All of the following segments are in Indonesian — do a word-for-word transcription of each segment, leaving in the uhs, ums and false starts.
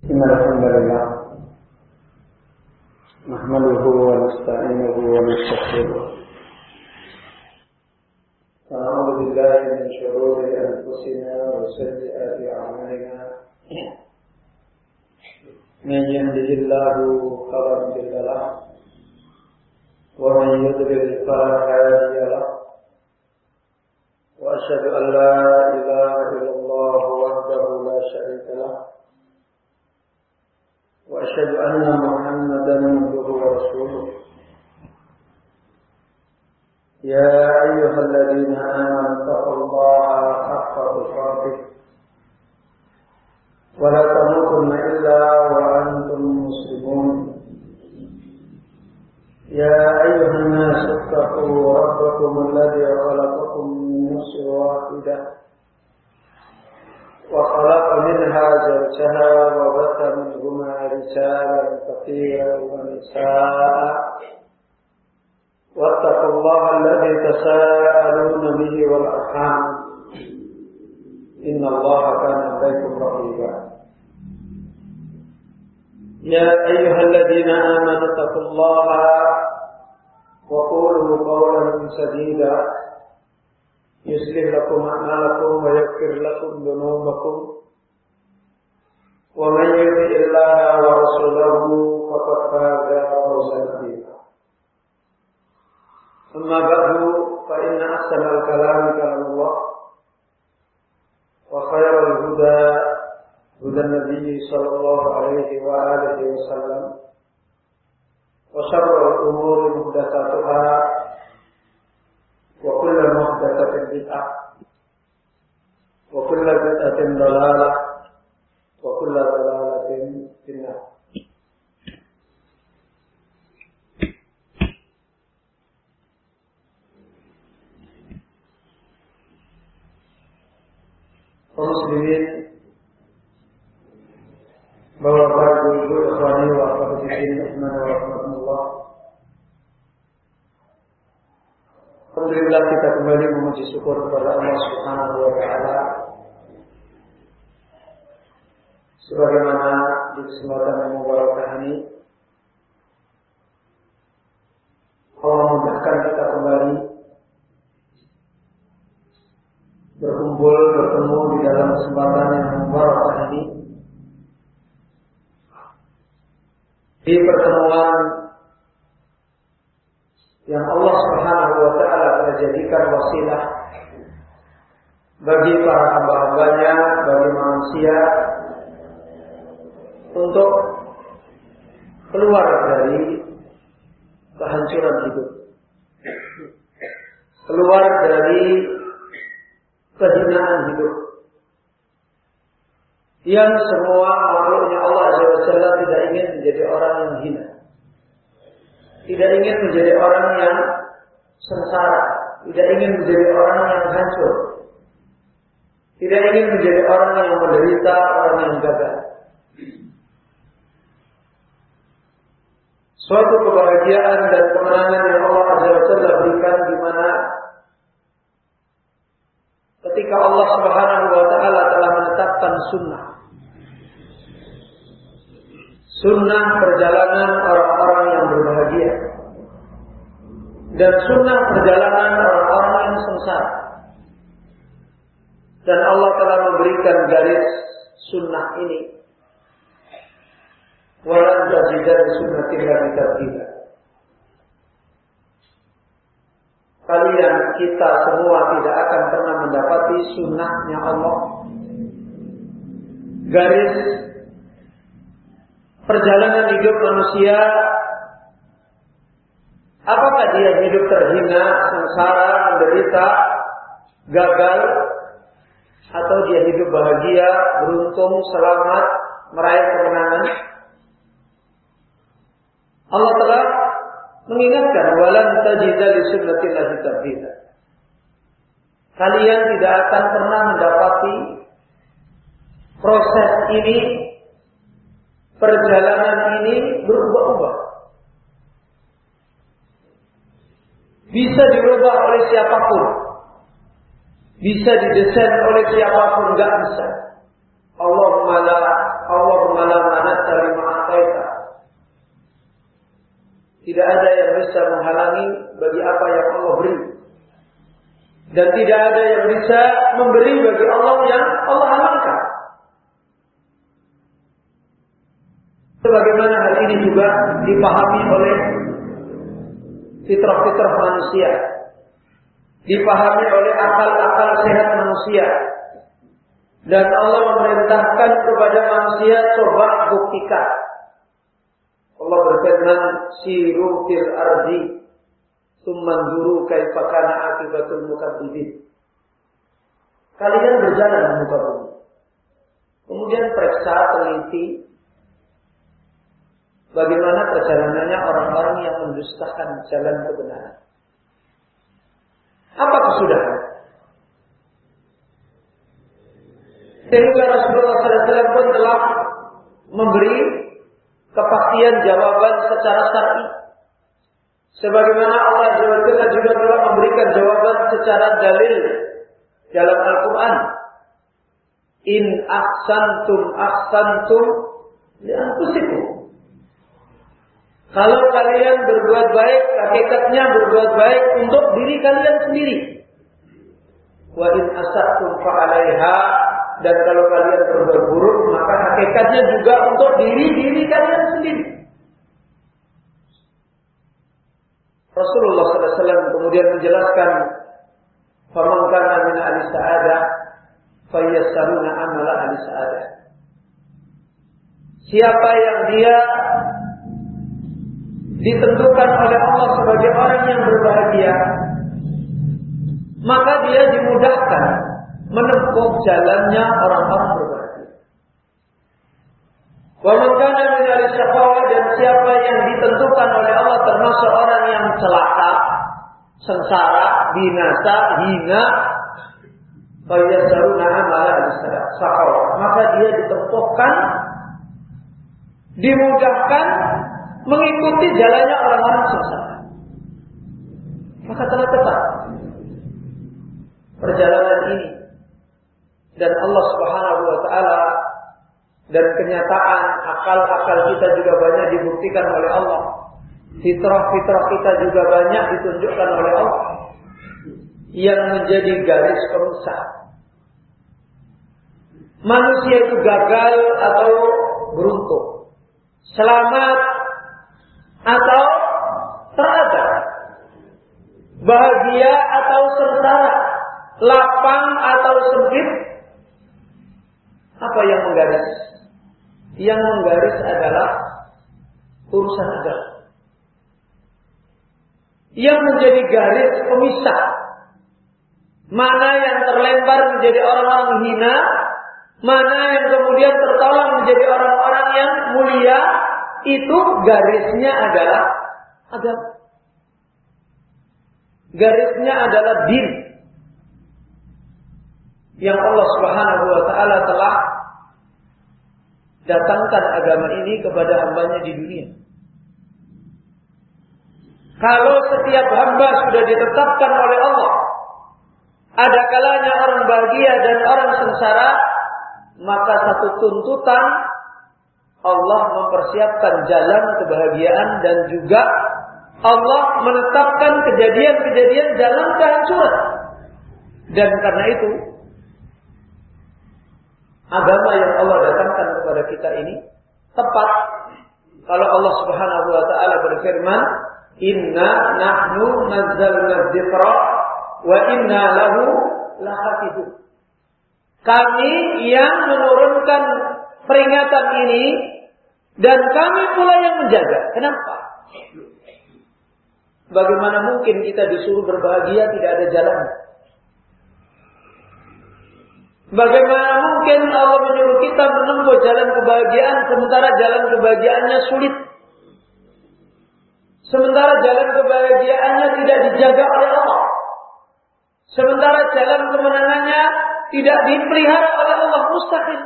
إن الحمد لله نحمده ونستعينه ونستغفره ونعوذ بالله من شرور أنفسنا وسيئات أعمالنا من يهده الله فلا مضل له ومن يضلل فلا هادي له وأشهد أن لا إله إلا الله وحده لا شريك له وأشهد أن محمدا عبده ورسوله يا أيها الذين آمنوا اتقوا الله حق تقاته ولا تموتن إلا وأنتم مسلمون يا أيها الناس اتقوا ربكم الذي خلقكم من نفس واحدة وخلق منها زوجها وبث منهما رجالا كثيرا ونساء واتقوا الله الذي تساءلون به والأرحام إن الله كان عليكم رقيبا يا أيها الذين آمنوا اتقوا الله وقولوا قولا سديدا يصلح لكم أعمالكم ويغفر لكم ذنوبكم ومن يطع الله ورسوله فقد فاز فوزا عظيما أما بعد فإن أحسن الكلام كلام الله وخير الهدى هدى النبي صلى الله عليه وآله وسلم وشر الأمور محدثاتها وكل محدثة بدعة وكل بدعة ضلالة وكل ضلالة في النار. Muslimin bapak-bapak, ibu, ikhwani wa akhwati fillah wa rahmatullah. Alhamdulillah, kita kembali memuji syukur kepada Allah Subhanahu wa taala. Sebagaimana di kesempatan yang mubarakah ini Allah memudahkan kita kembali berkumpul, bertemu di dalam kesempatan yang mubarakah ini. Di pertemuan yang Allah Subhanahu wa taala telah jadikan wasilah bagi para hamba-hambanya, bagi manusia untuk keluar dari kehancuran hidup, keluar dari kehinaan hidup yang semua makhluknya Allah Azza wa Jalla tidak ingin menjadi orang yang hina, tidak ingin menjadi orang yang sengsara, tidak ingin menjadi orang yang hancur, tidak ingin menjadi orang yang menderita, orang yang gagal. Suatu kebahagiaan dan kemenangan yang Allah Azza wa Jalla berikan di mana ketika Allah Subhanahu wa taala telah menetapkan sunnah, sunnah perjalanan orang-orang yang berbahagia dan sunnah perjalanan orang-orang yang sengsara, dan Allah telah memberikan garis sunnah ini, walan tajida li sunnatillahi tabdila. Kalian, kita semua tidak akan pernah mendapati sunnahnya Allah, garis perjalanan hidup manusia. Apakah dia hidup terhina, sengsara, menderita, gagal, atau dia hidup bahagia, beruntung, selamat, meraih kemenangan? Allah telah mengingatkan, walan tajida li sunnatillahi tabdila. Kalian tidak akan pernah mendapati proses ini, perjalanan ini berubah-ubah. Bisa dirubah oleh siapapun, bisa didesain oleh siapapun, enggak bisa. Allahumma la Allahumma la bisa menghalangi bagi apa yang Allah beri. Dan tidak ada yang bisa memberi bagi Allah yang Allah halangkan. Sebagaimana hal ini juga dipahami oleh fitrah-fitrah manusia, dipahami oleh akal-akal sehat manusia. Dan Allah memerintahkan kepada manusia, coba buktikan. Allah berfirman, siru fil ardi tsumma nzuru kaifa kana akibatul mukadzibin. Kalian berjalan di muka bumi, kemudian periksa, teliti bagaimana perjalanannya orang-orang yang mendustakan jalan kebenaran. Apa kesudahan? Sehingga Rasulullah sallallahu alaihi wasallam pun telah memberi kepastian jawaban secara syar'i. Sebagaimana Allah juga telah memberikan jawaban secara dalil dalam Al-Quran. In ahsantum ahsantum li anfusikum. Kalau kalian berbuat baik, hakikatnya berbuat baik untuk diri kalian sendiri. Wa in asatum fa 'alaiha, dan kalau kalian berbuat buruk, maka hakikatnya juga untuk diri-diri kalian sendiri. Rasulullah sallallahu alaihi wasallam kemudian menjelaskan, faman kana min ahli sa'adah fayassaruna amala ahli sa'adah. Siapa yang dia ditentukan oleh Allah sebagai orang yang berbahagia, maka dia dimudahkan menempuh jalannya orang-orang berbahagia. Wa man kana min ahli syaqawah, dan siapa yang ditentukan oleh Allah termasuk orang yang celaka, sengsara, binasa, hina, fayassaruna amala al-syaqawah, maka dia ditempuhkan, dimudahkan mengikuti jalannya orang-orang sengsara. Maka telah tetap perjalanan ini, dan Allah Subhanahu wa taala dan kenyataan akal-akal kita juga banyak dibuktikan oleh Allah. Fitrah-fitrah kita juga banyak ditunjukkan oleh Allah yang menjadi garis pemisah manusia itu gagal atau beruntung, selamat atau teradab, bahagia atau sengsara, lapang atau sempit. Apa yang menggaris? Yang menggaris adalah urusan agama. Yang menjadi garis pemisah, mana yang terlempar menjadi orang-orang hina, mana yang kemudian tertolong menjadi orang-orang yang mulia, itu garisnya adalah agama. Garisnya adalah din yang Allah Subhanahu wa taala telah datangkan agama ini kepada hambanya di dunia. Kalau setiap hamba sudah ditetapkan oleh Allah, ada kalanya orang bahagia dan orang sengsara, maka satu tuntutan Allah mempersiapkan jalan kebahagiaan, dan juga Allah menetapkan kejadian-kejadian jalan kehancuran. Dan karena itu, agama yang Allah datangkan kepada kita ini tepat. Kalau Allah Subhanahu wa taala berfirman, "Inna nahnu nazzalna dzikra wa inna lahu lahafizun." Kami yang menurunkan peringatan ini dan kami pula yang menjaga. Kenapa? Bagaimana mungkin kita disuruh berbahagia tidak ada jalan? Bagaimana mungkin Allah menyuruh kita menempuh jalan kebahagiaan sementara jalan kebahagiaannya sulit? Sementara jalan kebahagiaannya tidak dijaga oleh Allah. Sementara jalan kemenangannya tidak dipelihara oleh Allah, mustahil.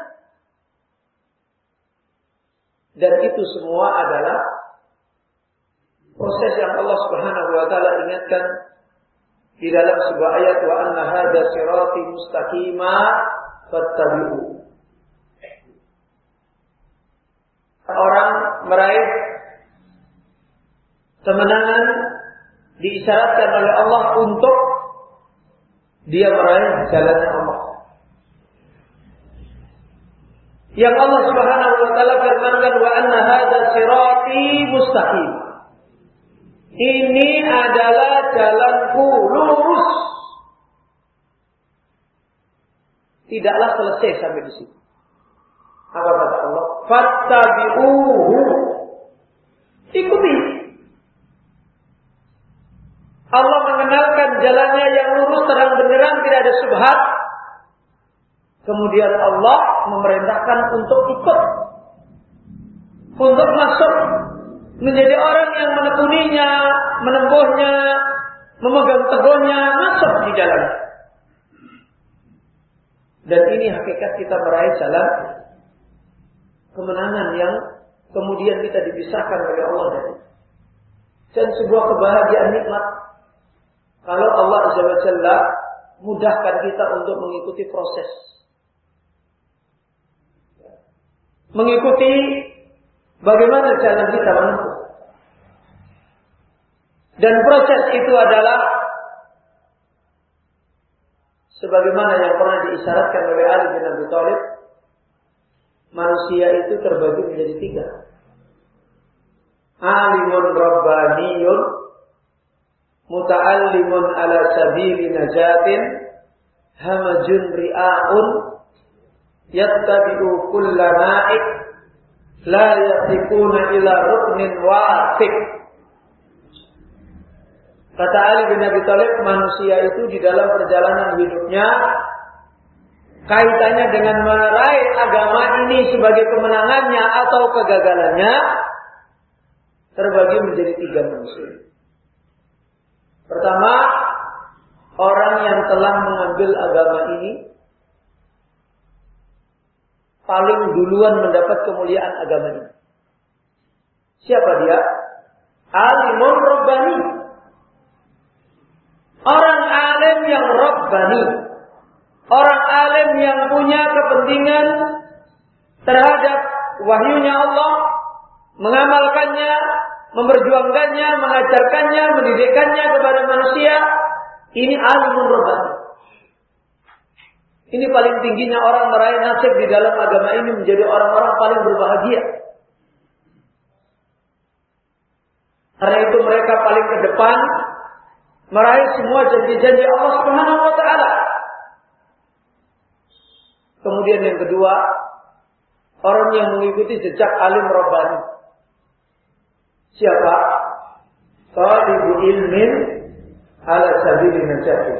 Dan itu semua adalah proses yang Allah Subhanahu wa taala ingatkan di dalam sebuah ayat, wa anna hadza sirati mustaqima fattabi'u. Orang meraih kemenangan diisyaratkan oleh Allah untuk dia meraih jalannya Allah. Yang Allah Subhanahu wa taala firmankan, wa anna hadza sirati mustaqim. Ini adalah jalanku lurus. Tidaklah selesai sampai di situ. Apa kata Allah? Fattabi'uhu. Ikuti. Allah mengenalkan jalannya yang lurus, terang benderang, tidak ada syubhat. Kemudian Allah memerintahkan untuk ikut, untuk masuk, menjadi orang yang menekuninya, menempuhnya, memegang teguhnya, masuk di jalan. Dan ini hakikat kita meraih jalan kemenangan yang kemudian kita dipisahkan oleh Allah dari. Dan sebuah kebahagiaan nikmat kalau Allah Azza wa Jalla mudahkan kita untuk mengikuti proses, mengikuti bagaimana jalan kita menempuh. Dan proses itu adalah sebagaimana yang pernah diisyaratkan oleh Ali bin Abi Thalib, manusia itu terbagi menjadi tiga. Alimun rabbaniyun, muta'allimun ala sabili najatin, hamajun ri'a'un, yattabi'u kulla ma'ik, la yatikuna ila ruknin wa'atik. Kata Ali bin Abi Thalib, manusia itu di dalam perjalanan hidupnya, kaitannya dengan meraih agama ini sebagai kemenangannya atau kegagalannya, terbagi menjadi tiga manusia. Pertama, orang yang telah mengambil agama ini, paling duluan mendapat kemuliaan agama ini. Siapa dia? Alimun Rabbani. Orang alim yang Rabbani. Orang alim yang punya kepentingan terhadap wahyunya Allah, mengamalkannya, memperjuangkannya, mengajarkannya, mendidikkannya kepada manusia. Ini alimun Rabbani. Ini paling tingginya orang meraih nasib di dalam agama ini, menjadi orang-orang paling berbahagia. Karena itu mereka paling ke depan meraih semua janji-janji Allah Subhanahu wa taala. Kemudian yang kedua, orang yang mengikuti jejak alim Rabbani. Siapa? Talibul ilmin ala sabili najati.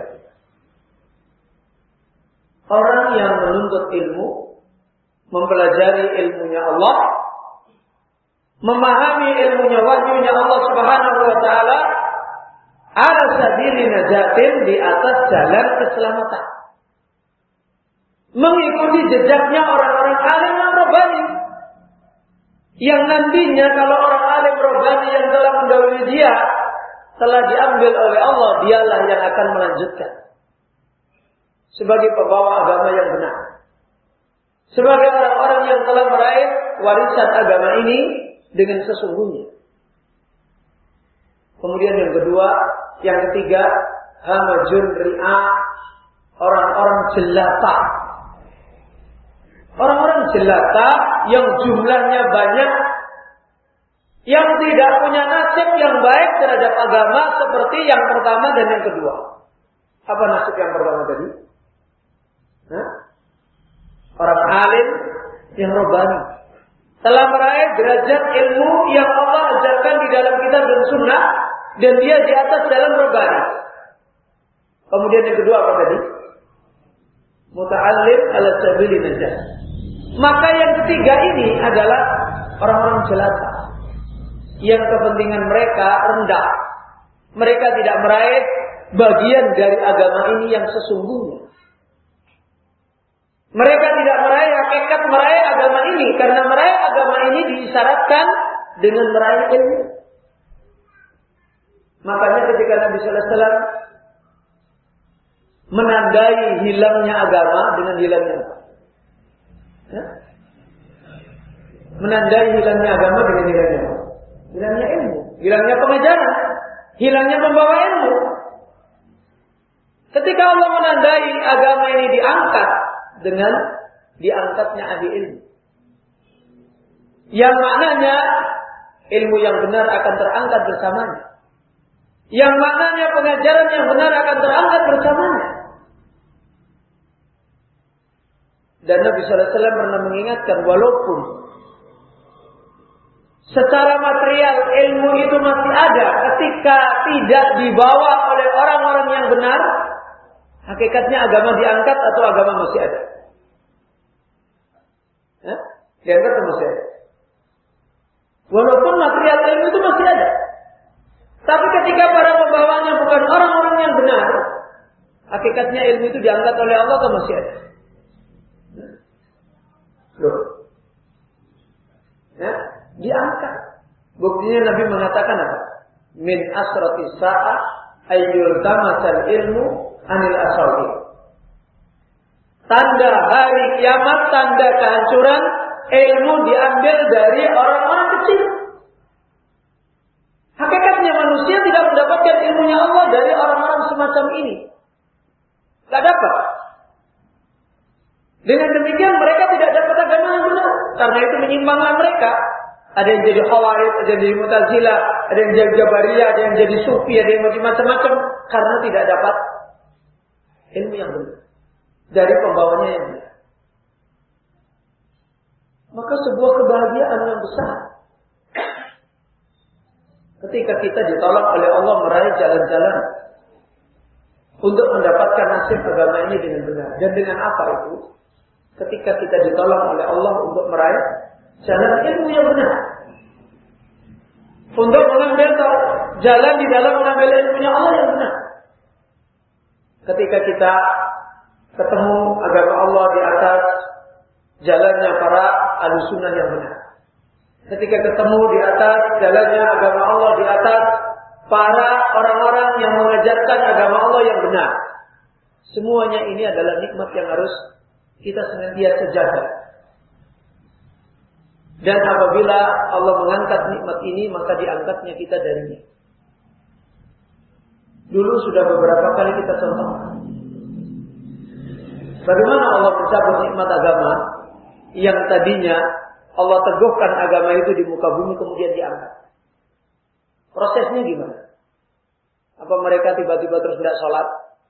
Orang yang menuntut ilmu, mempelajari ilmunya Allah, memahami ilmunya wahyunya Allah Subhanahu wa taala, ala sabili najatin, di atas jalan keselamatan. Mengikuti jejaknya orang-orang alim yang Rabbani, yang nantinya kalau orang alim Rabbani yang telah mendahului dia telah diambil oleh Allah, dialah yang akan melanjutkan sebagai pembawa agama yang benar, sebagai orang-orang yang telah meraih warisan agama ini dengan sesungguhnya. Kemudian yang kedua, yang ketiga, hamajun ri'a, orang-orang jelata. Orang-orang jelata yang jumlahnya banyak, yang tidak punya nasib yang baik terhadap agama seperti yang pertama dan yang kedua. Apa nasib yang pertama tadi? Hah? Orang alim yang Rabbani telah meraih derajat ilmu yang Allah ajarkan di dalam kitab dan sunnah, dan dia di atas jalan Rabbani. Kemudian yang kedua apa tadi? Muta'allim ala sabili najat. Maka yang ketiga ini adalah orang-orang jelata yang kepentingan mereka rendah. Mereka tidak meraih bagian dari agama ini yang sesungguhnya. Mereka tidak meraih hakikat meraih agama ini, karena meraih agama ini diisyaratkan dengan meraih ilmu. Makanya ketika Nabi sallallahu alaihi wasallam menandai hilangnya agama dengan hilangnya apa? Ya? Menandai hilangnya agama dengan hilangnya apa? Hilangnya ilmu, hilangnya pengajaran. hilangnya pembawa ilmu. Ketika Allah menandai agama ini diangkat dengan diangkatnya ahli ilmu, yang maknanya ilmu yang benar akan terangkat bersamanya, yang maknanya pengajaran yang benar akan terangkat bersamanya. Dan Nabi Sallallahu Alaihi Wasallam pernah mengingatkan, walaupun secara material ilmu itu masih ada, ketika tidak dibawa oleh orang-orang yang benar, hakikatnya agama diangkat atau agama masih ada? Hah? Diangkat atau masih ada? Walaupun material ilmu itu masih ada, tapi ketika para pembawanya bukan orang-orang yang benar, hakikatnya ilmu itu diangkat oleh Allah atau masih ada? Loh. Ya, diangkat. Buktinya Nabi mengatakan apa? Min asrati sa'ah ayyul tamasal ilmu anil asawi. Tanda hari kiamat, tanda kehancuran, ilmu diambil dari orang-orang kecil. Hakikatnya manusia tidak mendapatkan ilmunya Allah dari orang-orang semacam ini. Tidak dapat. Dengan demikian mereka tidak dapat agama yang benar. Karena itu menyimpangkan mereka. Ada yang jadi Khawarij, ada yang jadi Mu'tazilah, ada yang jadi Jabariyah, ada yang jadi Sufi, ada yang macam-macam. Karena tidak dapat ilmu yang benar dari pembawanya yang benar. Maka sebuah kebahagiaan yang besar ketika kita ditolong oleh Allah meraih jalan-jalan untuk mendapatkan nasib agama ini dengan benar. Dan dengan apa itu? Ketika kita ditolong oleh Allah untuk meraih jalan ilmu yang benar, untuk mengambil jalan di dalam mengambil ilmunya Allah yang benar. Ketika kita ketemu agama Allah di atas jalannya para ahlussunnah yang benar, ketika ketemu di atas jalannya agama Allah di atas para orang-orang yang mengajarkan agama Allah yang benar, semuanya ini adalah nikmat yang harus kita senantiasa jaga. Dan apabila Allah mengangkat nikmat ini, maka diangkatnya kita darinya. Dulu sudah beberapa kali kita contohkan bagaimana Allah mencabut nikmat agama yang tadinya Allah teguhkan agama itu di muka bumi, kemudian diangkat. Prosesnya gimana? Apa mereka tiba-tiba terus tidak sholat?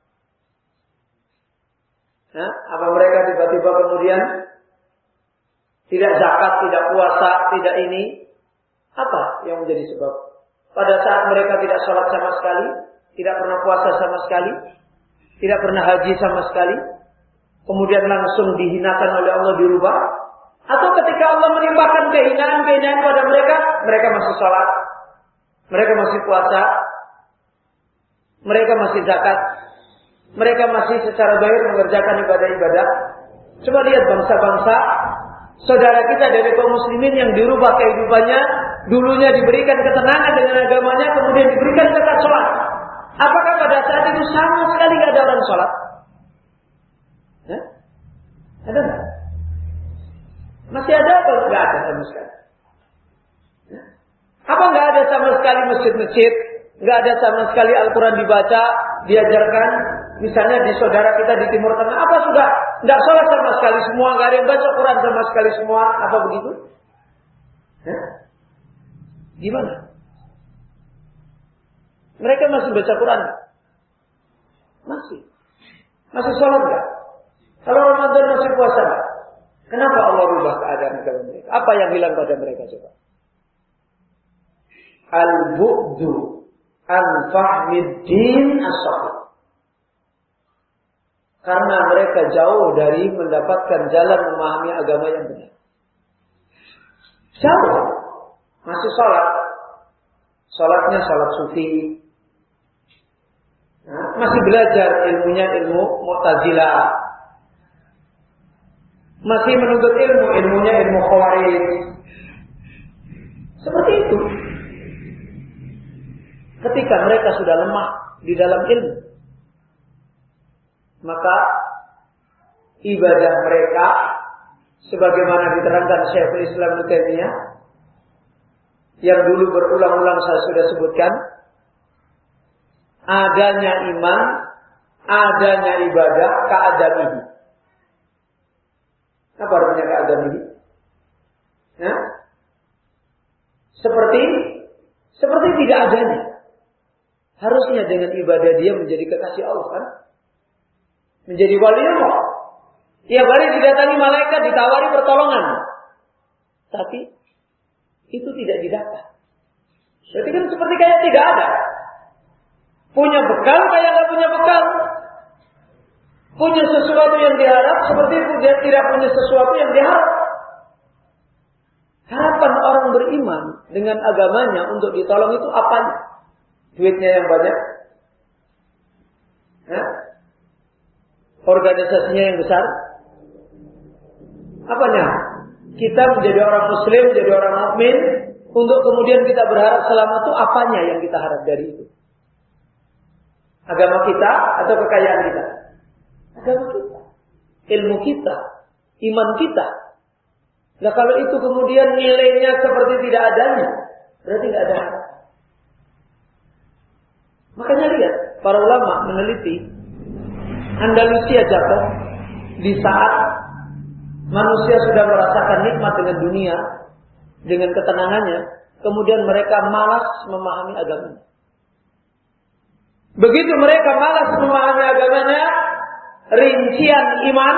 Nah, apa mereka tiba-tiba kemudian tidak zakat, tidak puasa, tidak ini? Apa yang menjadi sebab? Pada saat mereka tidak sholat sama sekali, tidak pernah puasa sama sekali, tidak pernah haji sama sekali, kemudian langsung dihinakan oleh Allah, dirubah? Atau ketika Allah menimpakan kehinaan-kehinaan pada mereka, mereka masih sholat, mereka masih puasa, mereka masih zakat, mereka masih secara baik mengerjakan ibadah-ibadah. Coba lihat bangsa-bangsa saudara kita dari kaum muslimin yang dirubah kehidupannya, dulunya diberikan ketenangan dengan agamanya, kemudian diberikan zakat sholat. Apakah pada saat itu sama sekali tidak ada orang sholat? Ya? Ada nggak? Masih ada atau nggak ada sama sekali? Ya? Apa nggak ada sama sekali masjid-masjid? Nggak ada sama sekali Al-Quran dibaca, diajarkan? Misalnya di saudara kita di Timur Tengah, apa sudah tidak sholat sama sekali semua, nggak ada yang baca Quran sama sekali semua, apa begitu? Ya? Gimana? Mereka masih baca Quran nggak? Masih. Masih sholat nggak? Kalau Ramadan masih puasa nggak? Kenapa Allah rubah keadaan kepada mereka? Apa yang hilang pada mereka coba? Al-bu'du an fahmid din as-sahih. Karena mereka jauh dari mendapatkan jalan memahami agama yang benar. Jauh. Masih sholat. Sholatnya sholat sufi. Nah, masih belajar ilmunya ilmu Mu'tazilah. Masih menuntut ilmu, ilmunya ilmu Khawarij. Seperti itu. Ketika mereka sudah lemah di dalam ilmu, maka ibadah mereka sebagaimana diterangkan Syekhul Islam Ibnu Taimiyah yang dulu berulang-ulang saya sudah sebutkan, adanya iman, adanya ibadah, ka'adamihi. Apa artinya ka'adamihi? Nah, seperti seperti tidak adanya. Harusnya dengan ibadah dia menjadi kekasih Allah kan? Menjadi wali Allah. Tiap hari didatangi malaikat, ditawari pertolongan. Tapi itu tidak didapat. Berarti kan seperti kayak tidak ada. Punya bekal kayak nggak punya bekal. Punya sesuatu yang diharap seperti dia tidak punya sesuatu yang diharap. Harapan orang beriman dengan agamanya untuk ditolong itu apanya? Duitnya yang banyak? Hah? Organisasinya yang besar? Apanya? Kita menjadi orang muslim, menjadi orang mukmin, untuk kemudian kita berharap selamat itu apanya yang kita harap dari itu? Agama kita atau kekayaan kita? Agama kita. Ilmu kita. Iman kita. Nah kalau itu kemudian nilainya seperti tidak adanya, berarti tidak ada harapan. Makanya lihat, para ulama meneliti Andalusia jatuh di saat manusia sudah merasakan nikmat dengan dunia, dengan ketenangannya, kemudian mereka malas memahami agamanya. Begitu mereka malas memahami agamanya, rincian iman,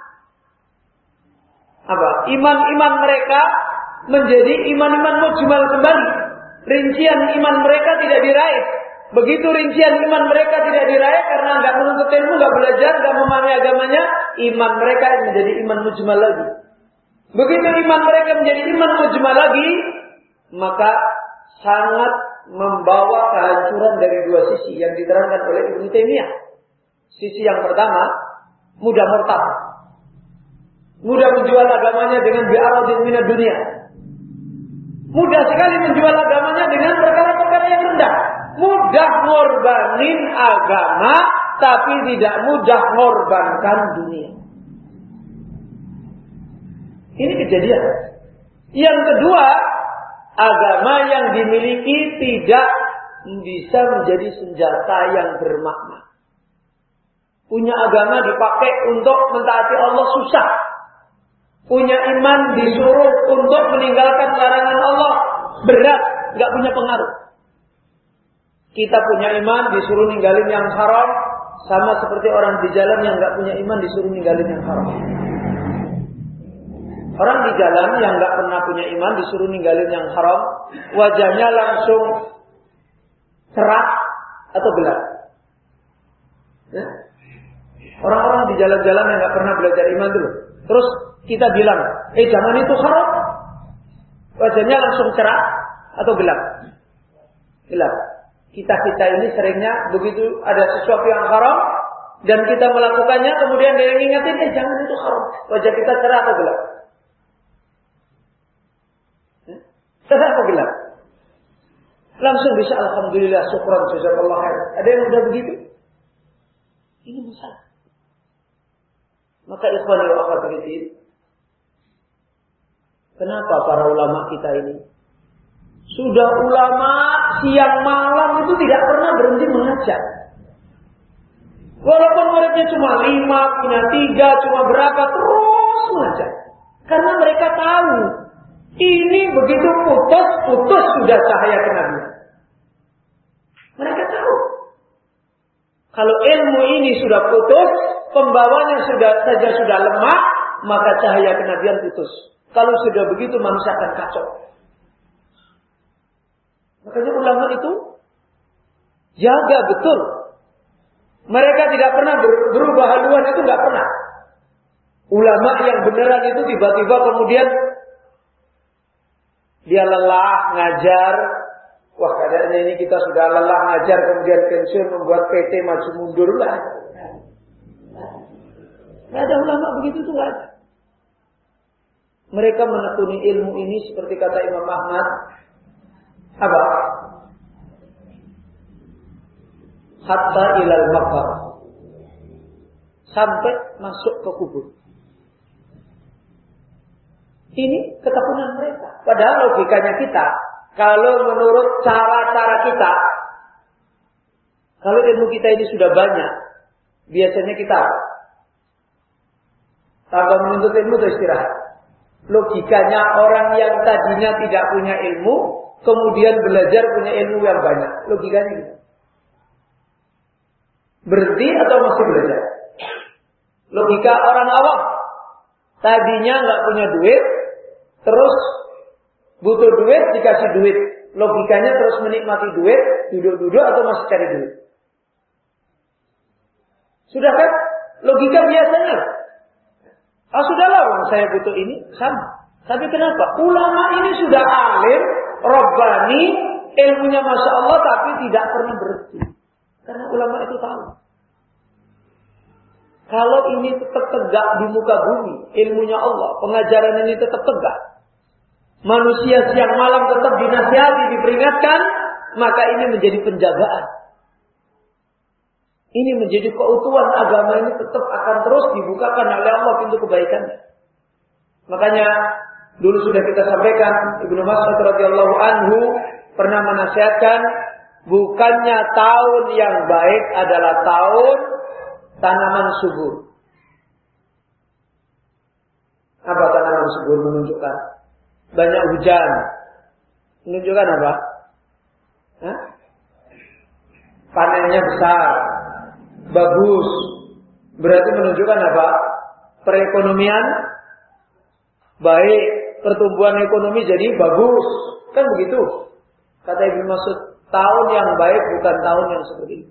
apa? Iman-iman mereka menjadi iman-iman mujmal kembali. Rincian iman mereka tidak diraih. Begitu rincian iman mereka tidak diraih karena nggak menuntut ilmu, nggak belajar, nggak memahami agamanya, iman mereka menjadi iman mujmal lagi. Begitu iman mereka menjadi iman mujmal lagi, maka sangat membawa kehancuran dari dua sisi yang diterangkan oleh Ibnu Taimiyah. Sisi yang pertama, mudah murtad. Mudah menjual agamanya dengan bi'aradin minad dunia. Mudah sekali menjual agamanya dengan perkara-perkara yang rendah. Mudah ngorbanin agama, tapi tidak mudah ngorbankan dunia. Ini kejadian. Yang kedua, agama yang dimiliki tidak bisa menjadi senjata yang bermakna. Punya agama dipakai untuk mentaati Allah susah. Punya iman disuruh untuk meninggalkan larangan Allah berat, nggak punya pengaruh. Kita punya iman disuruh ninggalin yang haram, sama seperti orang di jalan yang nggak punya iman disuruh ninggalin yang haram. Orang di jalan yang nggak pernah punya iman disuruh ninggalin yang haram, wajahnya langsung cerah atau gelap. Ya? Orang-orang di jalan-jalan yang nggak pernah belajar iman dulu, terus kita bilang, eh jangan itu haram, wajahnya langsung cerah atau gelap? Gelap. Kita-kita ini seringnya begitu ada sesuatu yang haram dan kita melakukannya, kemudian dia ingatin, eh jangan itu haram, wajah kita cerah atau gelap? Cerah atau gelap? Langsung bisa alhamdulillah, syukran, jazakallah khair. Ada yang udah begitu? Ini masalah. Maka ikhwan wa akhwat fillah, kenapa para ulama kita ini sudah ulama siang malam itu tidak pernah berhenti mengajar? Walaupun muridnya cuma lima, punya tiga, cuma berapa, terus mengajar. Karena mereka tahu ini begitu putus-putus sudah cahaya kenabian. Mereka tahu kalau ilmu ini sudah putus, pembawanya sudah saja sudah lemah, maka cahaya kenabian putus. Kalau sudah begitu manusia akan kacau. Makanya ulama itu jaga betul. Mereka tidak pernah berubah haluan, itu nggak pernah. Ulama yang beneran itu tiba-tiba kemudian dia lelah ngajar. Wah, keadaannya ini kita sudah lelah ngajar, kemudian pensiun membuat P T maju mundur lah. Nggak ada ulama begitu tuh, nggak ada. Mereka menekuni ilmu ini seperti kata Imam Ahmad, apa? Hatta ilal maqbar, sampai masuk ke kubur. Ini ketekunan mereka. Padahal logikanya kita, kalau menurut cara-cara kita, Kalau ilmu kita ini sudah banyak, biasanya kita tanpa menuntut ilmu itu istirahat. Logikanya orang yang tadinya tidak punya ilmu, kemudian belajar punya ilmu yang banyak. Logikanya gitu. Berhenti atau masih belajar? Logika orang awam. Tadinya nggak punya duit, terus butuh duit, dikasih duit. Logikanya terus menikmati duit, duduk-duduk atau masih cari duit? Sudah kan? Logika biasanya. Ah sudahlah, saya butuh ini, sama. Tapi kenapa? Ulama ini sudah alim, Rabbani, ilmunya Masya Allah, tapi tidak pernah berhenti. Karena ulama itu tahu. Kalau ini tetap tegak di muka bumi, ilmunya Allah, pengajaran ini tetap tegak. Manusia siang malam tetap dinasihati, diperingatkan, maka ini menjadi penjagaan. Ini menjadi keutuhan agama ini tetap akan terus dibukakan oleh Allah pintu kebaikannya. Makanya dulu sudah kita sampaikan, Ibnu Mas'ud radhiyallahu anhu pernah menasihatkan, bukannya tahun yang baik adalah tahun tanaman subur. Apa tanaman subur menunjukkan? Banyak hujan. Menunjukkan apa? Hah? Panennya besar, bagus. Berarti menunjukkan apa? Perekonomian baik, pertumbuhan ekonomi jadi bagus. Kan begitu. Kata Ibnu Mas'ud, tahun yang baik bukan tahun yang seperti itu.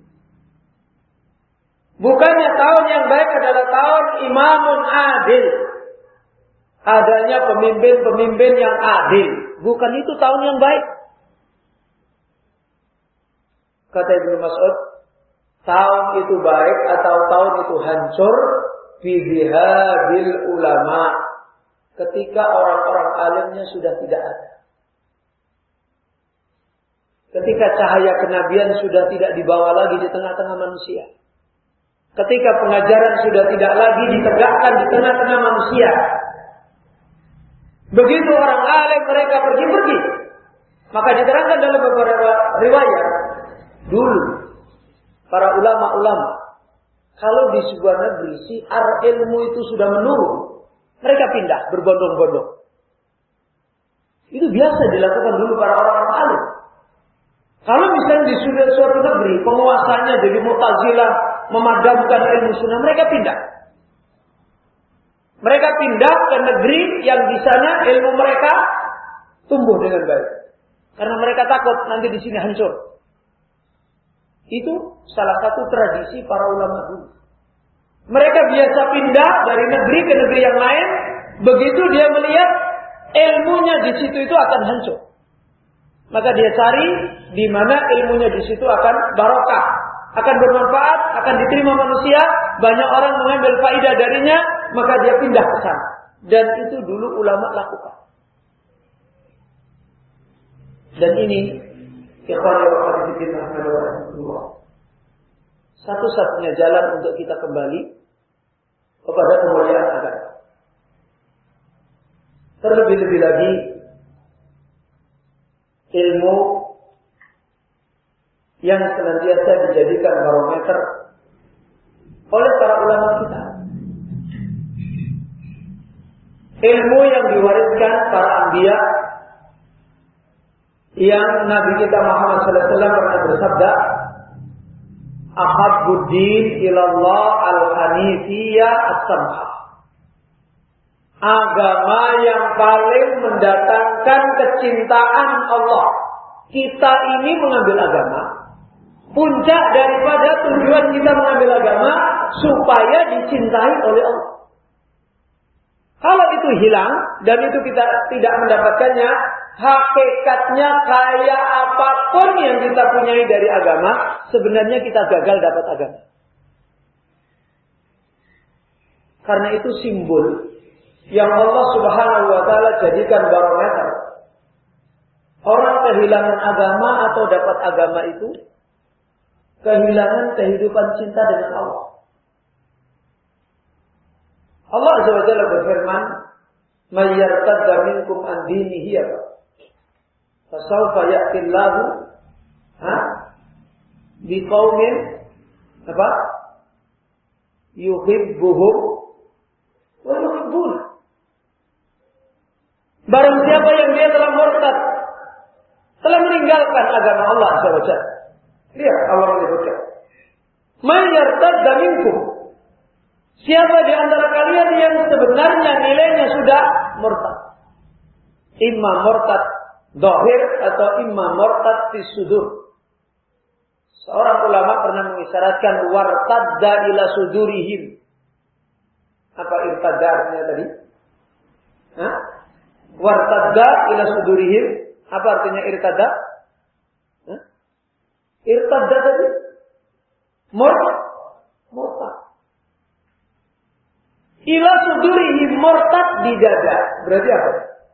Bukannya tahun yang baik adalah tahun imamun adil. Adanya pemimpin-pemimpin yang adil. Bukan itu tahun yang baik. Kata Ibnu Mas'ud, tahun itu baik atau tahun itu hancur bidzihabil ulama. Ketika orang-orang alimnya sudah tidak ada. Ketika cahaya kenabian sudah tidak dibawa lagi di tengah-tengah manusia. Ketika pengajaran sudah tidak lagi ditegakkan di tengah-tengah manusia. Begitu orang alim mereka pergi-pergi. Maka diterangkan dalam beberapa riwayat. Dulu, para ulama-ulama, kalau di sebuah negeri siar ilmu itu sudah menurun, mereka pindah berbondong-bondong. Itu biasa dilakukan dulu para orang-orang alim. Kalau misalnya di suatu negeri, penguasanya jadi Mu'tazilah, memadamkan ilmu sunnah, mereka pindah. Mereka pindah ke negeri yang di sana ilmu mereka tumbuh dengan baik. Karena mereka takut nanti di sini hancur. Itu salah satu tradisi para ulama dulu. Mereka biasa pindah dari negeri ke negeri yang lain. Begitu dia melihat ilmunya di situ itu akan hancur. Maka dia cari di mana ilmunya di situ akan barokah, akan bermanfaat, akan diterima manusia, banyak orang mengambil faidah darinya, maka dia pindah ke sana. Dan itu dulu ulama lakukan. Dan ini satu-satunya jalan untuk kita kembali kepada kemuliaan agama. Terlebih-lebih lagi ilmu yang senantiasa dijadikan barometer oleh para ulama kita. Ilmu yang diwariskan para anbiya, yang Nabi kita Muhammad sallallahu alaihi wasallam pernah bersabda, "Ahabbuddin ilallah al-hanifiyah as-samhah." Agama yang paling mendatangkan kecintaan Allah. Kita ini mengambil agama, puncak daripada tujuan kita mengambil agama supaya dicintai oleh Allah. Kalau itu hilang dan itu kita tidak mendapatkannya, hakikatnya kayak apapun yang kita punyai dari agama, sebenarnya kita gagal dapat agama. Karena itu simbol yang Allah Subhanahu wa taala jadikan barometer. Orang kehilangan agama atau dapat agama itu kehilangan kehidupan cinta dengan Allah. Allah Azza wa Jalla berfirman, "May yartadda minkum an dinihi fasawfa ya'ti Allahu ha biqaumin apa? Yuhibbuhum wa yuhibbun. Barang siapa yang dia telah murtad, telah meninggalkan agama Allah Subhanahu wa taala. Lihat Allah menyebutkan, "Man yartadda minkum." Siapa di antara kalian yang sebenarnya nilainya sudah murtad? Imma murtad zahir atau imma murtad fi sudur. Seorang ulama pernah mengisyaratkan wartadda ila sudurihim. Apa irtadda artinya tadi? Hah? Wartadda ila sudurihim. Apa artinya irtadda? Hah? Irtadda tadi? Murtad. Murtad. Ila sudurihim, murtad di dada. Berarti apa?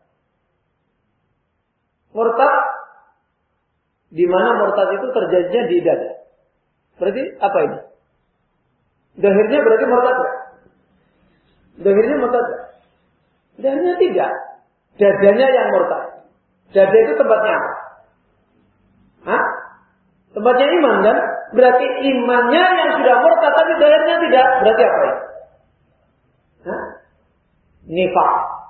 Murtad di mana murtad itu terjadinya di dada. Berarti apa ini? Dahirnya berarti murtad enggak? Dahirnya murtad. Dahirnya tidak. Dadanya yang murtad. Dada itu tempatnya apa? Hah? Tempatnya iman kan? Berarti imannya yang sudah murtad tapi dahirnya tidak. Berarti apa ini? Hah? Nifaq.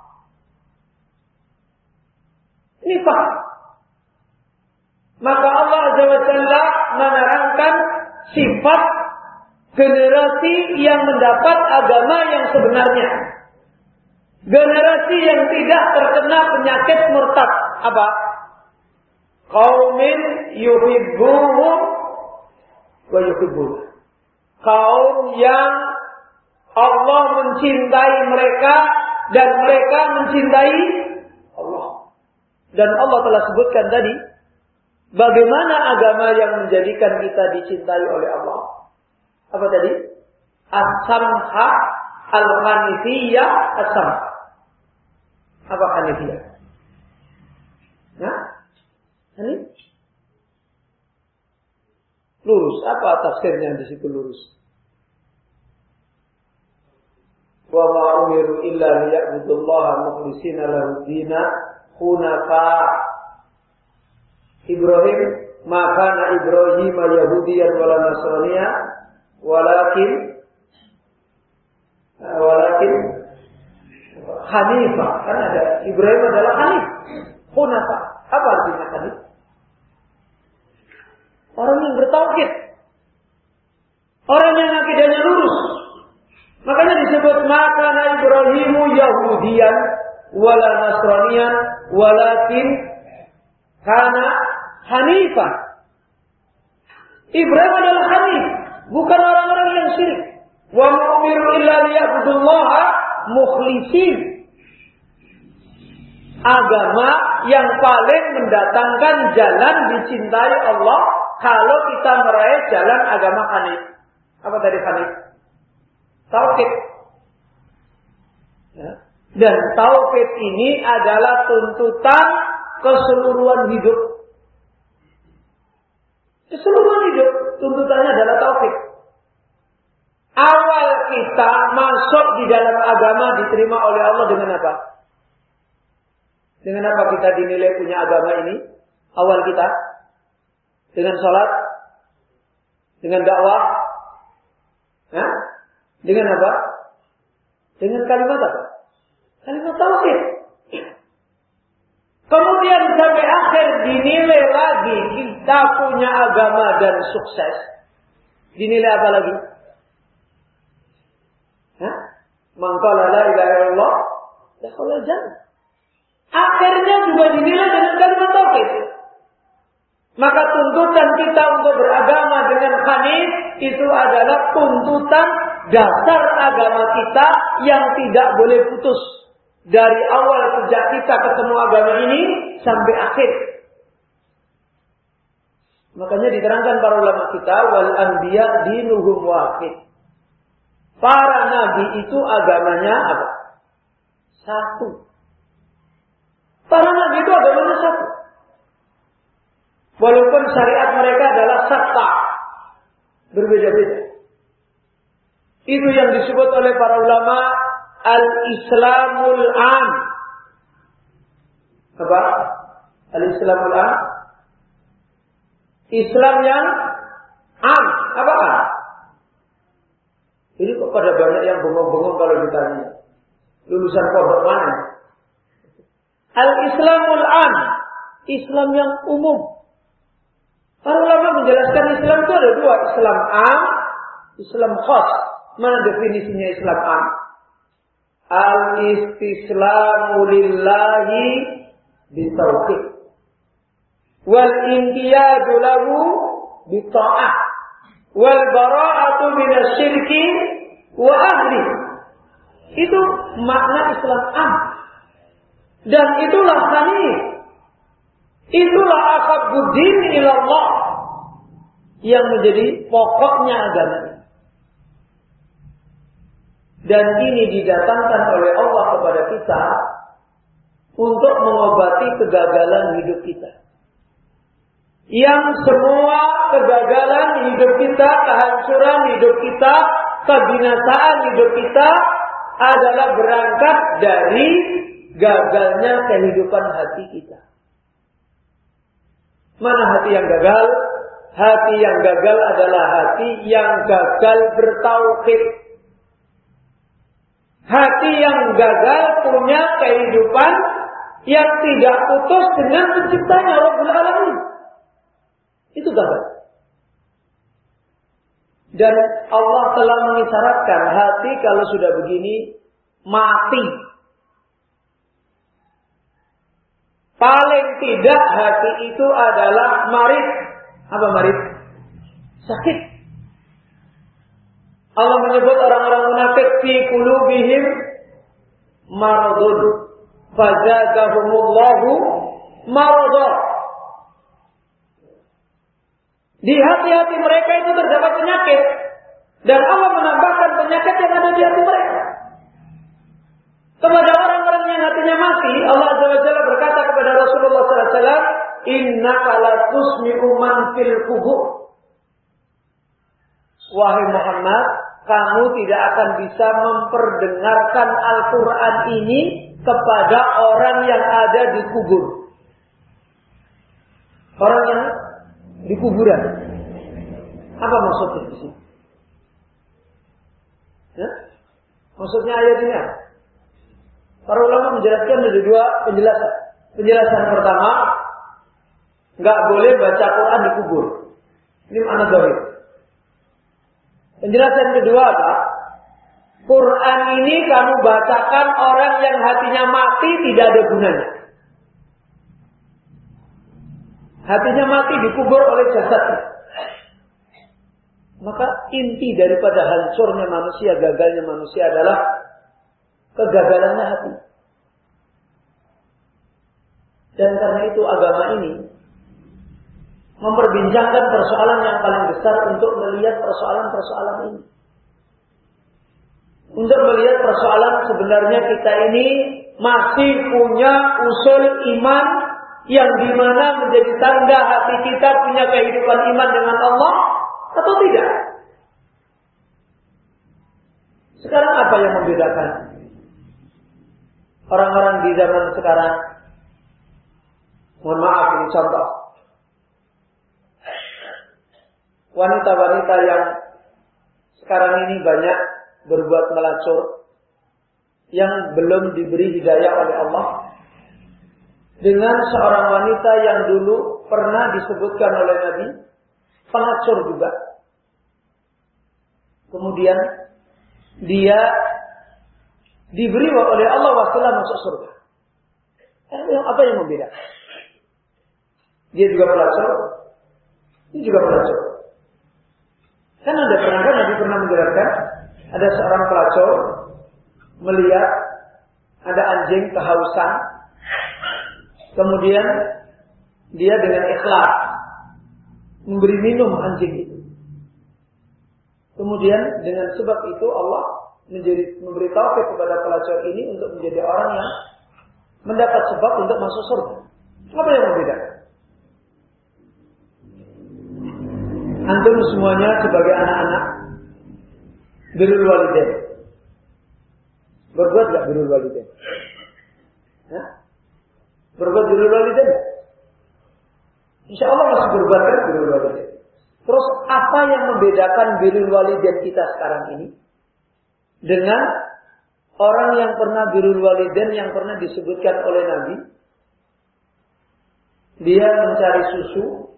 Nifaq. Maka Allah Azza wa Jalla menerangkan sifat generasi yang mendapat agama yang sebenarnya. Generasi yang tidak terkena penyakit murtad. Apa? Qaumin yuhibbuhum wa yuhibbun. Kaum yang Allah mencintai mereka dan mereka mencintai Allah. Dan Allah telah sebutkan tadi bagaimana agama yang menjadikan kita dicintai oleh Allah. Apa tadi? As-samha al-hanifiyah as-samha. Apa hanifiyah? Nah, ini lurus. Apa tafsirnya di situ lurus? Wa ma umiru illa liya'budullaha mukhlishina lahu dina hunafa. Ibrahim, maka na Ibrahim Yahudiyan wala Nasraniya, walakin walakin Hanifah. Kan ada Ibrahim adalah Hanif. Hunafa. Apa artinya Hanif? Orang yang bertauhid. Orang yang akidahnya lurus. Makanya disebut maka na Ibrahimu Yahudiyan wala Nasraniyan, walakin kana Hanifah. Ibrahim adalah Hanif, bukan orang-orang yang syirik. Wa ma'umiru illa liya'budullaha mukhlisin. Agama yang paling mendatangkan jalan dicintai Allah kalau kita meraih jalan agama Hanif. Apa tadi Hanif? Tauhid. Ya. Dan tauhid ini adalah tuntutan keseluruhan hidup. Keseluruhan hidup tuntutannya adalah tauhid. Awal kita masuk di dalam agama diterima oleh Allah dengan apa? Dengan apa kita dinilai punya agama ini? Awal kita dengan sholat, dengan dakwah, Hah? Dengan apa? Dengan kalimat apa? Kalimat tauhid. Kemudian sampai akhir dinilai lagi kita punya agama dan sukses. Dinilai apa lagi? Hah? Man qala la ilaha illallah dakhala jannah. Akhirnya juga dinilai dengan kalimat tauhid. Maka tuntutan kita untuk beragama dengan Hanif itu adalah tuntutan dasar agama kita yang tidak boleh putus. Dari awal sejak kita ketemu agama ini sampai akhir. Makanya diterangkan para ulama kita wal anbiya dinuhum wahid. Para nabi itu agamanya apa? Satu. Para nabi itu agamanya satu. Walaupun syariat mereka adalah syatta, berbeda-beda. Itu yang disebut oleh para ulama al-Islamul Am. Apa? Al-Islamul Am. Islam yang Am, apa am? Ini kok pada banyak yang bengong-bengong kalau ditanya. Lulusan pondok mana? Al-Islamul am, Islam yang umum. Para ulama menjelaskan Islam itu ada dua, Islam am, Islam khas. Mana definisinya Islam am? Al-istislamu lillahi bitauhid wal inqiyadu lahu bita'ah wal bara'atu minasyirki wa ahli. Itu makna Islam am. Dan itulah hanif. Itulah aqrabuddin ila Allah yang menjadi pokoknya agama. Dan ini didatangkan oleh Allah kepada kita untuk mengobati kegagalan hidup kita. Yang semua kegagalan hidup kita, kehancuran hidup kita, kebinasaan hidup kita adalah berangkat dari gagalnya kehidupan hati kita. Mana hati yang gagal? Hati yang gagal adalah hati yang gagal bertauhid. Hati yang gagal punya kehidupan yang tidak putus dengan penciptanya Rabbul Alamin. Itu gagal. Dan Allah telah mengisyaratkan hati kalau sudah begini mati. Paling tidak hati itu adalah marid. Apa marid? Sakit. Allah menyebut orang-orang munafik fi qulubihim maradun fazadahumullahu marada. Di hati-hati mereka itu terdapat penyakit dan Allah menambahkan penyakit yang ada di hati mereka. Kepada orang-orang yang hatinya mati, Allah Azza wa Jalla berkata kepada Rasulullah sallallahu alaihi wasallam, "Innaka la tusmi'u man fil qubur." Wahai Muhammad, kamu tidak akan bisa memperdengarkan Al-Quran ini kepada orang yang ada di kubur. Orang yang di kuburan. Apa maksudnya di sini? Ya? Maksudnya ayat ini apa? Para ulama menjelaskan ada dua penjelasan. Penjelasan pertama, nggak boleh baca Quran di kubur. Ini makna zahir. Penjelasan kedua apa? Quran ini kamu bacakan orang yang hatinya mati tidak ada gunanya. Hatinya mati dikubur oleh jasadnya. Maka inti daripada hancurnya manusia, gagalnya manusia adalah kegagalannya hati. Dan karena itu agama ini memperbincangkan persoalan yang paling besar untuk melihat persoalan-persoalan ini. Untuk melihat persoalan sebenarnya kita ini masih punya usul iman yang dimana menjadi tanda hati kita punya kehidupan iman dengan Allah atau tidak. Sekarang apa yang membedakan orang-orang di zaman sekarang? Mohon maaf ini contoh. Wanita-wanita yang sekarang ini banyak berbuat melacur, yang belum diberi hidayah oleh Allah, dengan seorang wanita yang dulu pernah disebutkan oleh Nabi pelacur juga. Kemudian dia diberi oleh Allah wasilah masuk surga. Apa yang membedakan? Dia juga pelacur, dia juga pelacur. Kan ada pernah kan Nabi pernah menjelaskan, ada seorang pelacur melihat ada anjing kehausan, kemudian dia dengan ikhlas memberi minum anjing itu. Kemudian dengan sebab itu Allah menjadi memberi taufik kepada pelacur ini untuk menjadi orang yang mendapat sebab untuk masuk surga. Apa yang membedakan? Antum semuanya sebagai anak-anak birrul walidain. Berbuat enggak birrul walidain? Ya? Berbuat birrul walidain? Insya Allah masih berbuat kan birrul walidain. Terus apa yang membedakan birrul walidain kita sekarang ini dengan orang yang pernah birrul walidain yang pernah disebutkan oleh Nabi? Dia mencari susu,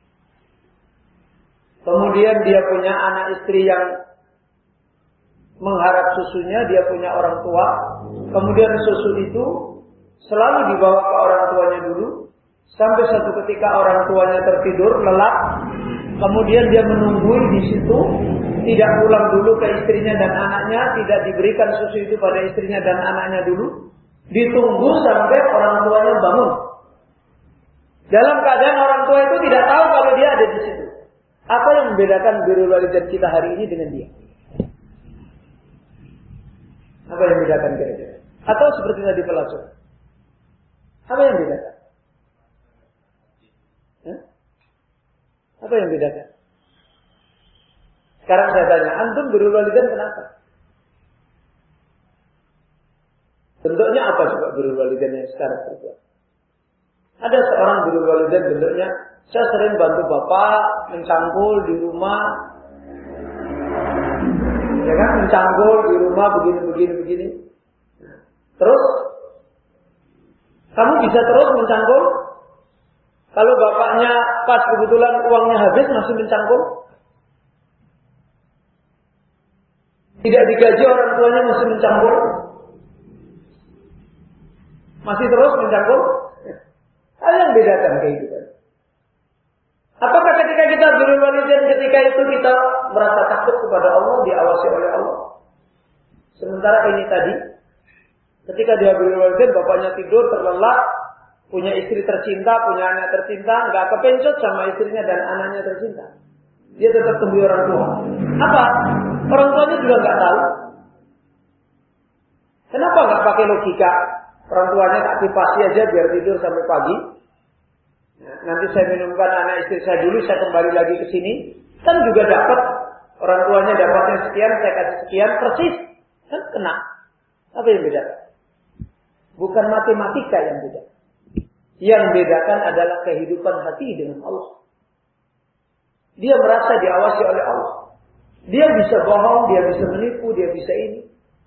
kemudian dia punya anak istri yang mengharap susunya, dia punya orang tua, kemudian susu itu selalu dibawa ke orang tuanya dulu, sampai satu ketika orang tuanya tertidur lelap, kemudian dia menunggui di situ, tidak pulang dulu ke istrinya dan anaknya, tidak diberikan susu itu pada istrinya dan anaknya dulu, ditunggu sampai orang tuanya bangun. Dalam keadaan orang tua itu tidak tahu kalau dia ada di situ. Apa yang membedakan birrul walidain kita hari ini dengan dia? Apa yang membedakan kira-kira? Atau seperti tadi pelacur? Apa yang membedakan? Ya? Apa yang membedakan? Sekarang saya tanya, antum birrul walidain kenapa? Bentuknya apa coba birrul walidain yang sekarang terbuat? Ada seorang birrul walidain bentuknya, saya sering bantu bapak mencangkul di rumah, ya kan, mencangkul di rumah begini begini begini. Terus kamu bisa terus mencangkul? Kalau bapaknya pas kebetulan uangnya habis masih mencangkul? Tidak digaji orang tuanya masih mencangkul? Masih terus mencangkul? Hal yang bedakan kehidupan. Apakah ketika kita birrul walidain ketika itu kita merasa takut kepada Allah, diawasi oleh Allah? Sementara ini tadi, ketika dia birrul walidain, bapaknya tidur terlelap, punya istri tercinta, punya anak tercinta, nggak kepencet sama istrinya dan anaknya tercinta. Dia tetap tunggu orang tua. Apa? Orang tuanya juga nggak tahu. Kenapa nggak pakai logika? Orang tuanya aktifasi aja biar tidur sampai pagi. Nah, nanti saya minumkan anak istri saya dulu, saya kembali lagi ke sini. Kan juga dapat, orang tuanya dapatnya sekian, saya kasih sekian, persis. Kan kena. Apa yang beda? Bukan matematika yang beda. Yang bedakan adalah kehidupan hati dengan Allah. Dia merasa diawasi oleh Allah. Dia bisa bohong, dia bisa menipu, dia bisa ini.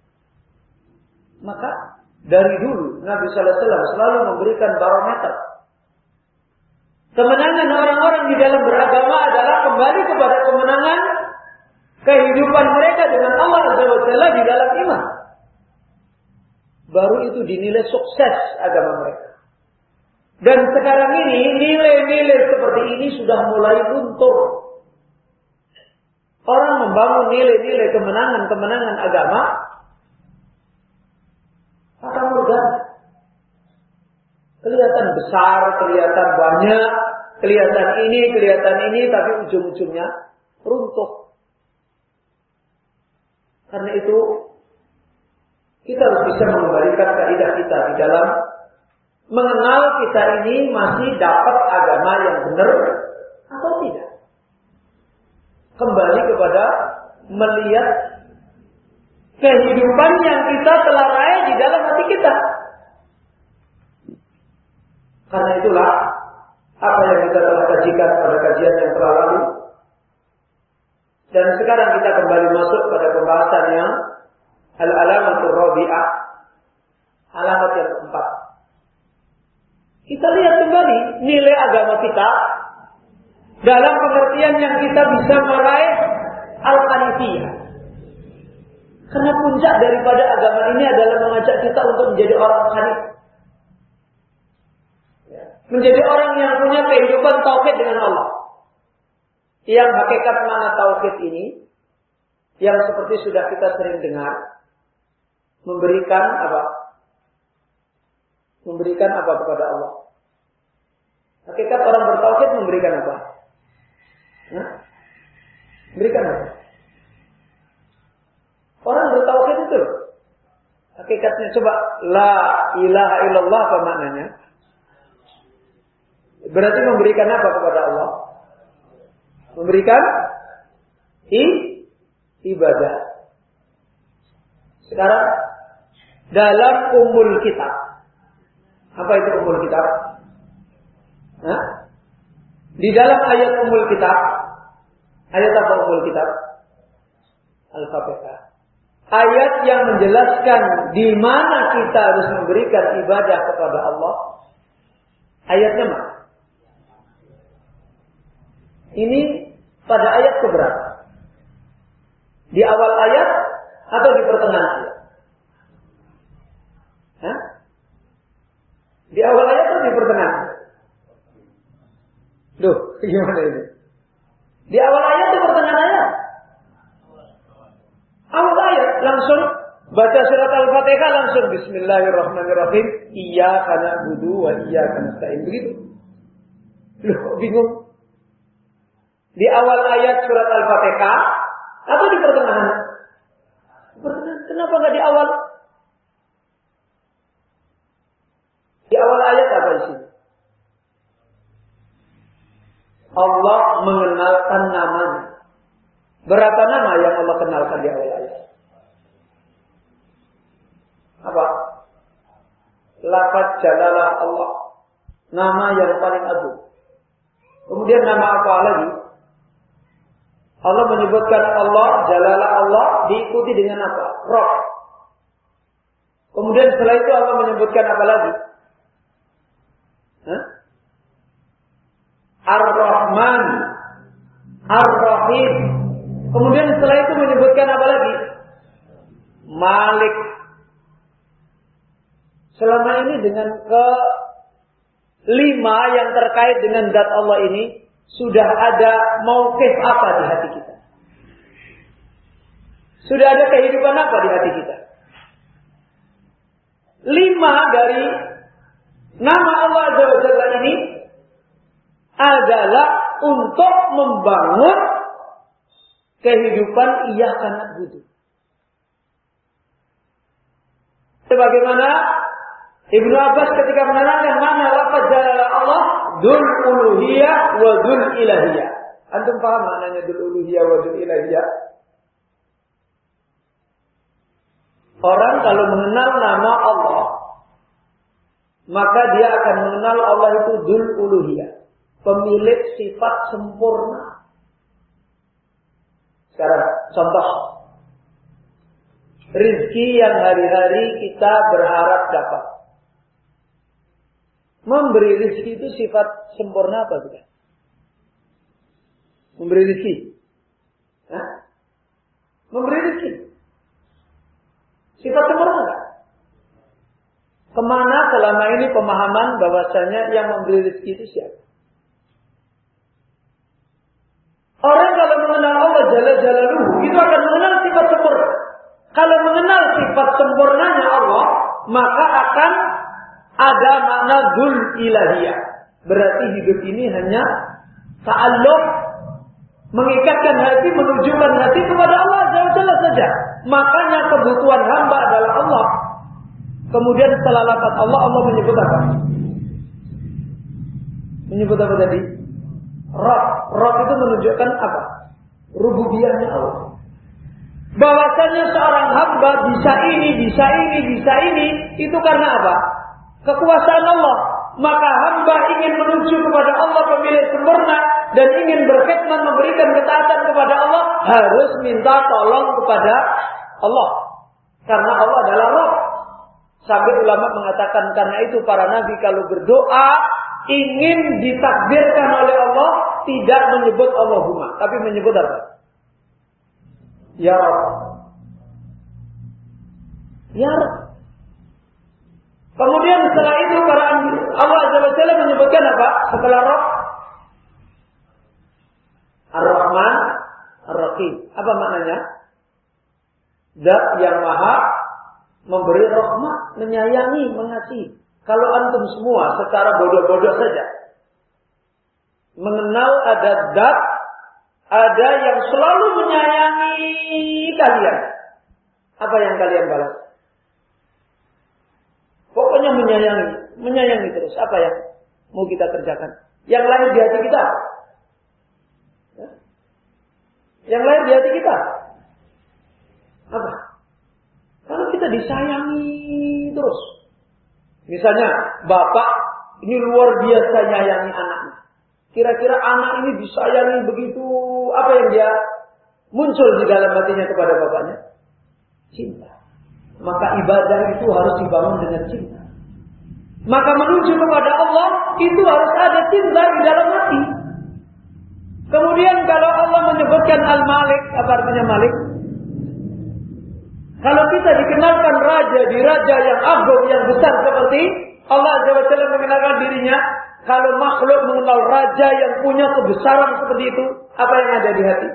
Maka dari dulu Nabi Sallallahu Alaihi Wasallam selalu memberikan barometer. Kemenangan orang-orang di dalam beragama adalah kembali kepada kemenangan kehidupan mereka dengan Allah Azza wa Jalla di dalam iman. Baru itu dinilai sukses agama mereka. Dan sekarang ini nilai-nilai seperti ini sudah mulai luntur. Orang membangun nilai-nilai kemenangan-kemenangan agama akan mudah. Kelihatan besar, kelihatan banyak, kelihatan ini, kelihatan ini, tapi ujung-ujungnya runtuh. Karena itu kita harus bisa mengembalikan kaidah kita di dalam mengenal kita ini masih dapat agama yang benar atau tidak. Kembali kepada melihat kehidupan yang kita telah raih di dalam hati kita. Karena itulah apa yang kita telah kajikan pada kajian yang telah lalu. Dan sekarang kita kembali masuk pada pembahasan yang al-alamatur rabi'ah, alamat yang keempat. Kita lihat kembali nilai agama kita dalam pengertian yang kita bisa meraih al-hanifiyah. Karena puncak daripada agama ini adalah mengajak kita untuk menjadi orang hanif. Menjadi orang yang punya kehidupan tauhid dengan Allah. Yang hakikat mana tauhid ini, yang seperti sudah kita sering dengar, memberikan apa? Memberikan apa kepada Allah? Hakikat orang bertauhid memberikan apa? Nah, memberikan apa? Orang bertauhid itu hakikatnya, coba la ilaha illallah apa maknanya? Berarti memberikan apa kepada Allah? Memberikan i, ibadah. Sekarang dalam umul kitab, apa itu umul kitab? Hah? Di dalam ayat umul kitab Ayat apa ummul kitab? Al-Fatihah. Ayat yang menjelaskan di mana kita harus memberikan ibadah kepada Allah. Ayatnya mana? Ini pada ayat keberapa? Di awal ayat atau di pertengahan ayat? Hah? Di awal ayat atau di pertengahan? Duh, gimana ini? Di awal ayat atau pertengahan ayat? Awal ayat langsung baca surat Al-Fatihah langsung Bismillahirrahmanirrahim. Iyyaka na'budu wa iyyaka nasta'in. Begitu. Loh, bingung. Di awal ayat surat Al-Fatihah atau di pertengahan? Pertengahan. Kenapa enggak di awal? Di awal ayat apa isinya? Allah mengenalkan namanya. Berapa nama yang Allah kenalkan di awal ayat? Apa? Lafaz jalalah Allah. Nama yang paling agung. Kemudian nama apa lagi? Allah menyebutkan Allah, jalalah Allah, diikuti dengan apa? Rabb. Kemudian setelah itu Allah menyebutkan apa lagi? Hah? Ar-Rahman, Ar-Rahim. Kemudian setelah itu menyebutkan apa lagi? Malik. Selama ini dengan kelima yang terkait dengan zat Allah ini, sudah ada mauqif apa di hati kita? Sudah ada kehidupan apa di hati kita? Lima dari nama Allah Azza wa Jalla ini adalah untuk membangun kehidupan iyyaka na'budu. Sebagaimana Ibnu Abbas ketika menerangkan mana lafaz jalalah Allah, dzul uluhiyah wa dzul ilahiyah. Antum paham maknanya dzul uluhiyah wa dzul ilahiyah? Orang kalau mengenal nama Allah, maka dia akan mengenal Allah itu dzul uluhiyah, pemilik sifat sempurna. Sekarang contoh rezeki yang hari-hari kita berharap dapat. Memberi rezeki itu sifat sempurna apa tidak? Memberi rezeki. Hah? Memberi rezeki. Sifat sempurna enggak? Kemana selama ini pemahaman bahwasanya yang memberi rezeki itu siapa? Orang kalau mengenal Allah Jalla Jalaluhu itu akan mengenal sifat sempurna. Kalau mengenal sifat sempurnanya Allah, maka akan ada makna dzul ilahiyah. Berarti hidup ini hanya ta'alluq, mengikatkan hati, menunjukkan hati kepada Allah Jalla saja. Makanya kebutuhan hamba adalah Allah. Kemudian setelah lafaz Allah, Allah menyebut apa? Menyebut apa tadi? Rabb. Rabb itu menunjukkan apa? Rububiyahnya Allah. Bahwasanya seorang hamba bisa ini, bisa ini, bisa ini, itu karena apa? Kekuasaan Allah. Maka hamba ingin menuju kepada Allah pemilik sempurna dan ingin berkhidmat memberikan ketaatan kepada Allah, harus minta tolong kepada Allah. Karena Allah adalah Rabb. Sampai ulama mengatakan karena itu para nabi kalau berdoa ingin ditakdirkan oleh Allah tidak menyebut Allahumma, tapi menyebut apa? Ya Rabb. Ya Rabb. Kemudian setelah itu para Allah Azza wa Jalla menyebutkan apa? Setelah Rabb, Ar-Rahman, Ar-Rahim. Apa maknanya? Zat yang maha memberi rahmat, menyayangi, mengasihi. Kalau antum semua secara bodoh-bodoh saja mengenal ada zat, ada yang selalu menyayangi kalian, apa yang kalian balas? Pokoknya menyayangi, menyayangi terus. Apa yang mau kita kerjakan? Yang lahir di hati kita. Ya? Yang lahir di hati kita. Apa? Kalau kita disayangi terus. Misalnya, bapak ini luar biasa nyayangi anaknya. Kira-kira anak ini disayangi begitu apa yang dia muncul di dalam hatinya kepada bapaknya? Cinta. Maka ibadah itu harus dibangun dengan cinta. Maka menuju kepada Allah itu harus ada cinta di dalam hati. Kemudian kalau Allah menyebutkan Al-Malik, apa artinya Malik? Kalau kita dikenalkan raja di raja yang agung, yang besar seperti Allah Azza wa Jalla mengenalkan dirinya, kalau makhluk mengenal raja yang punya kebesaran seperti itu, apa yang ada di hati?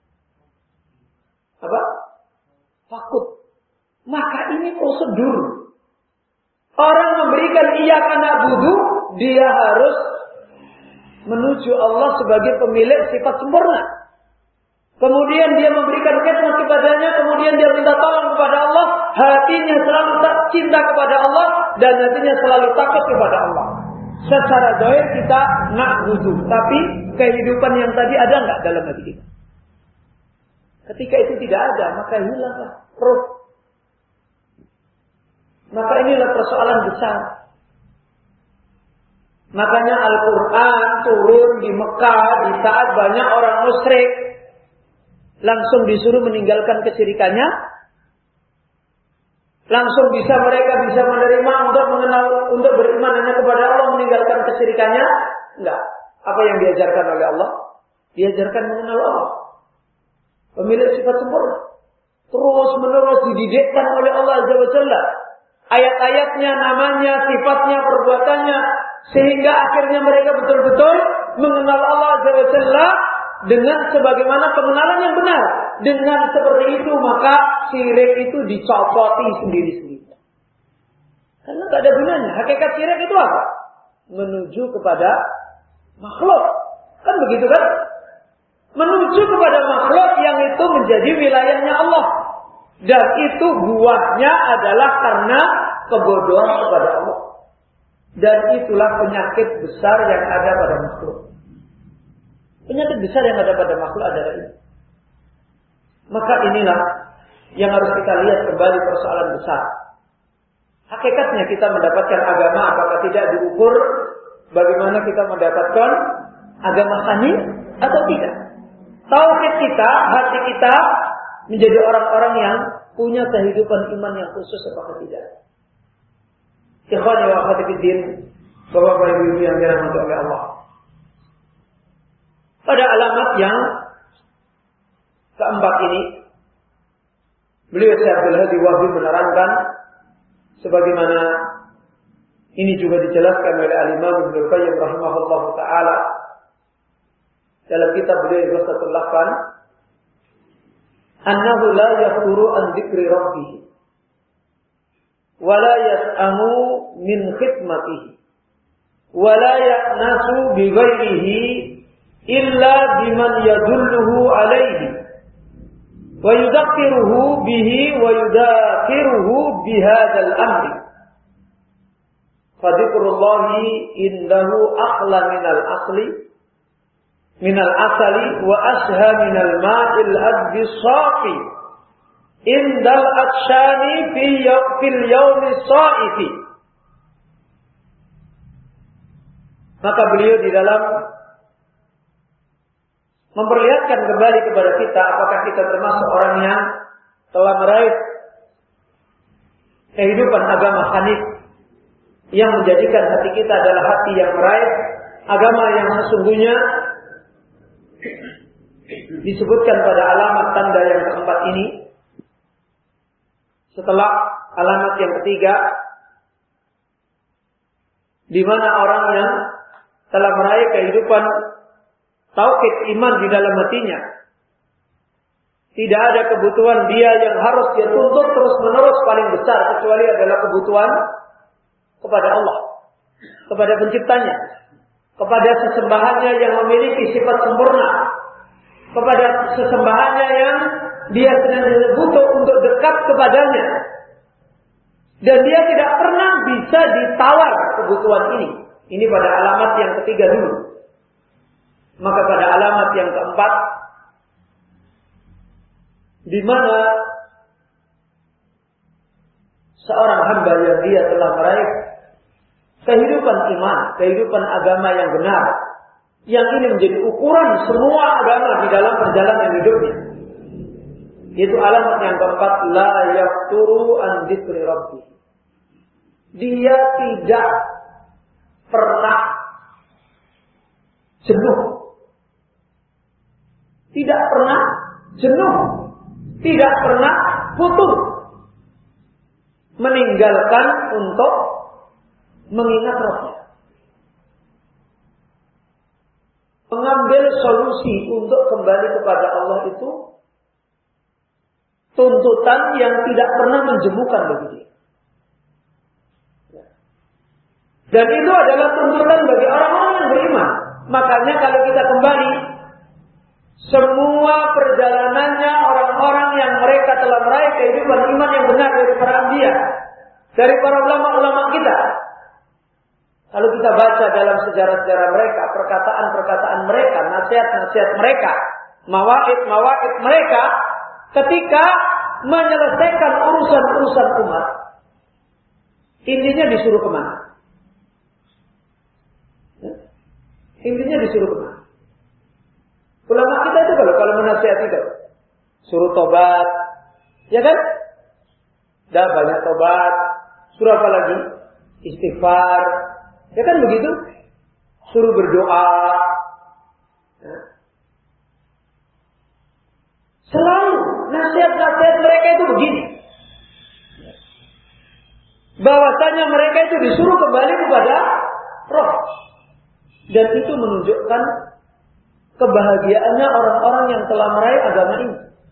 Apa? Takut. Maka ini prosedur. Orang memberikan iyaka na'budu, dia harus menuju Allah sebagai pemilik sifat sempurna. Kemudian dia memberikan khidmat kepadanya, kemudian dia minta tolong kepada Allah, hatinya selalu cinta kepada Allah dan hatinya selalu takut kepada Allah. Secara zahir kita na'budu, tapi kehidupan yang tadi ada enggak dalam hati kita? Ketika itu tidak ada, maka hilanglah roh. Maka inilah persoalan besar. Makanya Al-Quran turun di Mekah di saat banyak orang musyrik. Langsung disuruh meninggalkan kesyirikannya. Langsung bisa mereka bisa menerima untuk mengenal, untuk beriman hanya kepada Allah, meninggalkan kesyirikannya. Enggak. Apa yang diajarkan oleh Allah? Diajarkan mengenal Allah. Pemilik sifat sempurna. Terus menerus dididikkan oleh Allah Azza wa Jalla. Ayat-ayatnya, namanya, sifatnya, perbuatannya. Sehingga akhirnya mereka betul-betul mengenal Allah Azza wa Jalla dengan sebagaimana pengenalan yang benar. Dengan seperti itu maka syirik itu dicopoti sendiri-sendiri. Karena tak ada gunanya. Hakikat syirik itu apa? Menuju kepada makhluk. Kan begitu kan? Menuju kepada makhluk yang itu menjadi wilayahnya Allah. Dan itu buahnya adalah karena kebodohan kepada Allah. Dan itulah penyakit besar yang ada pada makhluk. Penyakit besar yang ada pada makhluk adalah ini. Maka inilah yang harus kita lihat kembali persoalan besar. Hakikatnya kita mendapatkan agama apakah tidak diukur bagaimana kita mendapatkan agama hanif atau tidak. Tauhid kita, hati kita menjadi orang-orang yang punya kehidupan iman yang khusus apakah tidak. Ikhwani wa akhwati fiddin, Bapak-bapak Ibu yang dirahmati oleh Allah. Pada alamat yang keempat ini, beliau Syekh Abdul Hadi Wahbi menerangkan sebagaimana ini juga dijelaskan oleh Al-Imam Ibnu Qayyim rahimahullah taala dalam kitab beliau Ighathatul Lahfan, annahu la yafuru an dzikri rabbih wa la yas'amu min khidmatihi wa la ya'nasu bi ghairihi illa biman yadulluhu alaihi wa yudhakkiruhu bihi wa yudhakiruhu bihadzal amri fa dzikrullahi indahu akhla minal asli minal asali wa asha minal ma'il adbi safi indal atshani fil yawmi sa'ifi. Maka beliau di dalam memperlihatkan kembali kepada kita apakah kita termasuk orang yang telah meraih kehidupan agama hanif yang menjadikan hati kita adalah hati yang meraih agama yang sesungguhnya disebutkan pada alamat tanda yang keempat ini. Setelah alamat yang ketiga, di mana orang yang telah meraih kehidupan tauhid iman di dalam hatinya, tidak ada kebutuhan dia yang harus dia tuntut terus menerus paling besar kecuali adalah kebutuhan kepada Allah, kepada penciptanya, kepada sesembahannya yang memiliki sifat sempurna, kepada sesembahannya yang dia senantiasa butuh untuk dekat kepadanya, dan dia tidak pernah bisa ditawar kebutuhan ini. Ini pada alamat yang ketiga dulu. Maka pada alamat yang keempat, di mana seorang hamba yang dia telah meraih kehidupan iman, kehidupan agama yang benar, yang ini menjadi ukuran semua agama di dalam perjalanan hidupnya. Yaitu alamat yang keempat, la yafturu an dzikri rabbih. Dia tidak pernah jenuh. Tidak pernah jenuh. Tidak pernah putus meninggalkan untuk mengingat Rabbnya. Mengambil solusi untuk kembali kepada Allah itu tuntutan yang tidak pernah menjemukan bagi dia. Dan itu adalah tuntutan bagi orang-orang yang beriman. Makanya kalau kita kembali, semua perjalanannya orang-orang yang mereka telah meraih kehidupan iman yang benar dari para anbiya, dari para ulama-ulama kita. Kalau kita baca dalam sejarah-sejarah mereka, perkataan-perkataan mereka, nasihat-nasihat mereka, mawaid-mawaid mereka, ketika menyelesaikan urusan-urusan umat, intinya disuruh kemana? Intinya disuruh kemana? Ulama kita itu kalau kalau menasihati itu suruh tobat, ya kan? Dah banyak tobat. Suruh apa lagi? Istighfar, ya kan begitu? Suruh berdoa. Ya. Selalu nasihat-nasihat mereka itu begini. Bahwasanya mereka itu disuruh kembali kepada Roh. Dan itu menunjukkan kebahagiaannya orang-orang yang telah meraih agama ini.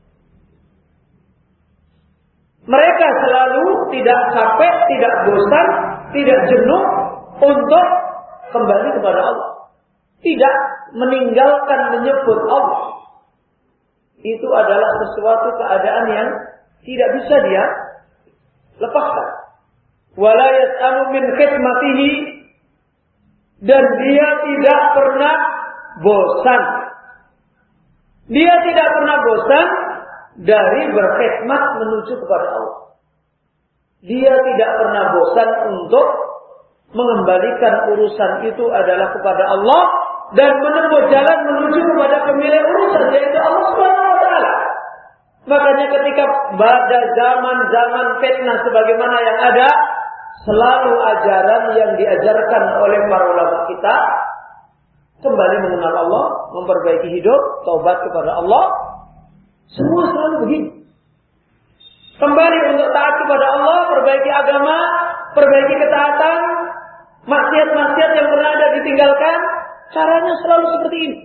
Mereka selalu tidak capek, tidak bosan, tidak jenuh untuk kembali kepada Allah. Tidak meninggalkan menyebut Allah. Itu adalah sesuatu keadaan yang tidak bisa dia lepaskan. Wala yas'amu min khidmatihi, dan dia tidak pernah bosan. Dia tidak pernah bosan dari berkhidmat menuju kepada Allah. Dia tidak pernah bosan untuk mengembalikan urusan itu adalah kepada Allah dan menempuh jalan menuju kepada pemilik urusan, yaitu Allah Subhanahu wa taala. Makanya ketika pada zaman-zaman fitnah sebagaimana yang ada, selalu ajaran yang diajarkan oleh para ulama kita kembali mengenal Allah, memperbaiki hidup, taubat kepada Allah. Semua selalu begini. Kembali untuk taat kepada Allah, perbaiki agama, perbaiki ketaatan, maksiat-maksiat yang pernah ada ditinggalkan. Caranya selalu seperti ini.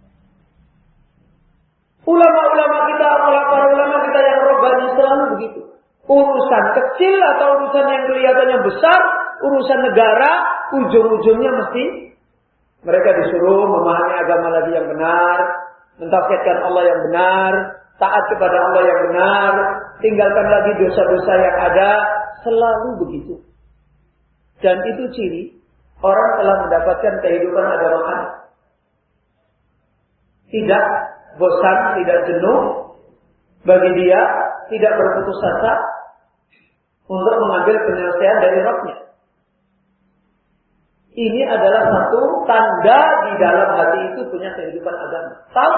Ulama-ulama kita, para ulama kita yang robbani selalu begitu. Urusan kecil atau urusan yang kelihatannya besar, urusan negara, ujung-ujungnya mesti mereka disuruh memahami agama lagi yang benar, mentauhidkan Allah yang benar, taat kepada Allah yang benar, tinggalkan lagi dosa-dosa yang ada, selalu begitu. Dan itu ciri orang telah mendapatkan kehidupan agama. Tidak bosan, tidak jenuh, bagi dia tidak berputus asa untuk mengambil penyelesaian dari Rabb-Nya. Ini adalah satu tanda di dalam hati itu punya kehidupan agama. Tahu?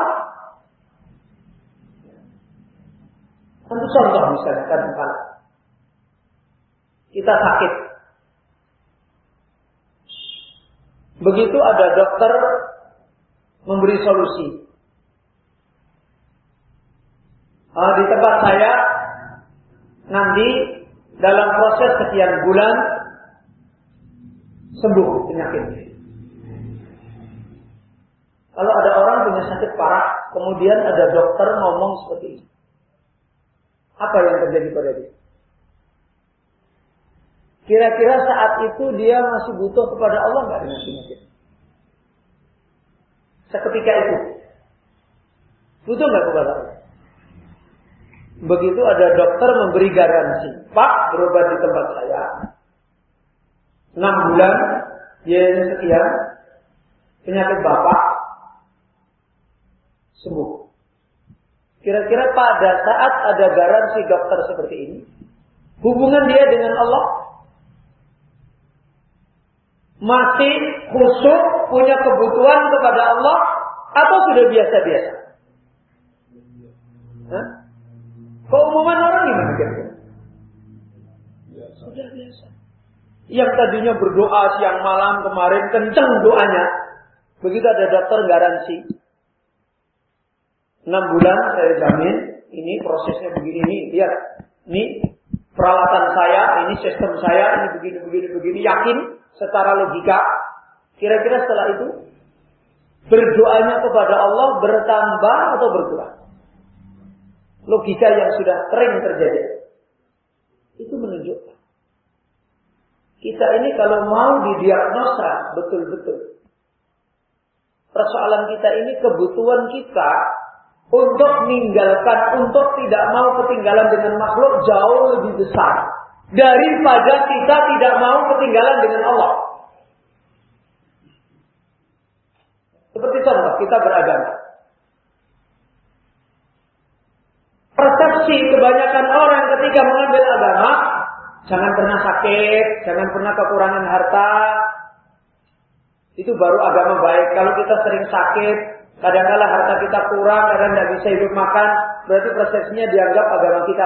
Tentu contoh misalnya kadang-kala kita sakit. Begitu ada dokter memberi solusi. Ah, di tempat saya nanti dalam proses sekian bulan sembuh penyakitnya. Kalau ada orang punya sakit parah, kemudian ada dokter ngomong seperti ini, apa yang terjadi pada dia? Kira-kira saat itu dia masih butuh kepada Allah nggak dengan penyakit? Seketika itu butuh nggak kepada Allah? Begitu ada dokter memberi garansi, Pak, berobat di tempat saya enam bulan, biayanya sekian, penyakit Bapak sembuh. Kira-kira pada saat ada garansi dokter seperti ini, hubungan dia dengan Allah masih khusyuk, punya kebutuhan kepada Allah, atau sudah biasa-biasa? Hah? Keumuman orang gimana kira-kira? Sudah biasa. Yang tadinya berdoa siang malam kemarin kencang doanya, begitu ada dokter garansi enam bulan saya jamin ini prosesnya begini, ini lihat, ini peralatan saya, ini sistem saya, ini begini begini begini, yakin secara logika. Kira-kira setelah itu berdoanya kepada Allah bertambah atau berkurang? Logika yang sudah sering terjadi itu menunjukkan kita ini kalau mau didiagnosa betul-betul persoalan kita ini, kebutuhan kita untuk meninggalkan, untuk tidak mau ketinggalan dengan makhluk jauh lebih besar daripada kita tidak mau ketinggalan dengan Allah. Seperti contoh, kita beragama. Persepsi kebanyakan orang ketika mengambil agama, jangan pernah sakit, jangan pernah kekurangan harta. Itu baru agama baik. Kalau kita sering sakit, kadang-kala harta kita kurang, kadang tidak bisa hidup makan, berarti persepsinya dianggap agama kita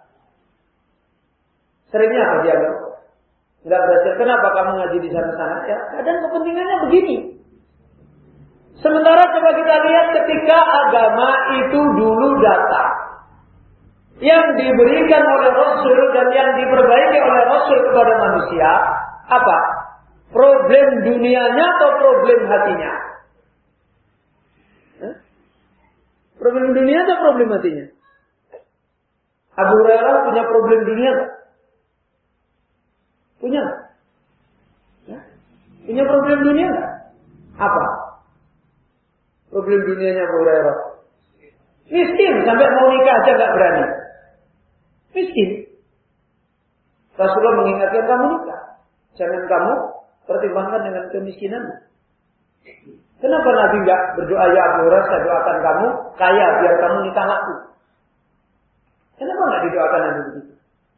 seringnya apa dianggap? Enggak berhasil. Kenapa kamu ngaji di sana-sana? Ya, kadang kepentingannya begini. Sementara coba kita lihat ketika agama itu dulu datang, yang diberikan oleh Rasul dan yang diperbaiki oleh Rasul kepada manusia, apa? Problem dunianya atau problem hatinya? Hah? Problem dunia atau problem hatinya? Abu Hurairah punya problem dunia tak? Punya? Ya? Punya problem dunia tak? Apa? Problem dunianya Abu Hurairah? Miskin, sampai mau nikah aja gak berani. Miskin. Rasulullah mengingatkan kamu nikah. Jangan kamu pertimbangkan dengan kemiskinan. Kenapa Nabi enggak berdoa, ya Abu Hurairah, saya doakan kamu kaya biar kamu nikah laku? Kenapa enggak didoakan Nabi begitu?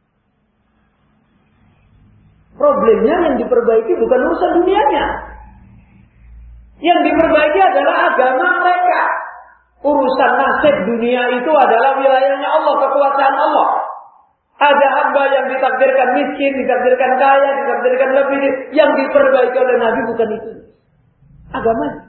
Problemnya yang diperbaiki bukan urusan dunianya. Yang diperbaiki adalah agama mereka. Urusan nasib dunia itu adalah wilayahnya Allah, kekuasaan Allah. Ada hamba yang ditakdirkan miskin, ditakdirkan kaya, ditakdirkan lebih. Yang diperbaiki oleh Nabi bukan itu. Agamanya.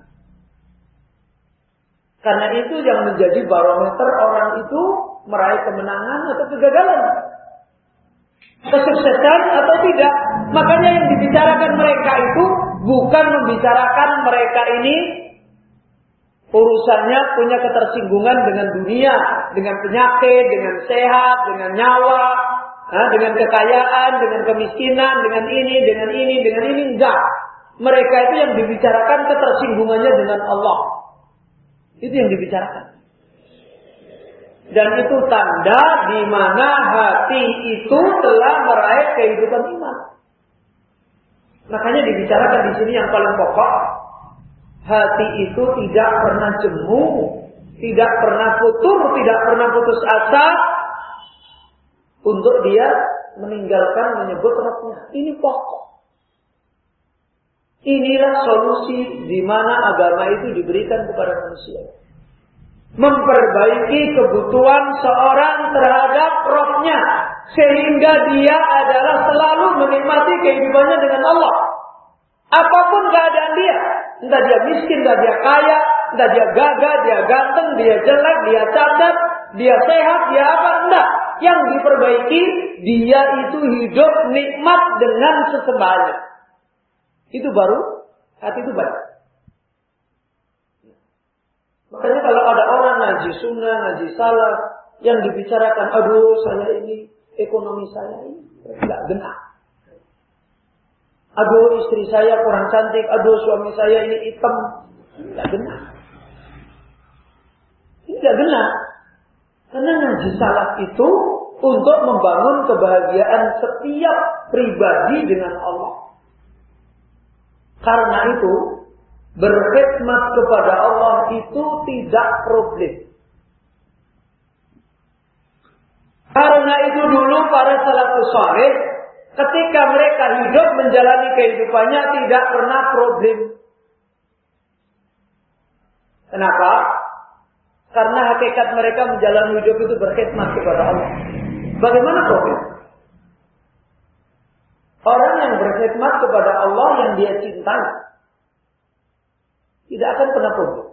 Karena itu yang menjadi barometer orang itu meraih kemenangan atau kegagalan. Kesuksesan atau tidak. Makanya yang dibicarakan mereka itu bukan membicarakan mereka ini urusannya punya ketersinggungan dengan dunia, dengan penyakit, dengan sehat, dengan nyawa, nah, dengan kekayaan, dengan kemiskinan, dengan ini, dengan ini, dengan ini. Enggak. Mereka itu yang dibicarakan ketersinggungannya dengan Allah. Itu yang dibicarakan. Dan itu tanda di mana hati itu telah meraih kehidupan iman. Makanya dibicarakan di sini yang paling pokok. Hati itu tidak pernah jemu, tidak pernah futur, tidak pernah putus asa untuk dia meninggalkan menyebut Rabbnya. Ini pokok. Inilah solusi di mana agama itu diberikan kepada manusia. Memperbaiki kebutuhan seorang terhadap Rabbnya, sehingga dia adalah selalu menikmati kehidupannya dengan Allah. Apapun keadaan dia, entah dia miskin, entah dia kaya, entah dia gagah, dia ganteng, dia jelek, dia cacat, dia sehat, dia apa, enggak. Yang diperbaiki, dia itu hidup nikmat dengan sesembahannya. Itu baru hati itu baik. Makanya kalau ada orang ngaji sunnah, ngaji salah, yang dibicarakan, aduh saya ini, ekonomi saya ini enggak benar. Aduh istri saya kurang cantik, aduh suami saya ini hitam. Enggak benar. Ini enggak benar. Karena ngaji salah itu untuk membangun kebahagiaan setiap pribadi dengan Allah. Karena itu, berkhidmat kepada Allah itu tidak problem. Karena itu dulu para salafus saleh ketika mereka hidup menjalani kehidupannya tidak pernah problem. Kenapa? Karena hakikat mereka menjalani hidup itu berkhidmat kepada Allah. Bagaimana problem? Orang yang berkhidmat kepada Allah yang dia cintai tidak akan pernah problem.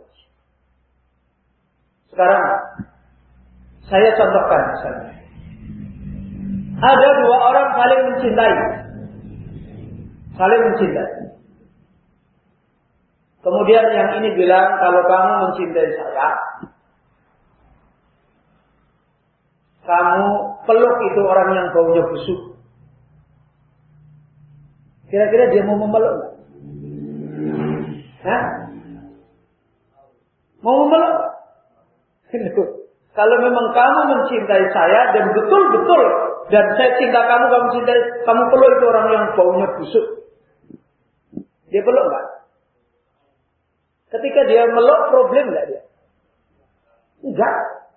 Sekarang saya contohkan misalnya. Ada dua orang saling mencintai. Saling mencintai. Kemudian yang ini bilang, kalau kamu mencintai saya, kamu peluk itu orang yang baunya busuk. Kira-kira dia mau memeluk nggak? Hah? Mau memeluk? Kalau memang kamu mencintai saya dan betul-betul dan saya cinta kamu, kamu cintai, kamu peluk itu orang yang baunya busuk. Dia peluk nggak? Ketika dia meluk, problem nggak dia? Enggak.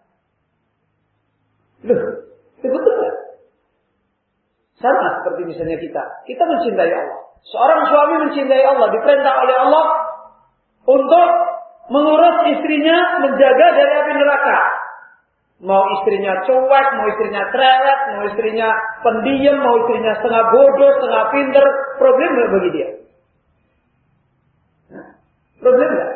Loh, itu betul nggak? Sama seperti misalnya kita. Kita mencintai Allah. Seorang suami mencintai Allah, diperintah oleh Allah untuk mengurus istrinya, menjaga dari api neraka. Mau istrinya cuek, mau istrinya cerewet, mau istrinya pendiam, mau istrinya setengah bodoh, setengah pinter, problem nggak bagi dia? Nah, problem nggak?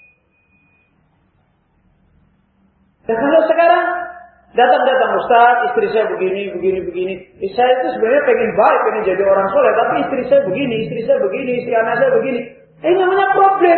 Dan kalau sekarang datang-datang Ustaz, istri saya begini, begini, begini. Saya itu sebenarnya pengen baik, pengen jadi orang soleh, tapi istri saya begini, istri saya begini, istri anak saya begini. Ini namanya problem.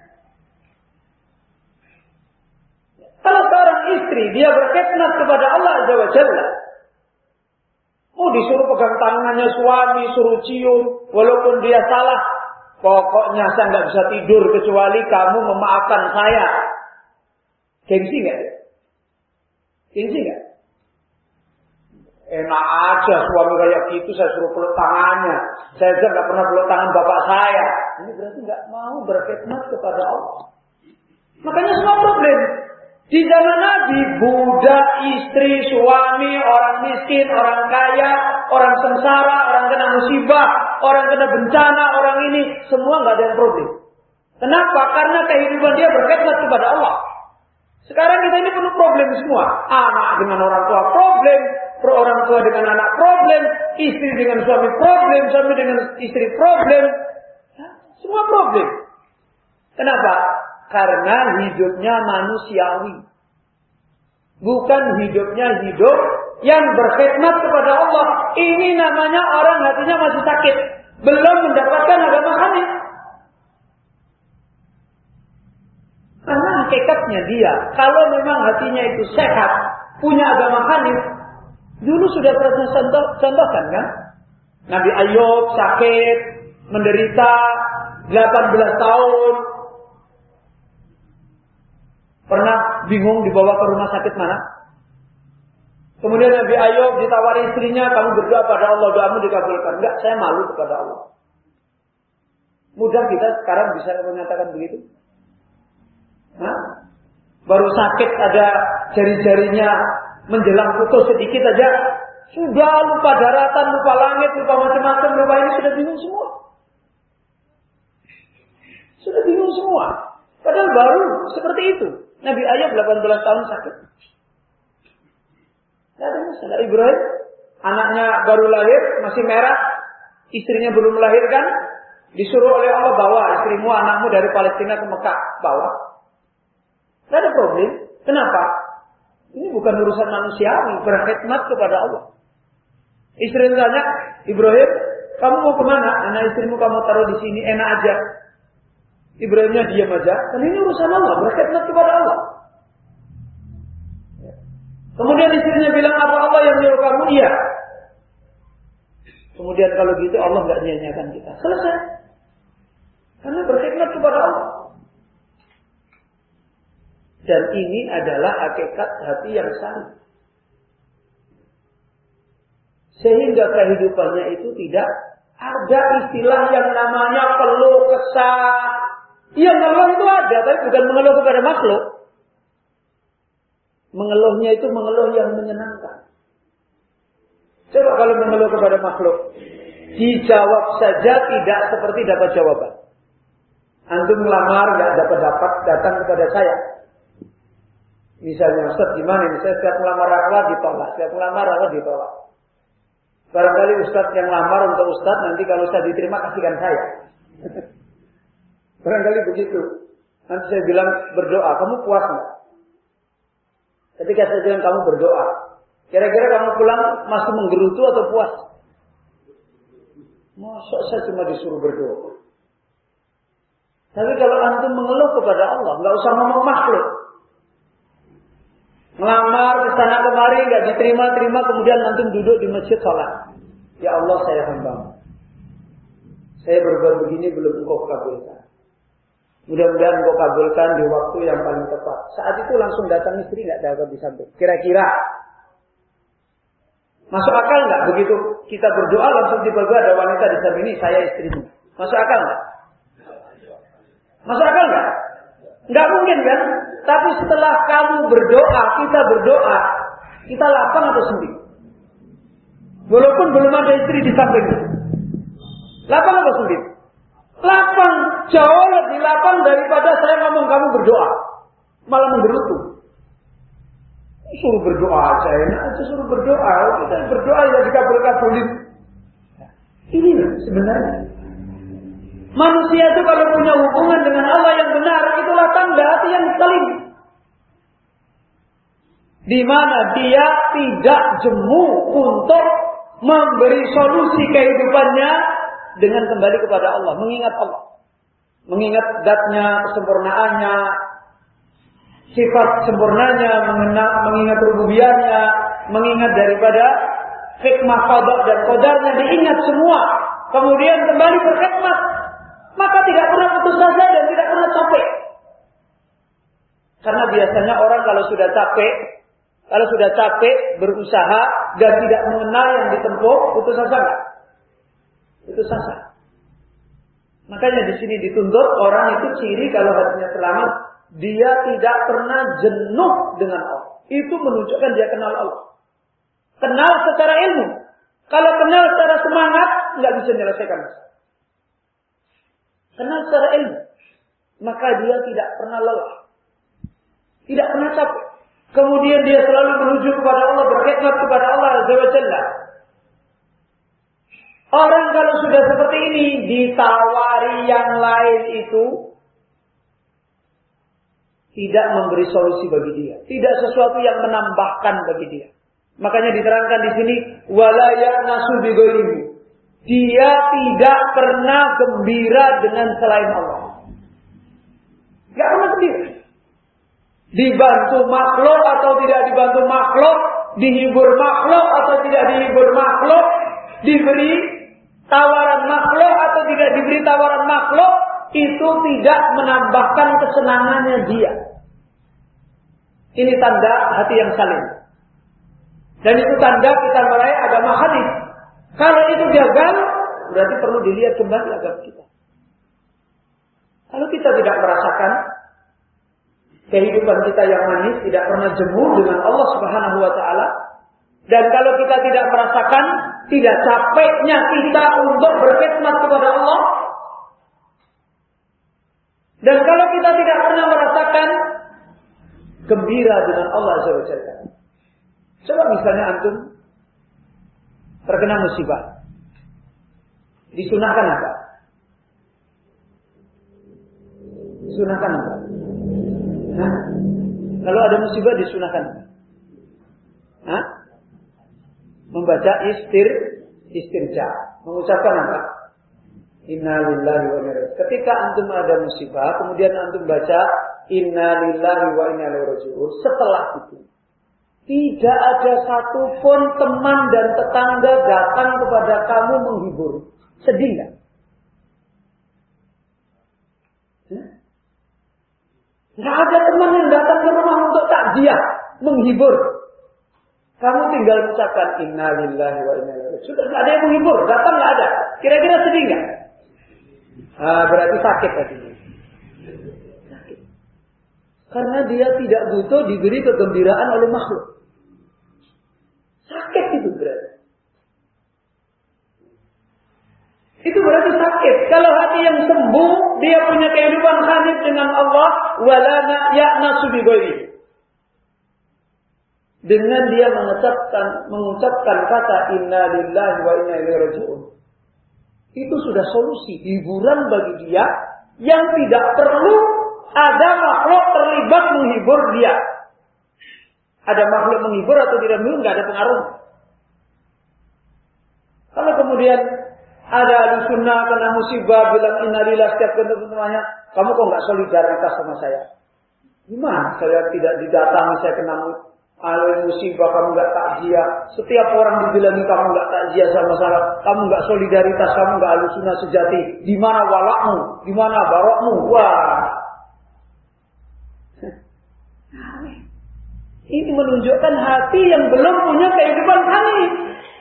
Kalau seorang istri dia berkhidmat kepada Allah Azza wa Jalla, mau disuruh pegang tangannya suami, suruh cium, walaupun dia salah, pokoknya saya nggak bisa tidur kecuali kamu memaafkan saya. Gengsi nggak? Gengsi nggak? Enak aja suami kayak gitu, saya suruh peluk tangannya. Saya aja nggak pernah peluk tangan bapak saya. Ini berarti nggak mau berkhidmat kepada Allah. Makanya semua problem. Di zaman Nabi, budak, istri, suami, orang miskin, orang kaya, orang sengsara, orang kena musibah, orang kena bencana, orang ini, semua nggak ada yang problem. Kenapa? Karena kehidupan dia berkhidmat kepada Allah. Sekarang kita ini penuh problem semua. Anak dengan orang tua problem, orang tua dengan anak problem, istri dengan suami problem, suami dengan istri problem. Semua problem. Kenapa? Karena hidupnya manusiawi. Bukan hidupnya hidup yang berkhidmat kepada Allah. Ini namanya orang hatinya masih sakit. Belum mendapatkan agama hanif. Karena hakikatnya dia, kalau memang hatinya itu sehat, punya agama hanif, dulu sudah pernah contoh, contohkan kan? Nabi Ayub sakit, menderita delapan belas tahun. Pernah bingung dibawa ke rumah sakit mana? Kemudian Nabi Ayub ditawari istrinya, kamu berdoa pada Allah, doamu dikabulkan. Enggak, saya malu kepada Allah. Mudah kita sekarang bisa mengatakan begitu? Hah? Baru sakit ada jari-jarinya menjelang putus sedikit aja, sudah lupa daratan, lupa langit, lupa macam-macam, lupa ini, sudah bingung semua. Sudah bingung semua. Padahal baru seperti itu. Nabi Ayub delapan belas tahun sakit. Tidak ada masalah. Ibrahim, anaknya baru lahir, masih merah, istrinya belum melahirkan, disuruh oleh Allah bawa istrimu, anakmu dari Palestina ke Mekah, bawa. Tidak ada problem. Kenapa? Ini bukan urusan manusiawi, berkhidmat kepada Allah. Istri tanya, Ibrahim, kamu mau kemana? Anak istrimu kamu taruh di sini, enak aja. Ibrahimnya diam aja. Dan ini urusan Allah, berkhidmat kepada Allah. Kemudian istrinya bilang, apa Allah yang nyuruh kamu? Iya. Kemudian kalau gitu Allah nggak nyanyikan kita. Selesai. Karena berkhidmat kepada Allah. Dan ini adalah hakikat hati yang sama. Sehingga kehidupannya itu tidak ada istilah yang namanya keluh kesah. Iya, mengeluh itu ada, tapi bukan mengeluh kepada makhluk. Mengeluhnya itu mengeluh yang menyenangkan. Coba kalau mengeluh kepada makhluk. dijawab saja tidak seperti dapat jawaban. Antum melamar nggak dapat dapat datang kepada saya. Misalnya Ustaz gimana? Misalnya setiap melamar akhwat ditolak, setiap melamar akhwat ditolak. Barangkali Ustaz yang lamar untuk Ustaz nanti kalau Ustaz diterima kasihkan saya. Barangkali begitu. Nanti saya bilang berdoa, kamu puas nggak? Ketika saya bilang kamu berdoa, kira-kira kamu pulang masih menggerutu atau puas? Masa saya cuma disuruh berdoa. Tapi kalau antum mengeluh kepada Allah, nggak usah ngomong makhluk. Melamar ke sana kemari nggak diterima-terima, kemudian antum duduk di masjid salat. Ya Allah, saya hamba. Saya berbuat begini belum Engkau kabulkan. Mudah-mudahan Engkau kabulkan di waktu yang paling tepat. Saat itu langsung datang istri nggak dapat di samping. Kira-kira masuk akal nggak begitu kita berdoa langsung tiba-tiba ada wanita di samping ini, saya istrimu. Masuk akal nggak? Masuk akal nggak? Nggak mungkin kan? Tapi setelah kamu berdoa, kita berdoa, kita lapang atau sempit? Walaupun belum ada istri di sampingnya. Lapang atau sempit? Lapang, jauh lebih lapang daripada saya ngomong kamu berdoa. Malah menggerutu. Suruh berdoa aja, enak aja suruh berdoa. Kita berdoa ya dikabul-kabulin. Ini sebenarnya. Manusia itu kalau punya hubungan dengan Allah yang benar, itulah tanda hati yang saling. Di mana dia tidak jemu untuk memberi solusi kehidupannya dengan kembali kepada Allah, mengingat Allah, mengingat zatnya, kesempurnaannya, sifat sempurnanya, mengingat rububiyahnya, mengingat daripada hikmah qada dan qadarnya, diingat semua, kemudian kembali berkhidmat. Maka tidak pernah putus asa dan tidak pernah capek. Karena biasanya orang kalau sudah capek, kalau sudah capek berusaha dan tidak mengenal yang ditempuh, putus asa enggak? Putus asa. Makanya di sini dituntut orang itu ciri kalau hatinya selamat, dia tidak pernah jenuh dengan Allah. Itu menunjukkan dia kenal Allah. Kenal secara ilmu. Kalau kenal secara semangat, nggak bisa menyelesaikan masalah. Kenal secara ilmu, maka dia tidak pernah lelah, tidak pernah capek. Kemudian dia selalu menuju kepada Allah, berkhidmat kepada Allah Azza wa Jalla. Orang kalau sudah seperti ini ditawari yang lain itu tidak memberi solusi bagi dia, tidak sesuatu yang menambahkan bagi dia. Makanya diterangkan di sini wala ya'nasu bi ghairihi. Dia tidak pernah gembira dengan selain Allah. Tidak pernah gembira. Dibantu makhluk atau tidak dibantu makhluk, dihibur makhluk atau tidak dihibur makhluk, diberi tawaran makhluk atau tidak diberi tawaran makhluk, itu tidak menambahkan kesenangannya dia. Ini tanda hati yang saling. Dan itu tanda kita meraih agama hadis. Kalau itu gagal, berarti perlu dilihat kembali agama kita. Kalau kita tidak merasakan kehidupan kita yang manis, tidak pernah jemu dengan Allah Subhanahu wa taala, dan kalau kita tidak merasakan tidak capeknya kita untuk berkhidmat kepada Allah, dan kalau kita tidak pernah merasakan gembira dengan Allah Azza wa Jalla. Coba misalnya antum terkena musibah, disunahkan apa? Disunahkan apa? Hah? Kalau ada musibah disunahkan apa? Hah? Membaca istir istirja, mengucapkan apa? Inna lillahi wa inna ilaihi. Ketika antum ada musibah, kemudian antum baca Inna lillahi wa inna ilaihi raji'un. Setelah itu tidak ada satupun teman dan tetangga datang kepada kamu menghibur. Sedih nggak? Nggak ada teman yang datang ke rumah untuk takziah, menghibur. Kamu tinggal mengucapkan Inna lillahi wa inna ilaihi raji'un. Sudah nggak ada yang menghibur, datang nggak ada. Kira-kira sedih nggak? Ah, berarti sakit hatinya. Sakit. Karena dia tidak butuh diberi kegembiraan oleh makhluk. Sakit itu berarti. itu berarti sakit. Kalau hati yang sembuh, dia punya kehidupan hanif dengan Allah, wala ya'nasu bi ghairi. Dengan dia mengucapkan mengucapkan kata inna lillahi wa inna ilaihi raji'un. Itu sudah solusi, hiburan bagi dia yang tidak perlu ada makhluk terlibat menghibur dia. Ada makhluk menghibur atau tidak menghibur, nggak ada pengaruh. Kalau kemudian ada ahli sunnah kena musibah bilang innalillahi setiap ketemu-temuannya, kamu kok nggak solidaritas sama saya? Gimana? Saya tidak didatangi, saya kena ahli musibah, kamu nggak takziah. Setiap orang dibilangi kamu nggak takziah sama saya, kamu nggak solidaritas, kamu nggak ahli sunnah sejati. Di mana walakmu? Di mana barokmu? Wah, ini menunjukkan hati yang belum punya kehidupan hanif.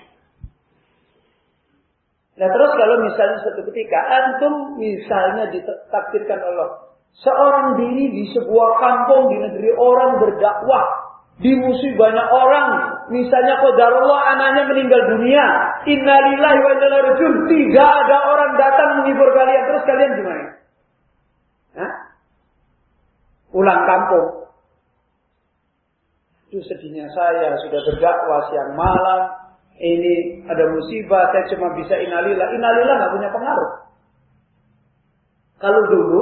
Nah terus kalau misalnya suatu ketika antum misalnya ditakdirkan Allah seorang diri di sebuah kampung di negeri orang berdakwah, dimusuhi banyak orang, misalnya qadarullah anaknya meninggal dunia, innalillahi wa inna ilaihi raji'un, tidak ada orang datang menghibur kalian, terus kalian gimana? Hah? Pulang kampung. Itu sedihnya saya sudah berdakwah siang malam. Ini ada musibah, saya cuma bisa innalillah. Innalillah nggak punya pengaruh. Kalau dulu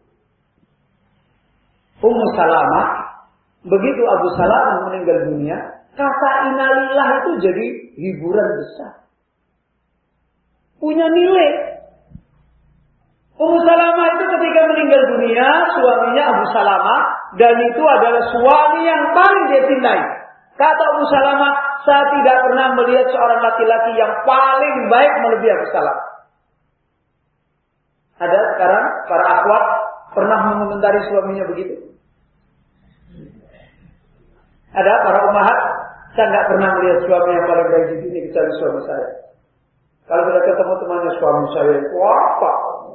Ummu Salamah, begitu Abu Salamah meninggal dunia, kata innalillah itu jadi hiburan besar, punya nilai. Ummu Salamah itu ketika meninggal dunia, suaminya Abu Salamah, dan itu adalah suami yang paling dia cintai. Kata Ummu Salamah, saya tidak pernah melihat seorang laki-laki yang paling baik melebihi Abu Salamah. Ada sekarang para akhwat pernah mengomentari suaminya begitu? Ada para ummahat, saya nggak pernah melihat suami yang paling baik di sini kecuali suami saya. Kalau kita ketemu temannya suami saya, apa?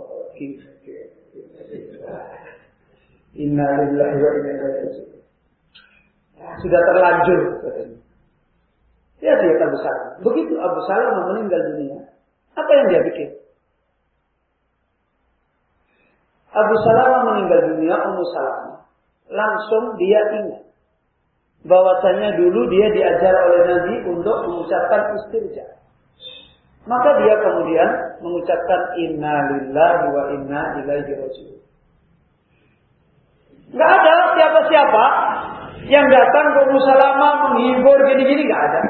Inna lillahi wa inna ilaihi raji'un. Sudah terlanjur katanya. Ya dia Abu Salamah. Begitu Abu Salamah meninggal dunia, apa yang dia bikin? Abu Salamah meninggal dunia, Ummu Salamah langsung dia ingat bahwasanya dulu dia diajar oleh Nabi untuk mengucapkan istirja. Maka dia kemudian mengucapkan inna lillahi wa inna ilaihi raji'un. Enggak ada siapa-siapa yang datang ke Ummu Salamah menghibur gini-gini, enggak ada.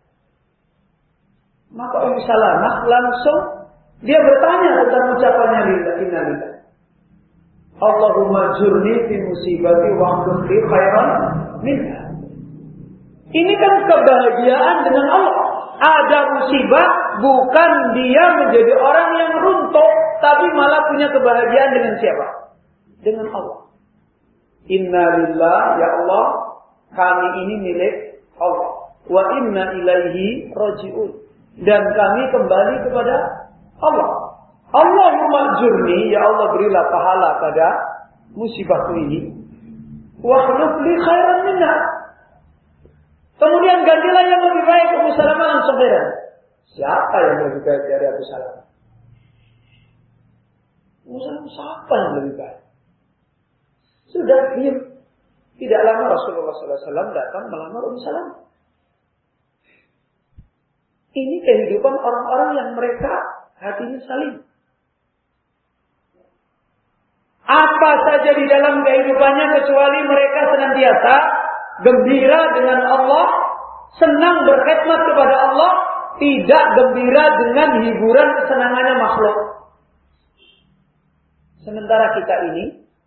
Maka Ummu Salamah langsung dia bertanya tentang ucapannya lillahi inna lillahi. Allahumma jurni fi musibati wa akhlifli khairan minha. Ini kan kebahagiaan dengan Allah. Ada musibah, bukan dia menjadi orang yang runtuh, tapi malah punya kebahagiaan dengan siapa? Dengan Allah. Inna lillah, ya Allah, kami ini milik Allah. Wa inna ilaihi raji'un. Dan kami kembali kepada Allah. Allahumma jurni, ya Allah berilah pahala pada musibahku ini. Wa akhlifli khairan minha. Kemudian gantilah yang lebih baik. Ummu Salamah langsung heran. Siapa yang lebih baik dari Abu Salamah? Ummu Salamah siapa yang lebih baik? Sudah diam. Tidak lama Rasulullah sallallahu alaihi wasallam datang melamar Ummu Salamah. Ini kehidupan orang-orang yang mereka hatinya saling. Apa saja di dalam kehidupannya kecuali mereka senantiasa gembira dengan Allah, senang berkhidmat kepada Allah, tidak gembira dengan hiburan kesenangannya makhluk. Sementara kita ini,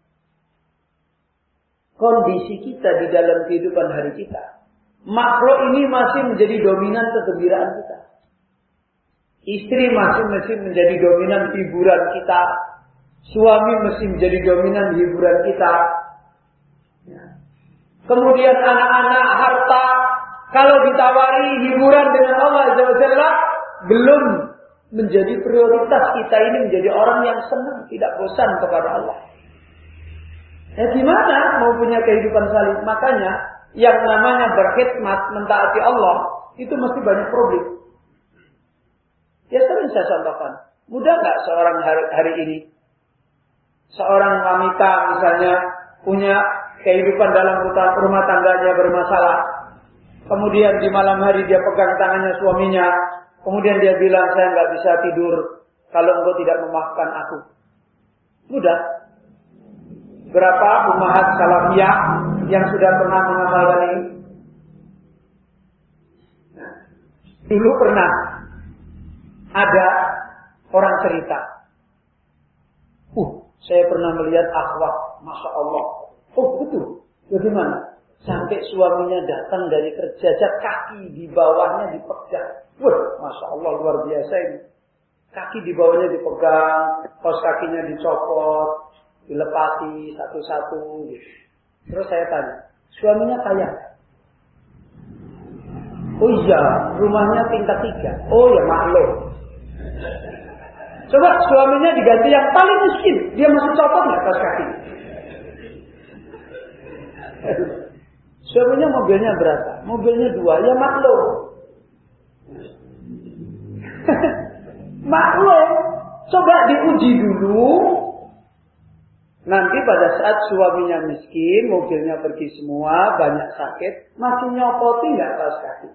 kondisi kita di dalam kehidupan hari kita, makhluk ini masih menjadi dominan kegembiraan kita. Istri masih masih menjadi dominan hiburan kita. Suami mesti menjadi dominan hiburan kita. Kemudian anak-anak, harta, kalau ditawari hiburan dengan Allah Azza wa Jalla, belum menjadi prioritas kita ini menjadi orang yang senang, tidak bosan kepada Allah. Ya gimana mau punya kehidupan saling? Makanya yang namanya berkhidmat, mentaati Allah, itu mesti banyak problem. Ya sering saya contohkan. Mudah nggak seorang hari, hari ini? Seorang wanita misalnya punya kehidupan dalam rumah tangganya bermasalah. Kemudian di malam hari dia pegang tangannya suaminya. Kemudian dia bilang, saya nggak bisa tidur kalau engkau tidak memaafkan aku. Mudah. Berapa ummahat salafiyah yang sudah pernah mengamalkan ini? Nah, dulu pernah ada orang cerita. Uh, saya pernah melihat akhwat, masya Allah. Oh betul. Bagaimana? Sampai suaminya datang dari kerja, kaki di bawahnya dipegang. Wah, masya Allah luar biasa ini. Kaki di bawahnya dipegang, kaos kakinya dicopot, dilepasi satu-satu. Terus saya tanya, suaminya kaya? Oh iya, rumahnya tingkat tiga. Oh ya maklum. Coba suaminya diganti yang paling miskin, dia masih copot nggak kaos kaki? Suaminya mobilnya berapa? Mobilnya dua, ya maklum. Maklum. Coba diuji dulu. Nanti pada saat suaminya miskin, mobilnya pergi semua, banyak sakit, masih nyopoti nggak kaos kaki?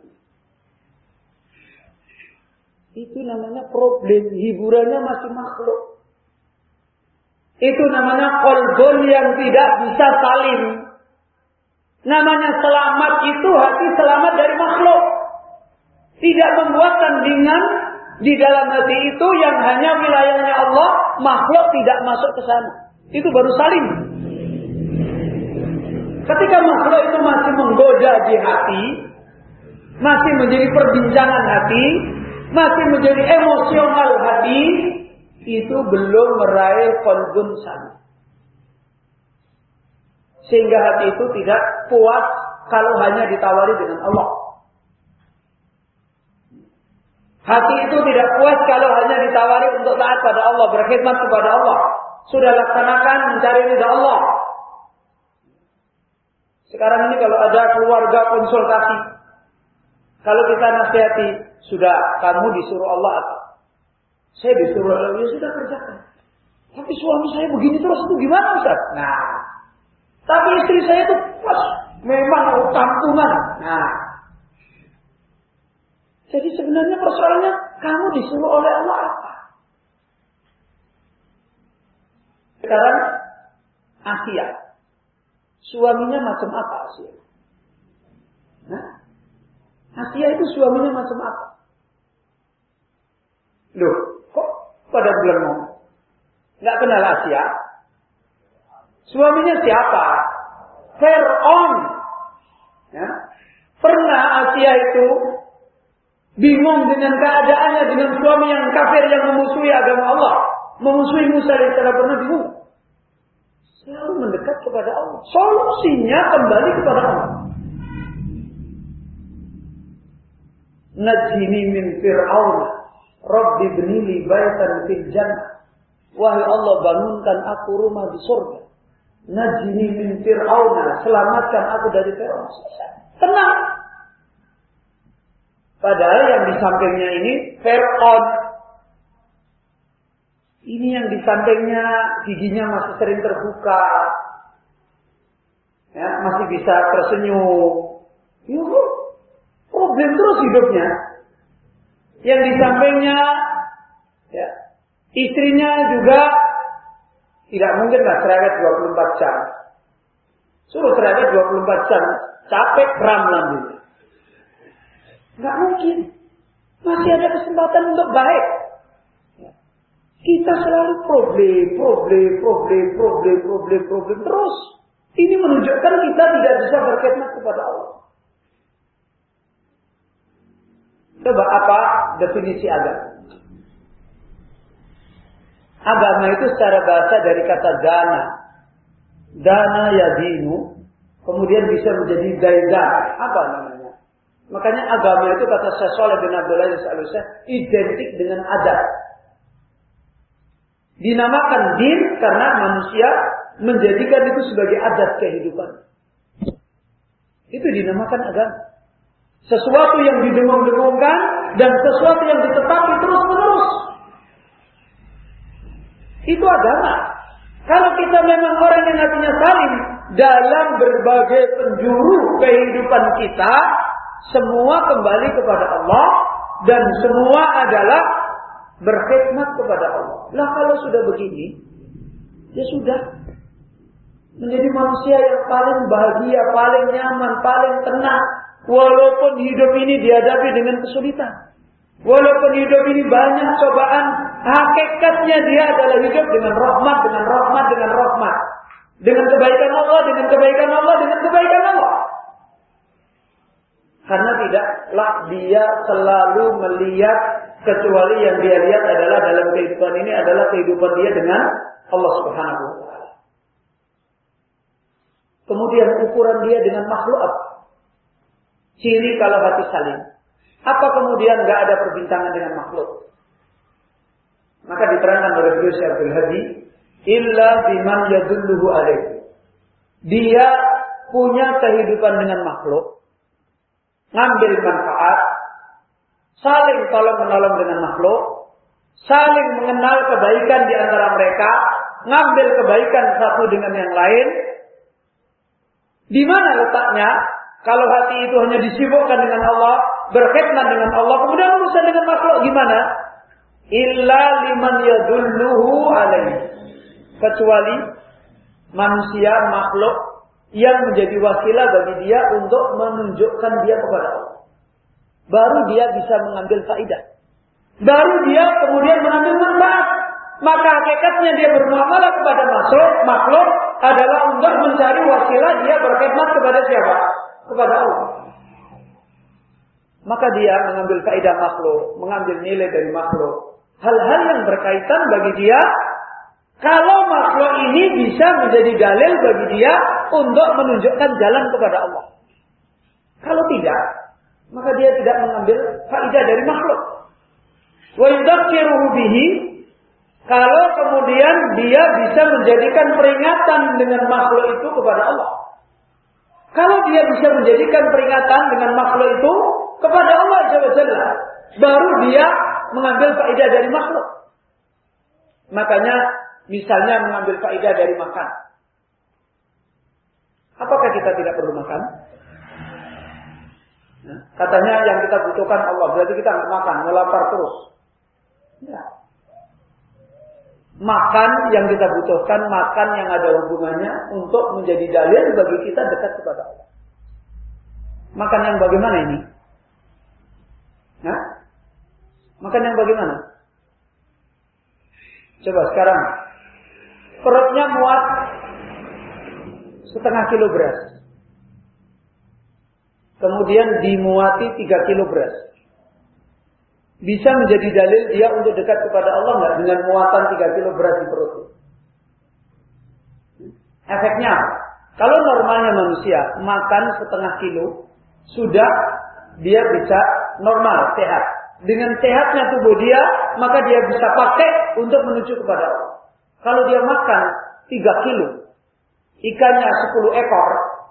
Itu namanya problem, hiburannya masih makhluk. Itu namanya qalbun yang tidak bisa salim. Namanya selamat itu hati selamat dari makhluk. Tidak membuat tandingan di dalam hati itu yang hanya wilayahnya Allah, makhluk tidak masuk ke sana. Itu baru salim. Ketika makhluk itu masih menggoda di hati, masih menjadi perbincangan hati, masih menjadi emosional hati, itu belum meraih qalbun salim. Sehingga hati itu tidak puas kalau hanya ditawari dengan Allah. Hati itu tidak puas kalau hanya ditawari untuk taat pada Allah, berkhidmat kepada Allah. Sudah laksanakan mencari ridha Allah. Sekarang ini kalau ada keluarga konsultasi, kalau kita nasihati, sudah kamu disuruh Allah apa? Saya disuruh Allah, ya sudah kerjakan. Tapi suami saya begini terus, itu gimana Ustaz? Nah, tapi istri saya itu pas memang kampungan. Nah, jadi sebenarnya persoalannya kamu disuruh oleh Allah apa? Sekarang Asia, suaminya macam apa Asia? Nah, Asia itu suaminya macam apa? Loh, kok pada bulan mau? Nggak kenal Asia? Suaminya siapa? Fir'aun. Ya. Pernah Asia itu bingung dengan keadaannya dengan suami yang kafir yang memusuhi agama Allah, memusuhi Musa alaihissalam, pernah bingung. Selalu mendekat kepada Allah. Solusinya kembali kepada Allah. Najini min Fir'aun, Rabbi bnili baitan fil jannah. Wahai Allah, bangunkan aku rumah di surga. Najini min Fir'aun, selamatkan aku dari Fir'aun. Tenang. Padahal yang di sampingnya ini Fir'aun. Ini yang di sampingnya giginya masih sering terbuka. Ya, masih bisa tersenyum. Yuhu, problem terus hidupnya. Yang di sampingnya ya, istrinya juga tidak mungkin lah cerewet dua puluh empat jam. Suruh cerewet dua puluh empat jam, capek kram lambungnya. Enggak mungkin. Masih ada kesempatan untuk baik. Kita selalu problem, problem, problem, problem, problem, problem terus. Ini menunjukkan kita tidak bisa berkhidmat kepada Allah. Coba apa definisi agama? Agama itu secara bahasa dari kata dana. Dana yadinu. Kemudian bisa menjadi daidan. Apa namanya? Makanya agama itu kata Syekh Shalih bin Abdul Aziz Al-Utsaimin identik dengan adat. Dinamakan din karena manusia menjadikan itu sebagai adat kehidupan. Itu dinamakan agama. Sesuatu yang didengung-dengungkan dan sesuatu yang ditetapi terus-menerus. Itu agama. Kalau kita memang orang yang hatinya salim dalam berbagai penjuru kehidupan kita, semua kembali kepada Allah dan semua adalah berkhidmat kepada Allah. Lah kalau sudah begini, ya sudah. Menjadi manusia yang paling bahagia, paling nyaman, paling tenang. Walaupun hidup ini dihadapi dengan kesulitan. Walaupun hidup ini banyak cobaan, hakikatnya dia adalah hidup dengan rahmat, dengan rahmat, dengan rahmat. Dengan kebaikan Allah, dengan kebaikan Allah, dengan kebaikan Allah. Karena tidaklah dia selalu melihat, kecuali yang dia lihat adalah dalam kehidupan ini adalah kehidupan dia dengan Allah Subhanahu wa taala. Kemudian ukuran dia dengan makhluk apa? Ciri kalau hati salim. Apa kemudian enggak ada perbincangan dengan makhluk? Maka diterangkan oleh beliau Syekh Abdul Hadi, illa biman yadulluhu alaihi. Dia punya kehidupan dengan makhluk, ngambil manfaat, saling tolong menolong dengan makhluk, saling mengenal kebaikan di antara mereka, ngambil kebaikan satu dengan yang lain. Di mana letaknya? Kalau hati itu hanya disibukkan dengan Allah, berkhidmat dengan Allah, kemudian urusan dengan makhluk gimana? Illa liman yadulluhu alaihi. Kecuali manusia, makhluk yang menjadi wasilah bagi dia untuk menunjukkan dia kepada Allah. Baru dia bisa mengambil faidah. Baru dia kemudian mengambil manfaat. Maka hakikatnya dia bermuamalah kepada makhluk, makhluk adalah untuk mencari wasilah dia berkhidmat kepada siapa? Kepada Allah. Maka dia mengambil faedah makhluk, mengambil nilai dari makhluk. Hal-hal yang berkaitan bagi dia, kalau makhluk ini bisa menjadi dalil bagi dia untuk menunjukkan jalan kepada Allah. Kalau tidak, maka dia tidak mengambil faedah dari makhluk. Wa yudzakiruhu bihi. Kalau kemudian dia bisa menjadikan peringatan dengan makhluk itu kepada Allah. Kalau dia bisa menjadikan peringatan dengan makhluk itu kepada Allah Subhanahu wa taala, baru dia mengambil faedah dari makhluk. Makanya misalnya mengambil faedah dari makan. Apakah kita tidak perlu makan? Nah, katanya yang kita butuhkan Allah, berarti kita nggak makan, melapar terus. Ya. Makan yang kita butuhkan, makan yang ada hubungannya untuk menjadi dalil bagi kita dekat kepada Allah. Makan yang bagaimana ini? Nah, makan yang bagaimana? Coba sekarang, perutnya muat setengah kilo beras. Kemudian dimuati tiga kilo beras. Bisa menjadi dalil dia untuk dekat kepada Allah nggak dengan muatan tiga kilo beras di perut? Efeknya, kalau normalnya manusia makan setengah kilo, sudah dia bisa normal, sehat. Dengan sehatnya tubuh dia, maka dia bisa pakai untuk menuju kepada Allah. Kalau dia makan tiga kilo, ikannya sepuluh ekor,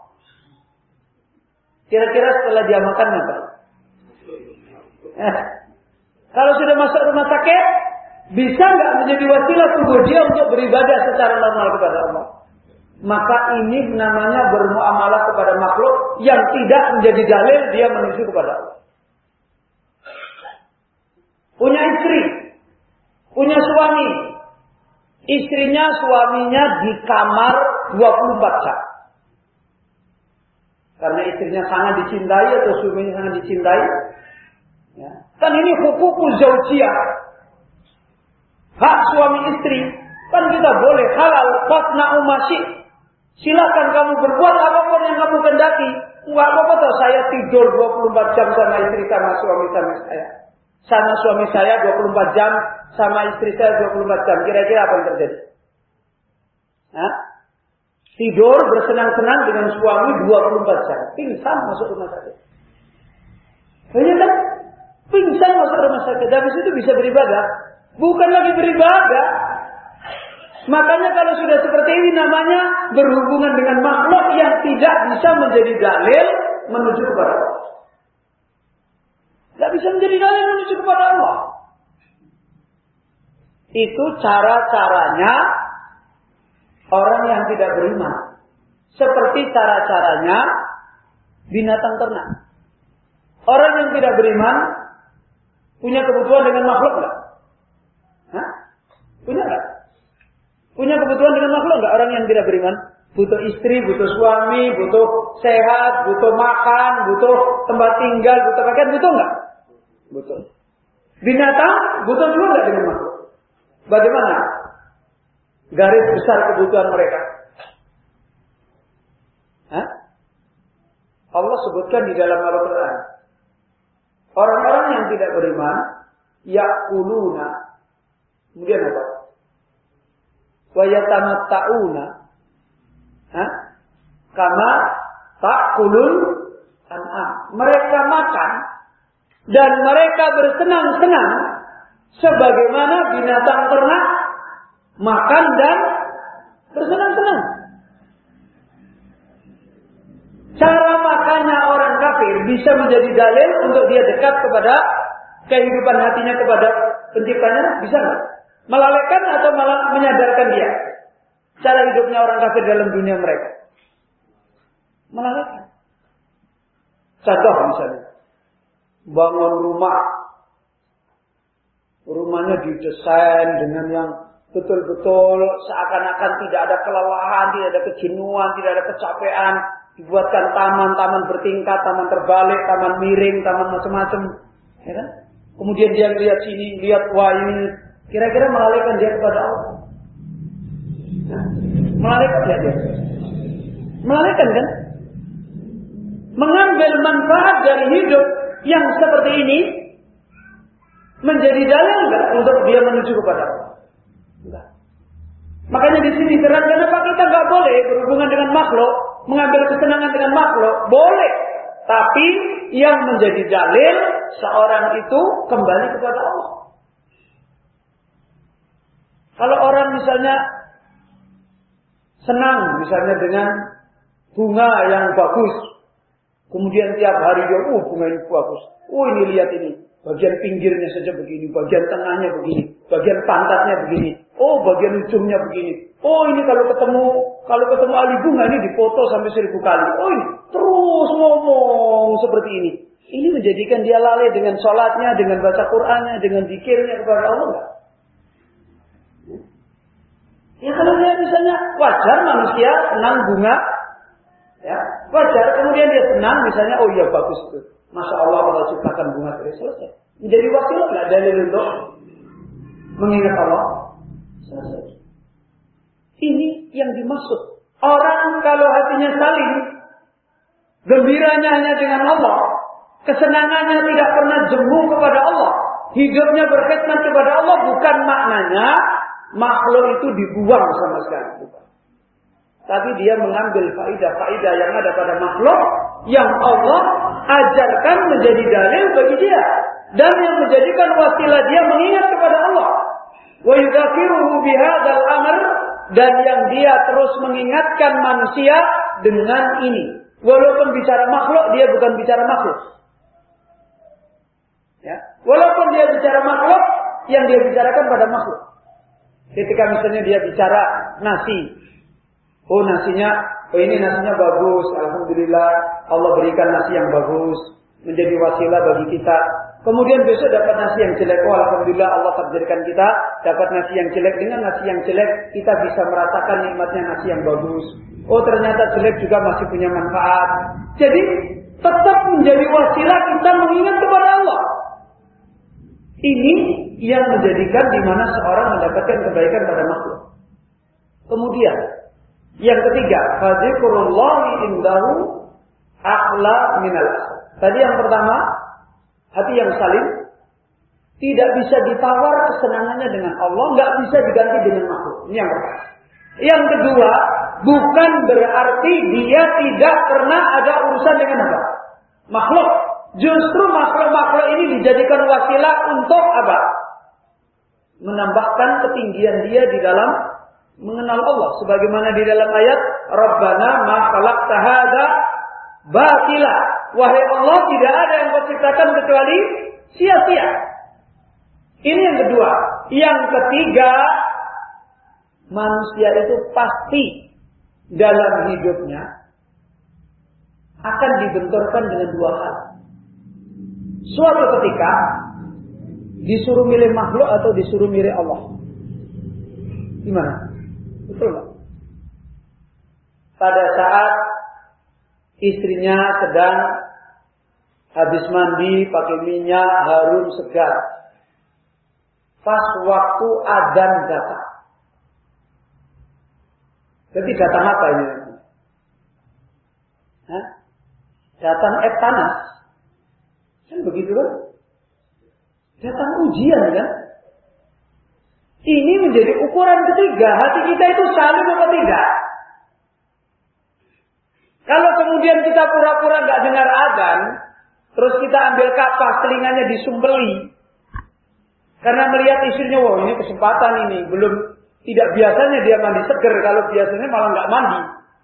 kira-kira setelah dia makan apa? Eh, kalau sudah masuk rumah sakit, bisa nggak menjadi wasilah tubuh dia untuk beribadah secara normal kepada Allah? Maka ini namanya bermuamalah kepada makhluk yang tidak menjadi dalil dia menuju kepada Allah. Punya istri, punya suami, istrinya suaminya di kamar dua puluh empat jam. Karena istrinya sangat dicintai atau suaminya sangat dicintai. Ya. Kan ini hukukul zaujiyah. Hak suami istri. Kan kita boleh halal. Fasna'u masyi'. Silakan kamu berbuat apapun yang kamu kendaki. Enggak apa-apa toh saya tidur dua puluh empat jam sama istri sama suami sama saya. Sama suami saya dua puluh empat jam, sama istri saya dua puluh empat jam. Kira-kira apa yang terjadi? Hah? Tidur bersenang-senang dengan suami dua puluh empat jam. Pingsan masuk rumah sakit. Banyak kan? Pingsan masuk rumah sakit. Habis itu bisa beribadah. Bukan lagi beribadah. Makanya kalau sudah seperti ini namanya berhubungan dengan makhluk yang tidak bisa menjadi dalil menuju kepada Allah. Tidak bisa menjadi dalil menuju kepada Allah. Itu cara-caranya orang yang tidak beriman. Seperti cara-caranya binatang ternak. Orang yang tidak beriman punya kebutuhan dengan makhluk enggak? Hah? Punya enggak? Punya kebutuhan dengan makhluk enggak orang yang tidak beriman? Butuh istri, butuh suami, butuh sehat, butuh makan, butuh tempat tinggal, butuh pakaian, butuh enggak? Butuh. Binatang butuh juga enggak dengan makhluk? Bagaimana garis besar kebutuhan mereka? Hah? Allah sebutkan di dalam Al-Quran, orang-orang yang tidak beriman ya'kuluna, kemudian apa? Wa yatamatta'una, hah? Kama ta'kulul an'am. Mereka makan dan mereka bersenang-senang sebagaimana binatang ternak makan dan bersenang-senang. Cara makannya orang kafir bisa menjadi dalil untuk dia dekat kepada kehidupan hatinya kepada penciptanya, bisa nggak? Melalaikan atau malah menyadarkan dia cara hidupnya orang kafir dalam dunia mereka? Melalaikan. Contoh misalnya, bangun rumah, rumahnya didesain dengan yang betul-betul seakan-akan tidak ada kelelahan, tidak ada kejenuhan, tidak ada kecapean. Dibuatkan taman-taman bertingkat, taman terbalik, taman miring, taman macam-macam, ya kan? Kemudian dia lihat sini, lihat wah ini, kira-kira melalaikan dia kepada Allah. Nah, melalaikan dia, dia. Melalaikan kan? Mengambil manfaat dari hidup yang seperti ini menjadi dalil enggak untuk dia menuju kepada Allah? Enggak. Makanya di sini terang kenapa kita enggak boleh berhubungan dengan makhluk, mengambil kesenangan dengan makhluk, boleh. Tapi yang menjadi dalil seorang itu kembali kepada Allah. Kalau orang misalnya senang misalnya dengan bunga yang bagus, kemudian tiap hari dia, oh bunga ini bagus, oh ini lihat ini, bagian pinggirnya saja begini, bagian tengahnya begini, bagian pantatnya begini, oh bagian ujungnya begini, oh ini kalau ketemu kalau ketemu ahli bunga ini dipoto sampai seribu kali, oh ini terus ngomong seperti ini. Ini menjadikan dia lalai dengan sholatnya, dengan baca Qur'annya, dengan zikirnya kepada Allah enggak? Ya kalau dia misalnya wajar manusia senang bunga, ya wajar. Kemudian dia senang misalnya, oh iya bagus itu, masya Allah Allah ciptakan bunga terus selesai. Menjadi wasilah nggak dalil untuk mengingat Allah? Selesai. Ini yang dimaksud. Orang kalau hatinya saling, gembiranya hanya dengan Allah, kesenangannya tidak pernah jemu kepada Allah, hidupnya berkhidmat kepada Allah, bukan maknanya makhluk itu dibuang sama sekali. Bukan. Tapi dia mengambil faidah-faidah yang ada pada makhluk yang Allah ajarkan menjadi dalil bagi dia dan yang menjadikan wasilah dia mengingat kepada Allah. Wa yudzakiruhu bihadzal amr, dan yang dia terus mengingatkan manusia dengan ini. Walaupun bicara makhluk, dia bukan bicara makhluk. Ya, walaupun dia bicara makhluk, yang dia bicarakan pada makhluk. Ketika misalnya dia bicara nasi, oh nasinya, oh ini nasinya bagus, alhamdulillah Allah berikan nasi yang bagus, menjadi wasilah bagi kita. Kemudian besok dapat nasi yang jelek, oh alhamdulillah Allah takdirkan kita dapat nasi yang jelek. Dengan nasi yang jelek kita bisa merasakan nikmatnya nasi yang bagus. Oh ternyata jelek juga masih punya manfaat. Jadi tetap menjadi wasilah kita mengingat kepada Allah. Ini yang menjadikan di mana seorang mendapatkan kebaikan pada makhluk. Kemudian yang ketiga, fadzikrullahi indahu a'la minal asal. Tadi yang pertama, hati yang salim tidak bisa ditawar kesenangannya dengan Allah, nggak bisa diganti dengan makhluk. Ini yang pertama. Yang kedua, bukan berarti dia tidak pernah ada urusan dengan apa? Makhluk. Justru makhluk-makhluk ini dijadikan wasilah untuk apa? Menambahkan ketinggian dia di dalam mengenal Allah. Sebagaimana di dalam ayat, Rabbana ma khalaqta hadza batila. Wahai Allah, tidak ada yang kau ciptakan kecuali sia-sia. Ini yang kedua. Yang ketiga, manusia itu pasti dalam hidupnya akan dibenturkan dengan dua hal. Suatu ketika disuruh milih makhluk atau disuruh milih Allah. Gimana? Betul nggak? Pada saat istrinya sedang habis mandi pakai minyak harum segar, pas waktu adzan datang. Jadi datang apa ini? Hah? Datang es panas. Kan begitu kan? Datang ujian kan? Ini menjadi ukuran ketiga. Hati kita itu salim atau tidak? Kalau kemudian kita pura-pura nggak dengar adzan, terus kita ambil kapas, telinganya disumbeli, karena melihat istrinya, wah ini kesempatan ini, belum, tidak biasanya dia mandi seger, kalau biasanya malah nggak mandi.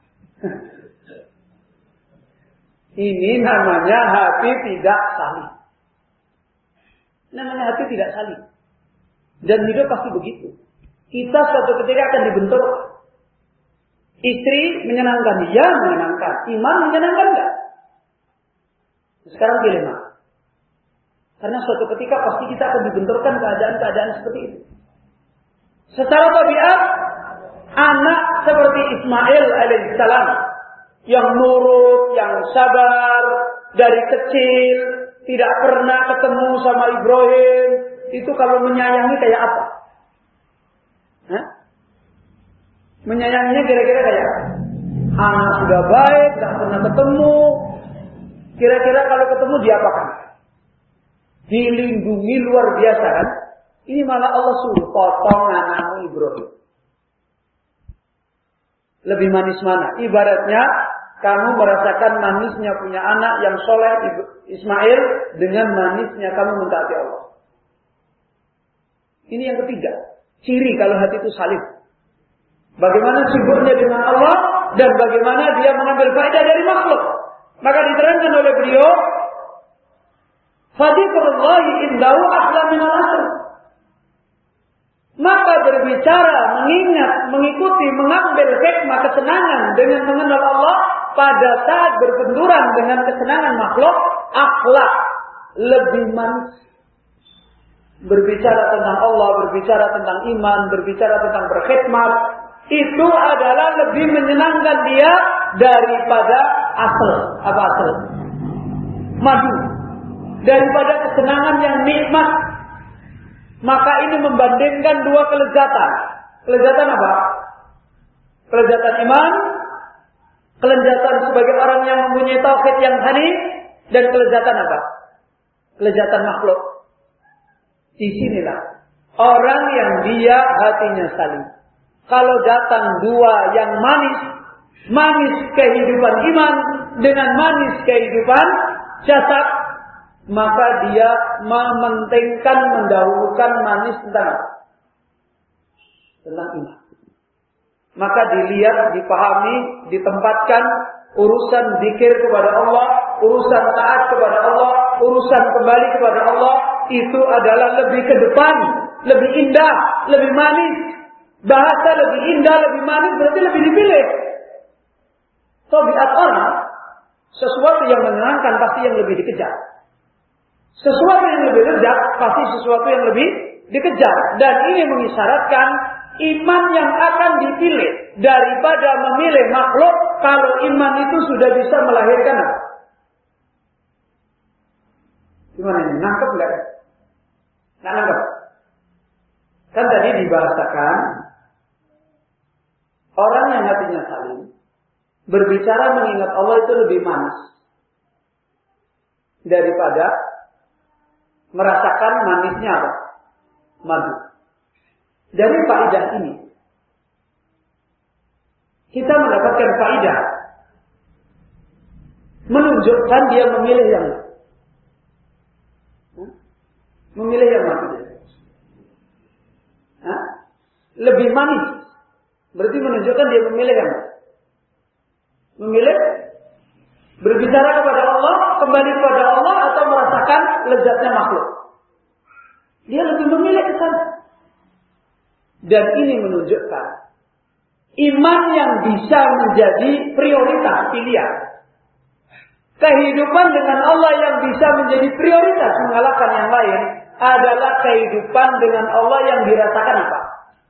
Ini namanya hati tidak salim. Namanya hati tidak salim. Dan hidup pasti begitu. Kita suatu ketika akan dibentur. Istri menyenangkan dia, menyenangkan. Iman menyenangkan enggak? Sekarang pilih mana? Karena suatu ketika pasti kita akan dibenturkan keadaan-keadaan seperti itu. Secara tabiat, anak seperti Ismail alaihissalam yang nurut, yang sabar, dari kecil tidak pernah ketemu sama Ibrahim, itu kalau menyayangi kayak apa? Hah? Menyayanginya kira-kira kayak apa? Anak sudah baik, tidak pernah ketemu. Kira-kira kalau ketemu diapakan? Dilindungi luar biasa kan? Ini malah Allah suruh potong anakmu Ibrahim. Lebih manis mana? Ibaratnya kamu merasakan manisnya punya anak yang soleh Ismail dengan manisnya kamu mentaati Allah. Ini yang ketiga. Ciri kalau hati itu salim. Bagaimana sibuknya dengan Allah dan bagaimana dia mengambil faedah dari makhluk. Maka diterangkan oleh beliau, fadzikrullahi indahu ahla minal asr. Maka berbicara, mengingat, mengikuti, mengambil hikmah kesenangan dengan mengenal Allah pada saat berbenturan dengan kesenangan makhluk, akhlak lebih manis. Berbicara tentang Allah, berbicara tentang iman, berbicara tentang berkhidmat, itu adalah lebih menyenangkan dia daripada asal. Apa asal? Madu. Daripada kesenangan yang nikmat. Maka ini membandingkan dua kelezatan. Kelezatan apa? Kelezatan iman, kelezatan sebagai orang yang mempunyai tauhid yang hanif, dan kelezatan apa? Kelezatan makhluk. Di sinilah orang yang dia hatinya salim. Kalau datang dua yang manis, manis kehidupan iman dengan manis kehidupan jasad, maka dia mementingkan, mendahulukan manis tentang apa? Tentang iman. Maka dilihat, dipahami, ditempatkan urusan zikir kepada Allah, urusan taat kepada Allah, urusan kembali kepada Allah, itu adalah lebih ke depan, lebih indah, lebih manis. Bahasa lebih indah, lebih manis berarti lebih dipilih. Tabiat orang, sesuatu yang menyenangkan pasti yang lebih dikejar. Sesuatu yang lebih lezat pasti sesuatu yang lebih dikejar. Dan ini mengisyaratkan iman yang akan dipilih daripada memilih makhluk kalau iman itu sudah bisa melahirkan apa? Gimana ini? Nangkep nggak? Nggak nangkep? Kan tadi dibahasakan orang yang hatinya salim berbicara mengingat Allah itu lebih manis daripada merasakan manisnya apa? Madu. Dari faedah ini kita mendapatkan faedah menunjukkan dia memilih yang huh? memilih yang mana? Huh? Lebih manis. Berarti menunjukkan dia memilih yang mana? Memilih berbicara kepada Allah, kembali kepada Allah, atau merasakan lezatnya makhluk. Dia lebih memilih ke sana. Dan ini menunjukkan iman yang bisa menjadi prioritas pilihan. Kehidupan dengan Allah yang bisa menjadi prioritas mengalahkan yang lain adalah kehidupan dengan Allah yang dirasakan apa?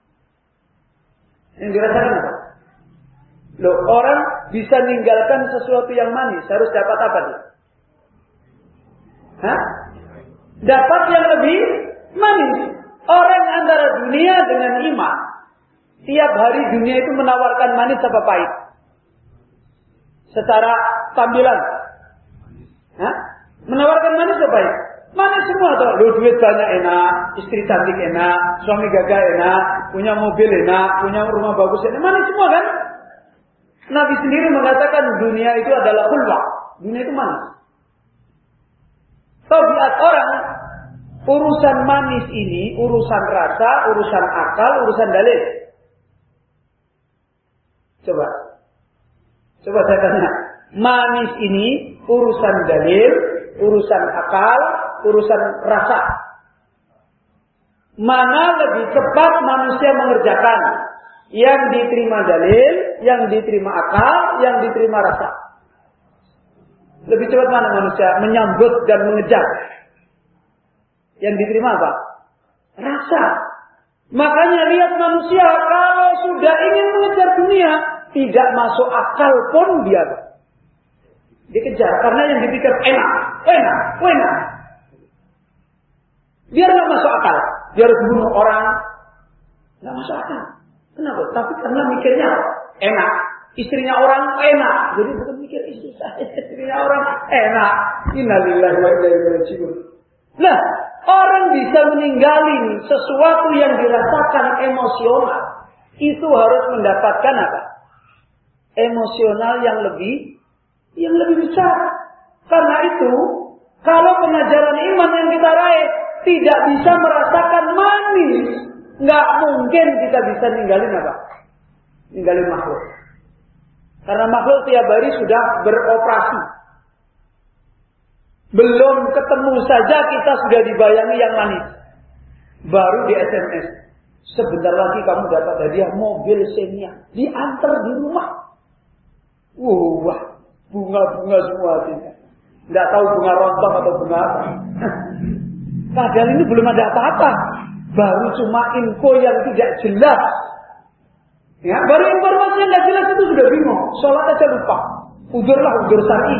Yang dirasakan apa? Loh, orang bisa meninggalkan sesuatu yang manis harus dapat apa dia? Hah? Dapat yang lebih manis. Orang antara dunia dengan iman, tiap hari dunia itu menawarkan manis apa pahit? Secara tampilan, hah? Menawarkan manis apa pahit? Manis semua tuh. Lu duit banyak enak, istri cantik enak, suami gagah enak, punya mobil enak, punya rumah bagus enak, manis semua kan? Nabi sendiri mengatakan dunia itu adalah khulwah. Dunia itu manis. Tabiat orang, urusan manis ini, urusan rasa, urusan akal, urusan dalil. Coba. Coba saya tanya. Manis ini urusan dalil, urusan akal, urusan rasa. Mana lebih cepat manusia mengerjakan? Yang diterima dalil, yang diterima akal, yang diterima rasa. Lebih cepat mana manusia menyambut dan mengejar? Yang diterima apa? Rasa. Makanya lihat manusia kalau sudah ingin mengejar dunia, tidak masuk akal pun dia dikejar. Karena yang dipikir enak, enak, enak. Biar nggak masuk akal. Dia harus bunuh orang. Nggak masuk akal. Kenapa? Tapi karena mikirnya enak. Istrinya orang enak. Jadi bukan mikir istri saya. Istrinya orang enak. Innalillahi wa inna ilaihi raji'un. Nah, orang bisa meninggalin sesuatu yang dirasakan emosional. Itu harus mendapatkan apa? Emosional yang lebih yang lebih besar. Karena itu, kalau pengajaran iman yang kita raih tidak bisa merasakan manis, nggak mungkin kita bisa ninggalin apa? Ninggalin makhluk. Karena makhluk tiap hari sudah beroperasi. Belum ketemu saja kita sudah dibayangi yang manis. Baru di S M S. Sebentar lagi kamu dapat hadiah mobil Xenia. Diantar di rumah. Wah, bunga-bunga semua hatinya. Nggak tahu bunga rontok atau bunga apa. Padahal ini belum ada apa-apa. Baru cuma info yang tidak jelas. Ya, baru informasi yang tidak jelas itu sudah bingung. Sholat aja lupa. Udurlah, udur syar'i.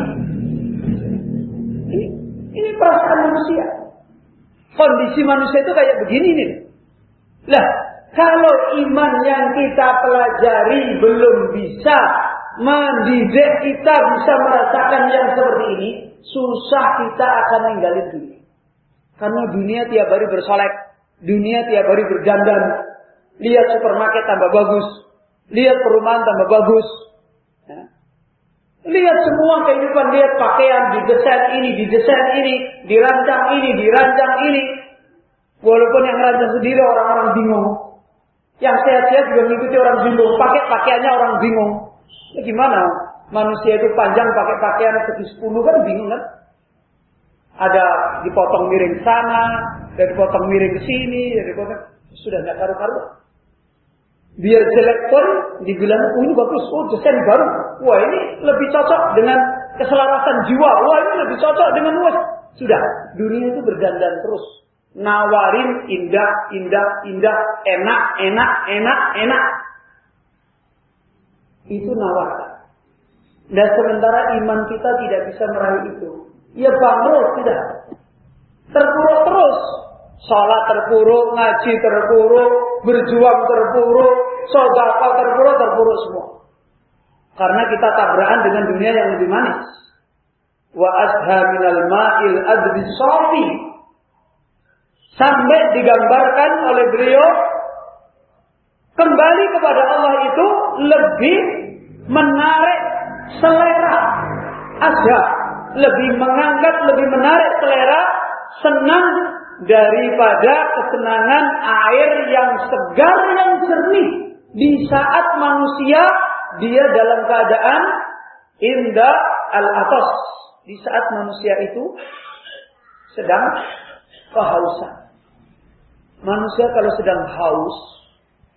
Ini, ini perasaan manusia. Kondisi manusia itu kayak begini nih. Lah, kalau iman yang kita pelajari belum bisa mendidik kita bisa merasakan yang seperti ini, susah kita akan ninggalin dunia. Karena dunia tiap hari bersolek, dunia tiap hari berdandan. Lihat supermarket tambah bagus, lihat perumahan tambah bagus. Ya. Lihat semua kehidupan, lihat pakaian didesain ini, didesain ini, dirancang ini, dirancang ini. Walaupun yang rancang sendiri orang-orang bingung. Yang sehat-sehat juga mengikuti orang bingung. Pakai pakaiannya orang bingung. Ya gimana? Manusia itu panjang pakai pakaian segi sepuluh kan bingung kan? Ada dipotong miring sana, ada dipotong miring ke sini, ada dipotong. Sudah nggak karu-karuan. Biar jelek pun dibilang, oh ini bagus, oh desain baru. Wah ini lebih cocok dengan keselarasan jiwa. Wah ini lebih cocok dengan luas. Sudah, dunia itu berdandan terus. Nawarin indah, indah, indah, enak, enak, enak, enak. Itu nawarkan. Dan sementara iman kita tidak bisa meraih itu. Ya bangkrut, tidak. Terpuruk terus. Salat terpuruk, ngaji terpuruk, berjuang terpuruk, sedekah terpuruk, terpuruk semua. Karena kita tabrakan dengan dunia yang lebih manis. Wa asha minal ma'il adbi safi. Sampai digambarkan oleh beliau, kembali kepada Allah itu lebih menarik selera. Asha, lebih mengangkat, lebih menarik selera, senang daripada kesenangan air yang segar, yang jernih. Di saat manusia dia dalam keadaan indah al-atas. Di saat manusia itu sedang kehausan. Manusia kalau sedang haus,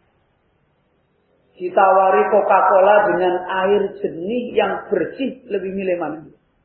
ditawari Coca-Cola dengan air jernih yang bersih, lebih milih mana?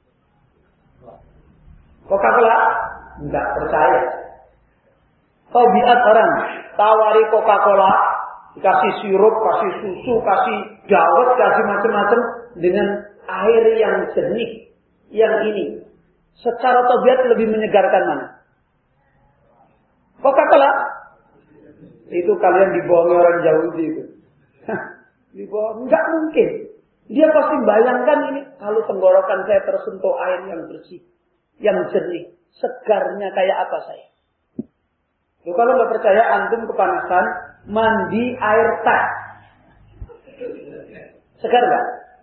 Coca-Cola? Enggak percaya. Tabiat orang, tawari Coca-Cola, dikasih sirup, kasih susu, kasih dawet, kasih macam-macam dengan air yang jernih. Yang ini, secara tabiat lebih menyegarkan mana? Coca-Cola? Itu kalian dibohongi orang Yahudi itu. Dibohongi, enggak mungkin. Dia pasti bayangkan ini, kalau tenggorokan saya tersentuh air yang bersih, yang jernih, segarnya kayak apa saya? Loh, kalau nggak percaya, antum kepanasan, mandi air teh. Segar nggak?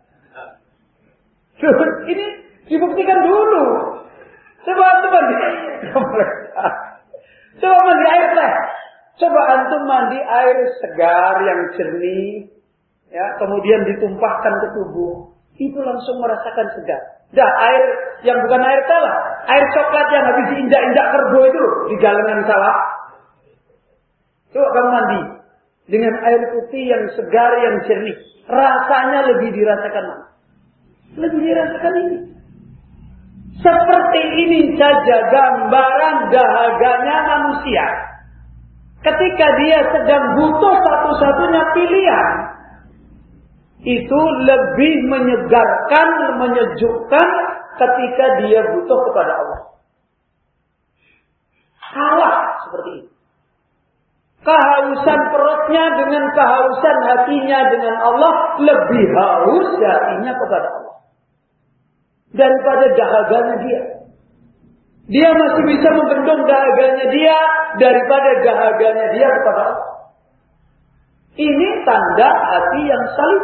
Ini dibuktikan dulu. Coba antum mandi. Coba mandi air teh. Coba antum mandi air segar yang jernih, ya, kemudian ditumpahkan ke tubuh, itu langsung merasakan segar. Dah, air yang bukan air teh lah, air coklat yang habis diinjak-injak kerbau itu di galengan sawah. Coba kamu mandi dengan air putih yang segar, yang jernih. Rasanya lebih dirasakan mana? Lebih dirasakan ini. Seperti ini saja gambaran dahaganya manusia. Ketika dia sedang butuh satu-satunya pilihan, itu lebih menyegarkan, menyejukkan ketika dia butuh kepada Allah. Salah seperti ini. Kehausan perutnya dengan kehausan hatinya dengan Allah, lebih haus hatinya kepada Allah daripada dahaganya dia. Dia masih bisa membendung dahaganya dia daripada dahaganya dia kepada Allah. Ini tanda hati yang salib.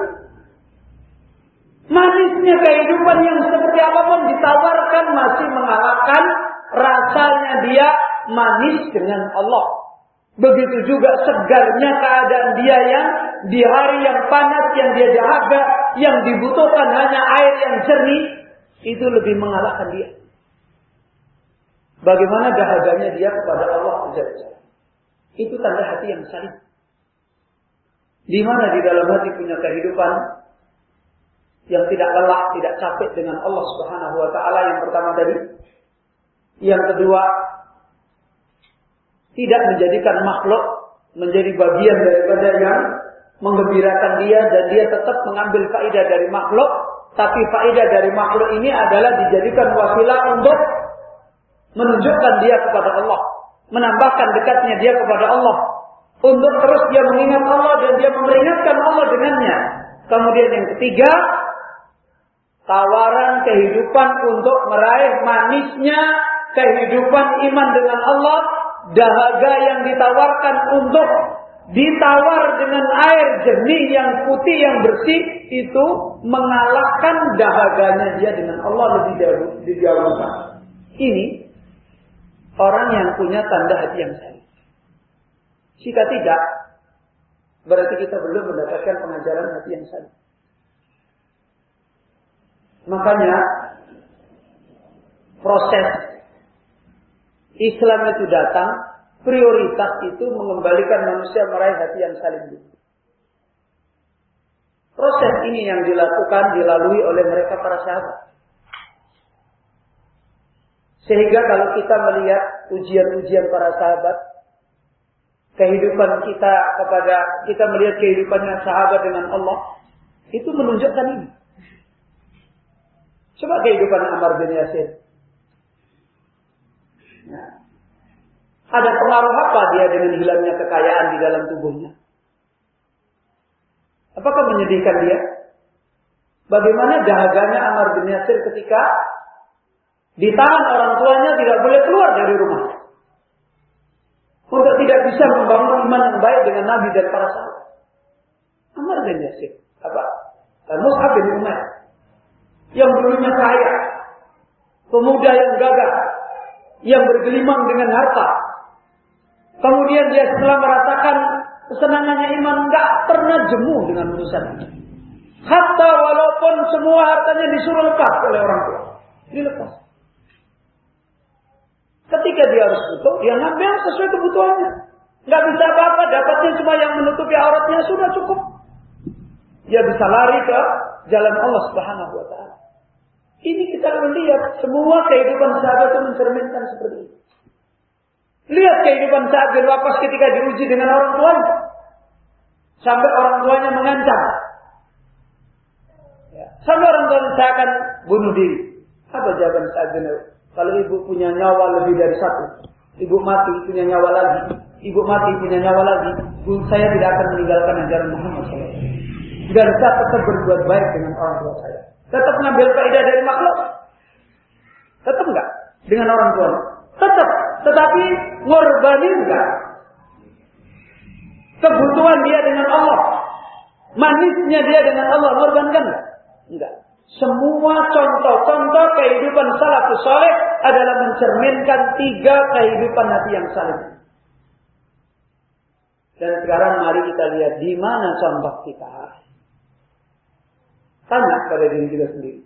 Manisnya kehidupan yang seperti apapun ditawarkan masih mengalahkan rasanya dia manis dengan Allah. Begitu juga segarnya keadaan dia yang di hari yang panas, yang dia dahaga, yang dibutuhkan hanya air yang jernih, itu lebih mengalahkan dia. Bagaimana dahaganya dia kepada Allah Azza wa Jalla. Itu tanda hati yang salib. Di mana di dalam hati punya kehidupan yang tidak lelah, tidak capek dengan Allah Subhanahu wa taala, yang pertama tadi. Yang kedua, tidak menjadikan makhluk menjadi bagian daripada yang menggembirakan dia, dan dia tetap mengambil faedah dari makhluk, tapi faedah dari makhluk ini adalah dijadikan wasilah untuk menunjukkan dia kepada Allah, menambahkan dekatnya dia kepada Allah, untuk terus dia mengingat Allah dan dia memperingatkan Allah dengannya. Kemudian yang ketiga, tawaran kehidupan untuk meraih manisnya kehidupan iman dengan Allah, dahaga yang ditawarkan untuk ditawar dengan air jernih yang putih yang bersih, itu mengalahkan dahaganya dia dengan Allah lebih didahulukan. Ini orang yang punya tanda hati yang salib. Jika tidak, berarti kita belum mendapatkan pengajaran hati yang salib. Makanya proses Islam itu datang, prioritas itu mengembalikan manusia meraih hati yang salib. Proses ini yang dilakukan, dilalui oleh mereka para sahabat. Sehingga kalau kita melihat ujian-ujian para sahabat, kehidupan kita kepada kita melihat kehidupannya sahabat dengan Allah, itu menunjukkan ini. Coba kehidupan Ammar bin Yasir. Nah, ada pengaruh apa dia dengan hilangnya kekayaan di dalam tubuhnya? Apakah menyedihkan dia? Bagaimana dahaganya Ammar bin Yasir ketika ditahan orang tuanya, tidak boleh keluar dari rumah, untuk tidak bisa membangun iman yang baik dengan Nabi dan para sahabat. Ammar bin Yasir, apa? Mus'ab bin Umair, yang dulunya kaya, pemuda yang gagah, yang bergelimang dengan harta. Kemudian dia setelah merasakan kesenangannya iman, enggak pernah jemu dengan urusan ini. Hatta walaupun semua hartanya disuruh lepas oleh orang tua, dilepas. Ketika dia harus butuh, dia ngambil sesuai kebutuhannya. Enggak bisa apa-apa, dapatnya cuma yang menutupi auratnya, sudah cukup. Dia bisa lari ke jalan Allah Subhanahu wa taala. Ini kita melihat semua kehidupan sahabat itu mencerminkan seperti ini. Lihat kehidupan Sa'ad bin Waqqas ketika diuji dengan orang tuanya. Sampai orang tuanya mengancam. Ya. Sampai orang tuanya saya akan bunuh diri. Apa jawaban Sa'ad bin Waqqas? Kalau ibu punya nyawa lebih dari satu, ibu mati punya nyawa lagi, ibu mati punya nyawa lagi, saya tidak akan meninggalkan ajaran Muhammad shallallahu alaihi wasallam. Dan saya tetap berbuat baik dengan orang tua saya. Tetap mengambil faedah dari makhluk. Tetap enggak dengan orang tua. Tetap, tetapi ngorbanin enggak. Kebutuhan dia dengan Allah, manisnya dia dengan Allah, ngorbankan enggak? Enggak. Semua contoh-contoh kehidupan salafus saleh adalah mencerminkan tiga kehidupan hati yang saleh. Dan sekarang mari kita lihat di mana contoh kita. Tanya pada diri kita sendiri.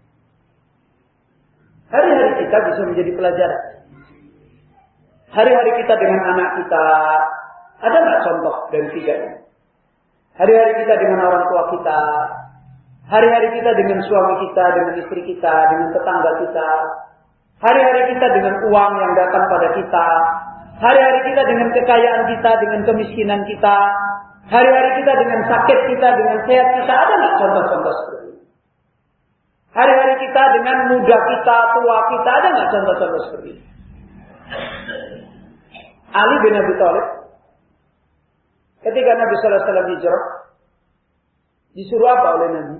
Hari-hari kita bisa menjadi pelajaran. Hari-hari kita dengan anak kita, ada nggak contoh dari tiga ini? Hari-hari kita dengan orang tua kita, hari-hari kita dengan suami kita, dengan istri kita, dengan tetangga kita, hari-hari kita dengan uang yang datang pada kita, hari-hari kita dengan kekayaan kita, dengan kemiskinan kita, hari-hari kita dengan sakit kita, dengan sehat kita, ada nggak contoh-contoh seperti ini? Hari-hari kita dengan muda kita, tua kita, ada nggak contoh-contoh seperti ini? Ali bin Abi Thalib, ketika Nabi Sallallahu Alaihi Wasallam hijrah, disuruh apa oleh Nabi?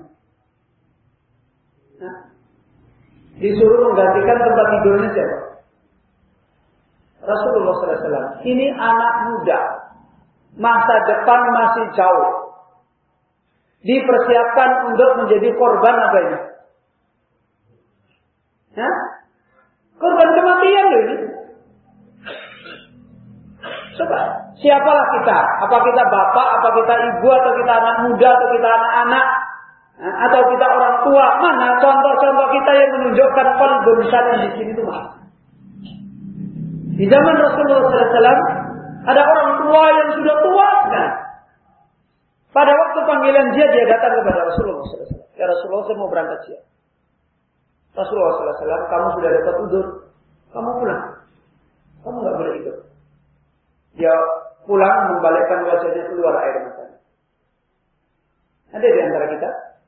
Nah, disuruh menggantikan tempat tidurnya siapa? Rasulullah Sallallahu Alaihi Wasallam. Ini anak muda, masa depan masih jauh, dipersiapkan untuk menjadi korban apa ini? Hah? Korban kematian loh ini. Coba, siapalah kita? Apa kita bapak, apa kita ibu, atau kita anak muda, atau kita anak-anak, atau kita orang tua? Mana contoh-contoh kita yang menunjukkan qalbun salim di sini itu mana? Di zaman Rasulullah Sallallahu Alaihi Wasallam ada orang tua yang sudah tua kan? Pada waktu panggilan dia dia datang kepada Rasulullah Sallallahu Alaihi Wasallam. Ya Rasulullah, saya mau berangkat siang. Rasulullah Sallallahu Alaihi Wasallam, kamu sudah dapat udzur, kamu pulang. Kamu nggak boleh ikut. Dia pulang membalikkan wajahnya keluar air matanya. Ada di antara kita?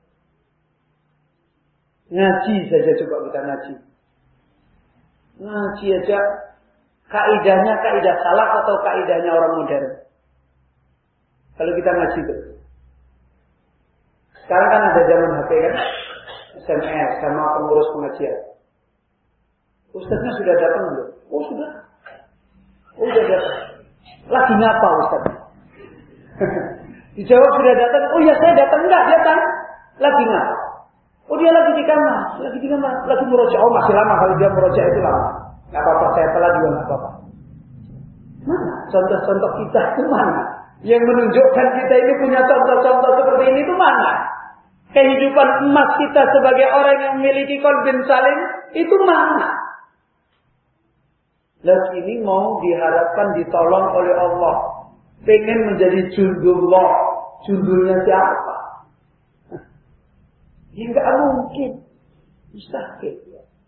Ngaji saja, coba kita ngaji. Ngaji aja. Kaidahnya kaidah salaf atau kaidahnya orang modern? Kalau kita ngaji itu. Sekarang kan ada zaman H P kan? S M S sama pengurus pengajian. Ustaznya sudah datang belum? Oh sudah. Oh sudah datang. Lagi ngapa Ustaz? Dijawab sudah datang. Oh ya saya datang. Enggak, dia kan lagi ngapa? Oh dia lagi di kamar. Lagi di kamar. Lagi murojaah. Oh masih lama kalau dia murojaah itu lama. Gak apa-apa, saya telat juga gak apa-apa. Mana contoh-contoh kita itu mana? Yang menunjukkan kita ini punya contoh-contoh seperti ini itu mana? Kehidupan emas kita sebagai orang yang memiliki qalbun salim itu mana? Lalu ini mau diharapkan ditolong oleh Allah. Pengen menjadi jundullah. Jundulnya siapa? Ya nggak mungkin. Mustahil.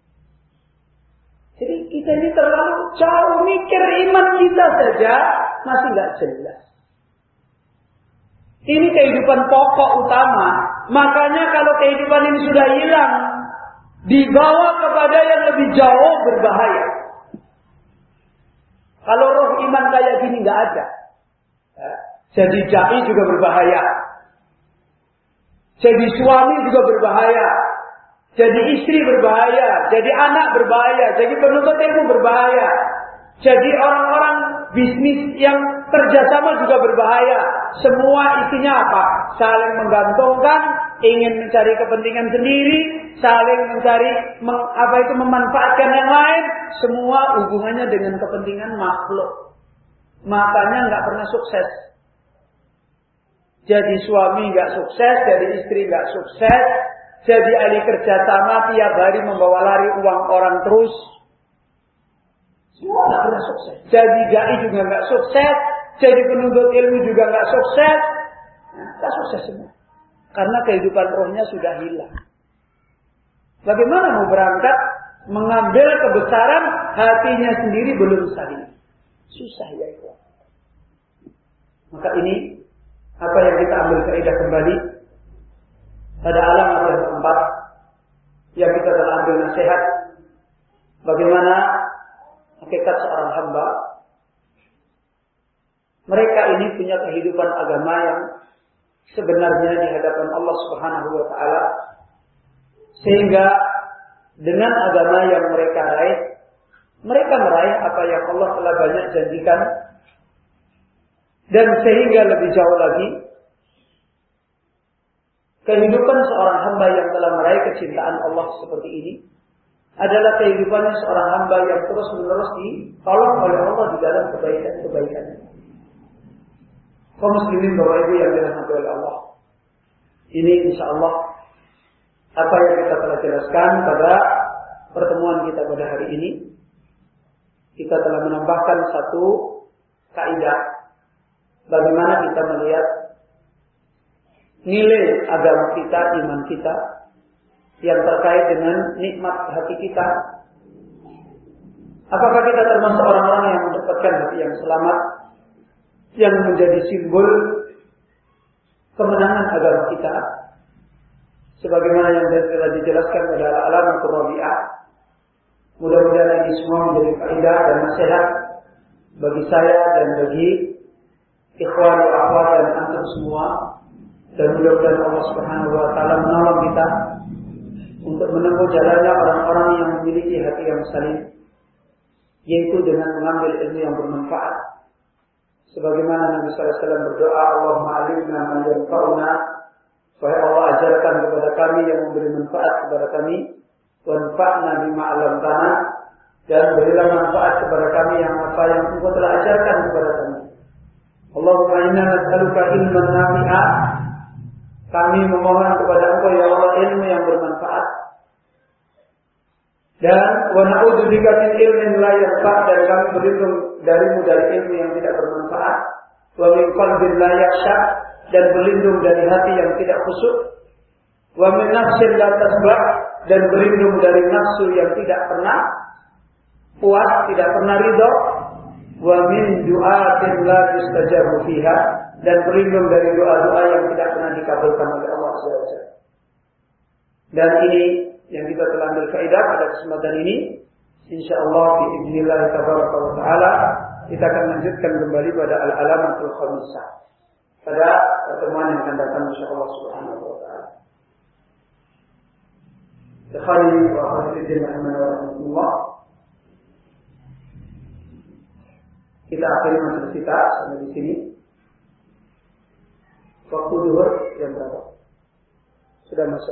Jadi kita ini terlalu jauh mikir iman kita saja masih nggak jelas. Ini kehidupan pokok utama. Makanya kalau kehidupan ini sudah hilang, dibawa kepada yang lebih jauh berbahaya. Kalau roh iman kayak gini nggak ada, jadi dai juga berbahaya, jadi suami juga berbahaya, jadi istri berbahaya, jadi anak berbahaya, jadi penuntut ilmu berbahaya, jadi orang-orang bisnis yang kerjasama juga berbahaya. Semua isinya apa? Saling menggantungkan, ingin mencari kepentingan sendiri, saling mencari meng, apa itu memanfaatkan yang lain. Semua hubungannya dengan kepentingan makhluk. Makanya nggak pernah sukses. Jadi suami nggak sukses, jadi istri nggak sukses, jadi ahli kerjasama tiap hari membawa lari uang orang terus. Semua nggak pernah sukses. Jadi dai juga nggak sukses, jadi penuntut ilmu juga nggak sukses, nggak sukses semua. Karena kehidupan rohnya sudah hilang. Bagaimana mau berangkat mengambil kebesaran hatinya sendiri belum sahih? Susah ya itu. Maka ini apa yang kita ambil faedah kembali pada alamat yang keempat yang kita telah ambil nasihat bagaimana hakikat seorang hamba. Mereka ini punya kehidupan agama yang sebenarnya di hadapan Allah Subhanahu wa taala, sehingga dengan agama yang mereka raih, mereka meraih apa yang Allah telah banyak janjikan, dan sehingga lebih jauh lagi kehidupan seorang hamba yang telah meraih kecintaan Allah seperti ini adalah kehidupannya seorang hamba yang terus menerus ditolong oleh Allah di dalam kebaikan-kebaikannya. Kaum muslimin Bapak Ibu yang dirahmati oleh Allah, ini insya Allah apa yang kita telah jelaskan pada pertemuan kita pada hari ini. Kita telah menambahkan satu kaidah bagaimana kita melihat nilai agama kita, iman kita yang terkait dengan nikmat hati kita. Apakah kita termasuk orang-orang yang mendapatkan hati yang selamat, yang menjadi simbol kemenangan agama kita, sebagaimana yang telah dijelaskan pada Al-Alamatul Rabi'ah. Mudah-mudahan ini semua menjadi faedah dan nasihat bagi saya dan bagi ikhwan wa akhwat dan antum semua, dan mudah-mudahan Allah Subhanahu wa taala menolong kita untuk menempuh jalannya orang-orang yang memiliki hati yang salim, yaitu dengan mengambil ilmu yang bermanfaat. Sebagaimana Nabi sallallahu alaihi wasallam berdoa, Allahumma alimna ma yanfa'una, wahai Allah ajarkan kepada kami yang memberi manfaat kepada kami, wanfa'na bima 'allamtana, dan berilah manfaat kepada kami yang apa yang Engkau telah ajarkan kepada kami. Allahumma inna nas'aluka ilman nafi'a, kami memohon kepada Engkau ya Allah ilmu yang bermanfaat, dan wa na'udzubika min ilmin la yanfa', dan kami berlindung darimu dari ilmu yang tidak bermanfaat, wa min qalbin la yakhsha', dan berlindung dari hati yang tidak khusyuk, wa min nafsin la tasba', dan berlindung dari nafsu yang tidak pernah puas, tidak pernah ridha, wa min du'atin la yustajabu fiha, dan berlindung dari doa-doa yang tidak pernah dikabulkan oleh Allah Subhanahu wa taala. Dan ini yang kita telah ambil faedah pada kesempatan ini. Insyaallah biiznillah tabaraka wa taala kita akan lanjutkan kembali pada al-alamatul khamisah pada pertemuan yang akan datang insyaallah subhanahu wa taala. Ikhwani wa akhwati fillah, kita akhiri majelis kita sampai di sini. Waktu zuhur jam berapa? Sudah masuk?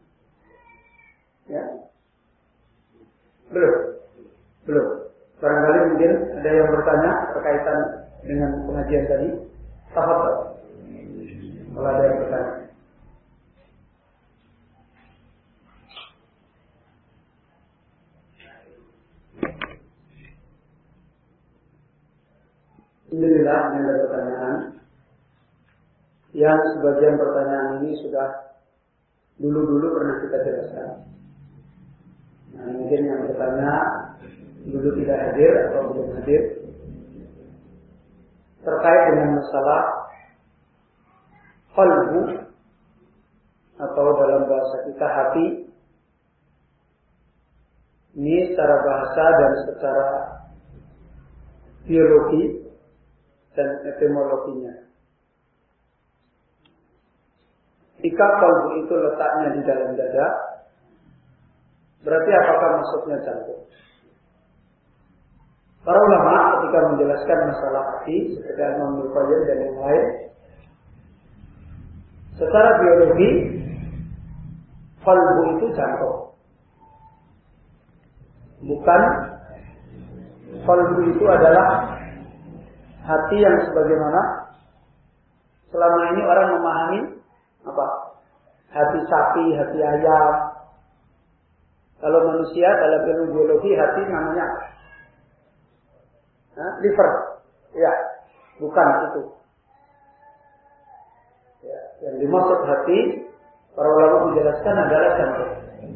Ya? Belum? Belum. Barangkali mungkin ada yang bertanya berkaitan dengan pengajian tadi. Tafadhol. Kalau ada yang bertanya. Alhamdulillah, ada pertanyaan. Yang sebagian pertanyaan ini sudah dulu-dulu pernah kita jelaskan. Nah, mungkin yang bertanya dulu tidak hadir atau belum hadir terkait dengan masalah qalbu atau dalam bahasa kita hati. Ini secara bahasa dan secara biologi dan etimologinya. Jika qalbu itu letaknya di dalam dada, berarti apakah maksudnya jantung? Para ulama ketika menjelaskan masalah hati, seperti Imam Al-Qayyim dan yang lain, secara biologi, qalbu itu jantung. Bukan qalbu itu adalah hati yang sebagaimana selama ini orang memahami apa? Hati sapi, hati ayam. Kalau manusia dalam ilmu biologi hati namanya nah, liver. Ya, bukan itu. Ya, yang dimaksud hati para ulama menjelaskan adalah jantung.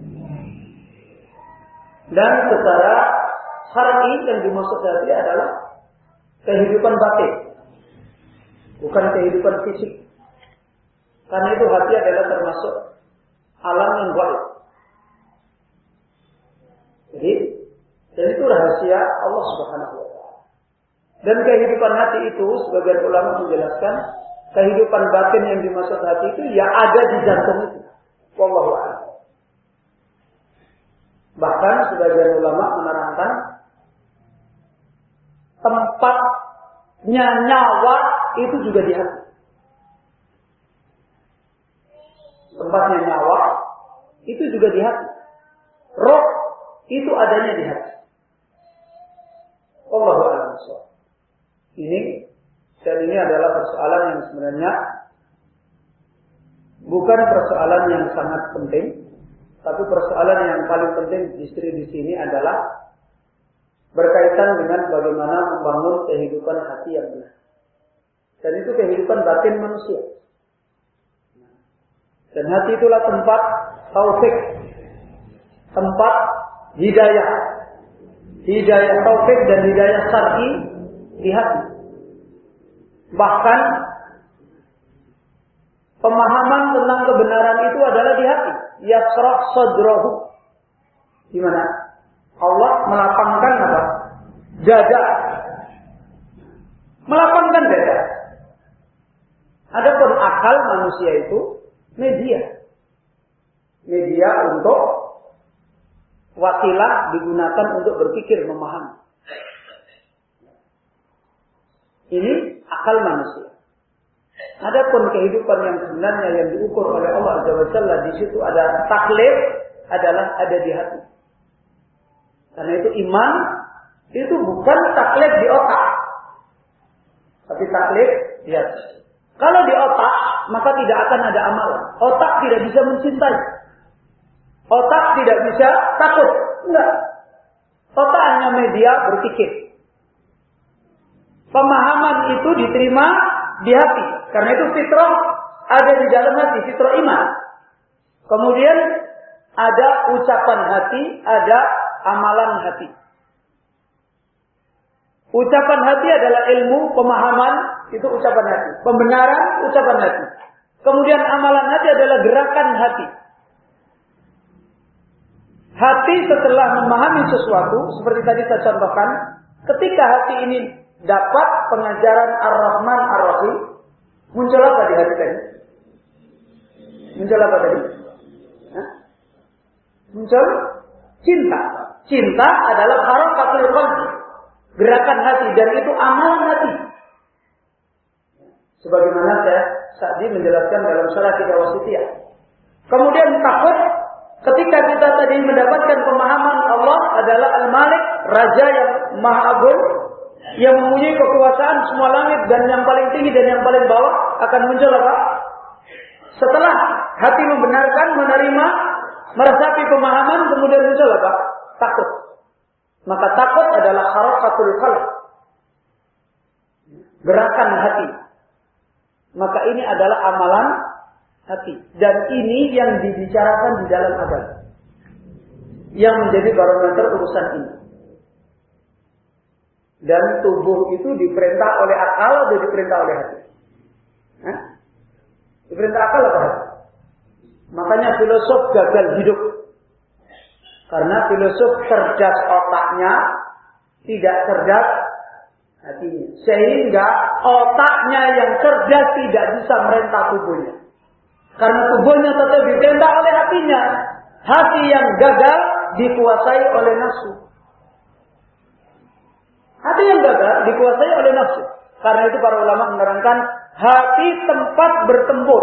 Dan secara syar'i yang dimaksud hati adalah kehidupan batin, bukan kehidupan fisik. Karena itu hati adalah termasuk alam yang gaib. Jadi, dan itu rahasia Allah Subhanahu wa taala. Dan kehidupan hati itu sebagian ulama menjelaskan kehidupan batin yang dimaksud hati itu ya ada di jantung itu. Wallahu a'lam. Bahkan sebagian ulama menerangkan tempatnya nyawa itu juga di hati. Tempatnya nyawa itu juga di hati. Roh itu adanya di hati. Wallahu a'lam. Ini dan ini adalah persoalan yang sebenarnya bukan persoalan yang sangat penting, tapi persoalan yang paling penting justru di sini adalah berkaitan dengan bagaimana membangun kehidupan hati yang benar. Dan itu kehidupan batin manusia. Dan hati itulah tempat taufik, tempat hidayah, hidayah taufik dan hidayah syar'i di hati. Bahkan pemahaman tentang kebenaran itu adalah di hati. Yasrah sadrahu. Di mana? Allah melapangkan apa? Dada. Melapangkan dada. Adapun akal manusia itu media. Media untuk wasilah digunakan untuk berpikir, memahami. Ini akal manusia. Adapun kehidupan yang sebenarnya yang diukur oleh Allah Azza wa Jalla di situ ada taklif, adalah ada di hati. Karena itu iman itu bukan taklif di otak, tapi taklif di hati. Kalau di otak maka tidak akan ada amalan. Otak tidak bisa mencintai. Otak tidak bisa takut. Enggak. Otak hanya media berpikir. Pemahaman itu diterima di hati. Karena itu fitrah ada di dalam hati, fitrah iman. Kemudian ada ucapan hati, ada amalan hati. Ucapan hati adalah ilmu, pemahaman, itu ucapan hati. Pembenaran, ucapan hati. Kemudian amalan hati adalah gerakan hati. Hati setelah memahami sesuatu, seperti tadi saya contohkan, ketika hati ini dapat pengajaran Ar-Rahman Ar-Rahim, muncul apa di hati tadi? Muncul apa tadi? Hah? Muncul cinta. Cinta adalah harakatul qalbi, gerakan hati, dan itu amalan hati. Sebagaimana saya Sa'di menjelaskan dalam Syarah Kitab Wasithiyah. Kemudian takut, ketika kita tadi mendapatkan pemahaman Allah adalah Al-Malik, Raja yang Maha Agung, yang mempunyai kekuasaan semua langit dan yang paling tinggi dan yang paling bawah, akan muncul apa? Setelah hati membenarkan, menerima, meresapi pemahaman, kemudian muncul apa? Takut. Maka takut adalah harakatul qalb, gerakan hati. Maka ini adalah amalan hati. Dan ini yang dibicarakan di dalam agama, yang menjadi barometer urusan ini. Dan tubuh itu diperintah oleh akal atau diperintah oleh hati? Hah? Diperintah akal atau hati? Makanya filosof gagal hidup. Karena filosof cerdas otaknya, tidak cerdas hatinya. Sehingga otaknya yang cerdas tidak bisa merintah tubuhnya. Karena tubuhnya tetap diperintah oleh hatinya. Hati yang gagal dikuasai oleh nafsu. Hati yang gagal dikuasai oleh nafsu. Karena itu para ulama menerangkan hati tempat bertempur.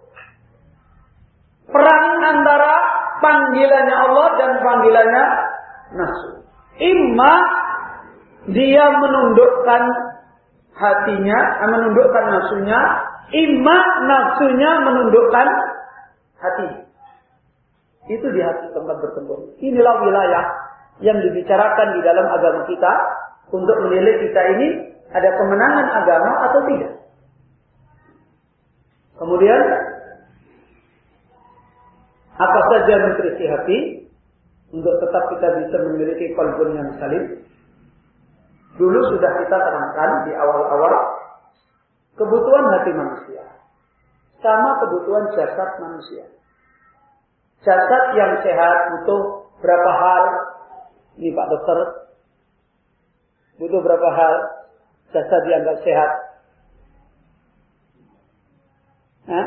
Perang antara panggilannya Allah dan panggilannya nafsu. Imma dia menundukkan hatinya, menundukkan nafsunya. Imma nafsunya menundukkan hati. Itu di hati tempat bertempur. Inilah wilayah yang dibicarakan di dalam agama kita. Untuk menilai kita ini ada kemenangan agama atau tidak. Kemudian Apa saja nutrisi hati untuk tetap kita bisa memiliki qalbun yang salim? Dulu sudah kita terangkan di awal-awal kebutuhan hati manusia sama kebutuhan jasad manusia. Jasad yang sehat butuh berapa hal? Ini Pak Dokter, butuh berapa hal jasad yang enggak sehat? Hah?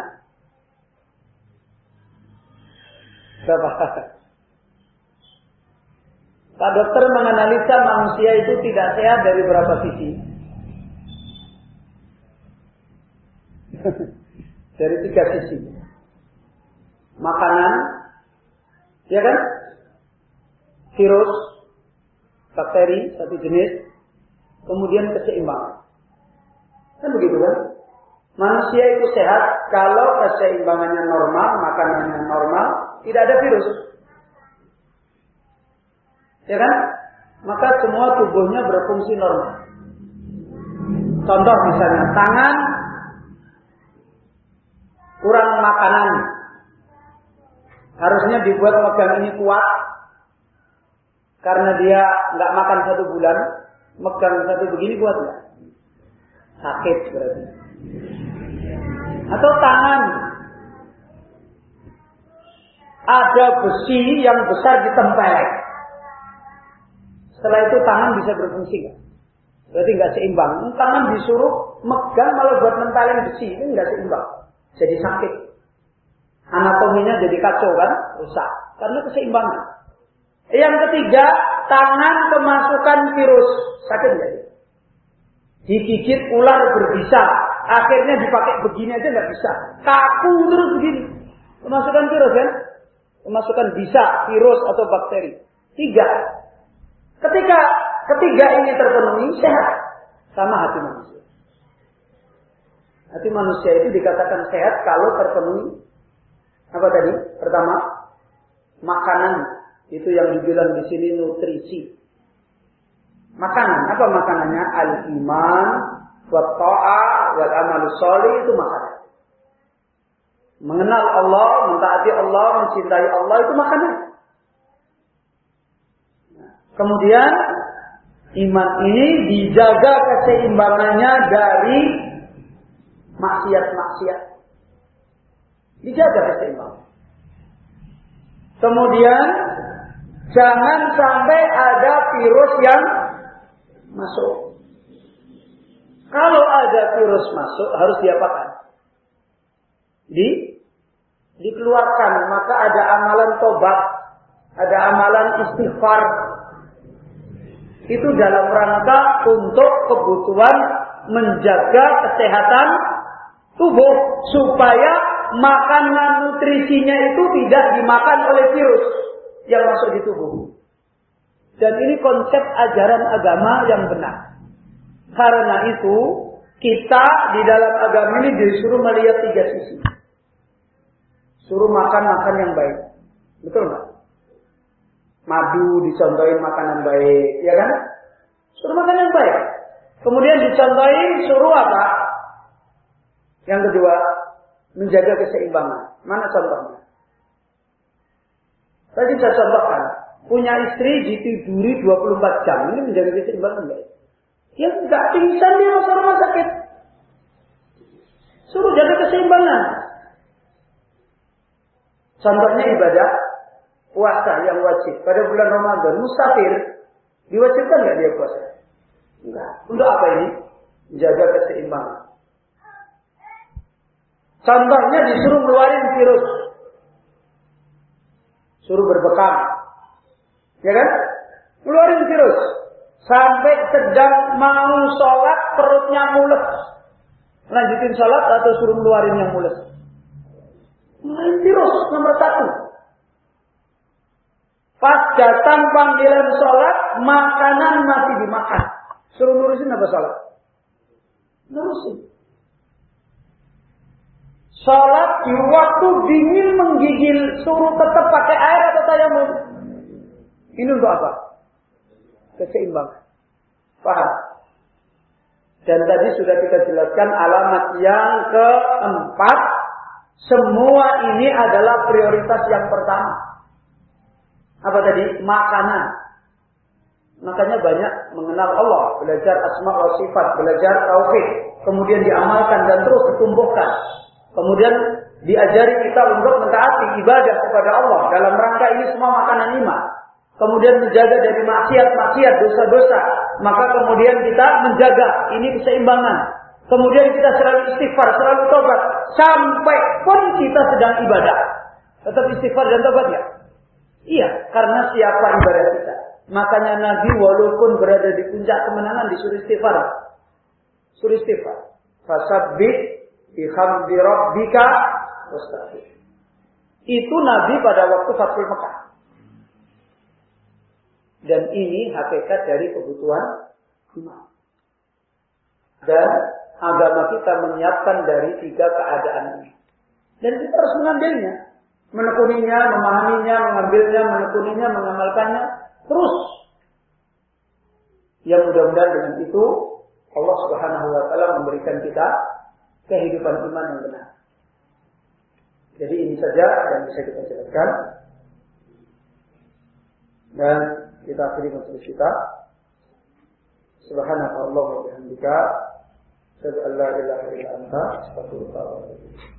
Berapa hal? Pak Dokter menganalisa manusia itu tidak sehat dari berapa sisi? Dari tiga sisi. Makanan, ya kan? Virus, bakteri, satu jenis. Kemudian keseimbangan. Kan begitu kan? Manusia itu sehat kalau keseimbangannya normal, makanannya normal, tidak ada virus. Ya kan? Maka semua tubuhnya berfungsi normal. Contoh misalnya, tangan kurang makanan. Harusnya dibuat megang ini kuat. Karena dia nggak makan satu bulan, megang satu begini kuat nggak? Sakit berarti. Atau tangan. Ada besi yang besar ditempelek. Setelah itu tangan bisa berfungsi nggak? Berarti nggak seimbang. Tangan disuruh megang malah buat nempelin besi, itu nggak seimbang. Jadi sakit. Anatominya jadi kacau kan? Rusak. Karena keseimbangan. Yang ketiga, tangan kemasukan virus. Sakit nggak? Digigit ular berbisa. Akhirnya dipakai begini aja nggak bisa. Kaku terus begini. Kemasukan virus kan? Kemasukan bisa, virus atau bakteri. Tiga. Ketika ketiga ini terpenuhi, sehat. Sama hati manusia. Hati manusia itu dikatakan sehat kalau terpenuhi. Apa tadi? Pertama, makanan. Itu yang dibilang di sini nutrisi. Makanan. Apa makanannya? Al-iman, wat ta'ah, wal amalus sholih, itu makanan. Mengenal Allah, mentaati Allah, mencintai Allah, itu makanan. Kemudian iman ini dijaga keseimbangannya dari maksiat-maksiat. Dijaga keseimbangan. Kemudian jangan sampai ada virus yang masuk. Kalau ada virus masuk harus diapakan? Di dikeluarkan. Maka ada amalan tobat, ada amalan istighfar. Itu dalam rangka untuk kebutuhan menjaga kesehatan tubuh supaya makanan nutrisinya itu tidak dimakan oleh virus yang masuk di tubuh. Dan ini konsep ajaran agama yang benar. Karena itu kita di dalam agama ini disuruh melihat tiga sisi. Suruh makan-makan yang baik. Betul nggak? Madu dicontohin makanan baik, ya kan? Suruh makan yang baik. Kemudian dicontohin suruh apa? Yang kedua, menjaga keseimbangan. Mana contohnya? Tadi saya contohkan, punya istri ditiduri dua puluh empat jam, ini menjaga keseimbangan baik. Ya enggak pingsan dia masuk rumah sakit. Suruh jaga keseimbangan. Contohnya ibadah puasa yang wajib pada bulan Ramadan, musafir diwajibkan nggak dia puasa? Enggak. Untuk apa ini? Menjaga keseimbangan. Contohnya disuruh ngeluarin virus, suruh berbekam, ya kan? Ngeluarin virus sampai sedang mau sholat perutnya mules, lanjutin sholat atau suruh ngeluarin yang mules? Ngeluarin virus nomor satu. Pas datang panggilan sholat, makanan masih dimakan. Suruh nurusin apa sholat? Nurusin. Sholat di waktu dingin menggigil, suruh tetap pakai air atau tayamum? Ini untuk apa? Keseimbangan. Paham? Dan tadi sudah kita jelaskan alamat yang keempat Semua ini adalah prioritas yang pertama. Apa tadi? Makanan. Makanya banyak mengenal Allah, belajar asma wa sifat, belajar tauhid, kemudian diamalkan dan terus ditumbuhkan. Kemudian diajari kita untuk mentaati ibadah kepada Allah dalam rangka ini semua makanan iman. Kemudian menjaga dari maksiat-maksiat, dosa-dosa. Maka kemudian kita menjaga ini keseimbangan. Kemudian kita selalu istighfar, selalu tobat. Sampai pun kita sedang ibadah. Tetap istighfar dan tobat ya? Iya, karena siapa ibadah kita. Makanya Nabi walaupun berada di puncak kemenangan disuruh istighfar. Suruh istighfar. Fasabbih bihamdi rabbika wastaghfir. Itu Nabi pada waktu Fathul Mekah. Dan ini hakikat dari kebutuhan iman. Dan agama kita menyiapkan dari tiga keadaan ini. Dan kita harus mengambilnya. Menekuninya, memahaminya, mengambilnya, menekuninya, mengamalkannya. Terus. Yang mudah-mudahan dengan itu Allah Subhanahu wa taala memberikan kita kehidupan iman yang benar. Jadi ini saja yang bisa kita jelaskan. Dan kita akhiri majelis kita. Subhanallah wa bihamdika, asyhadu an la ilaha illa anta, astaghfiruka wa atubu ilaik.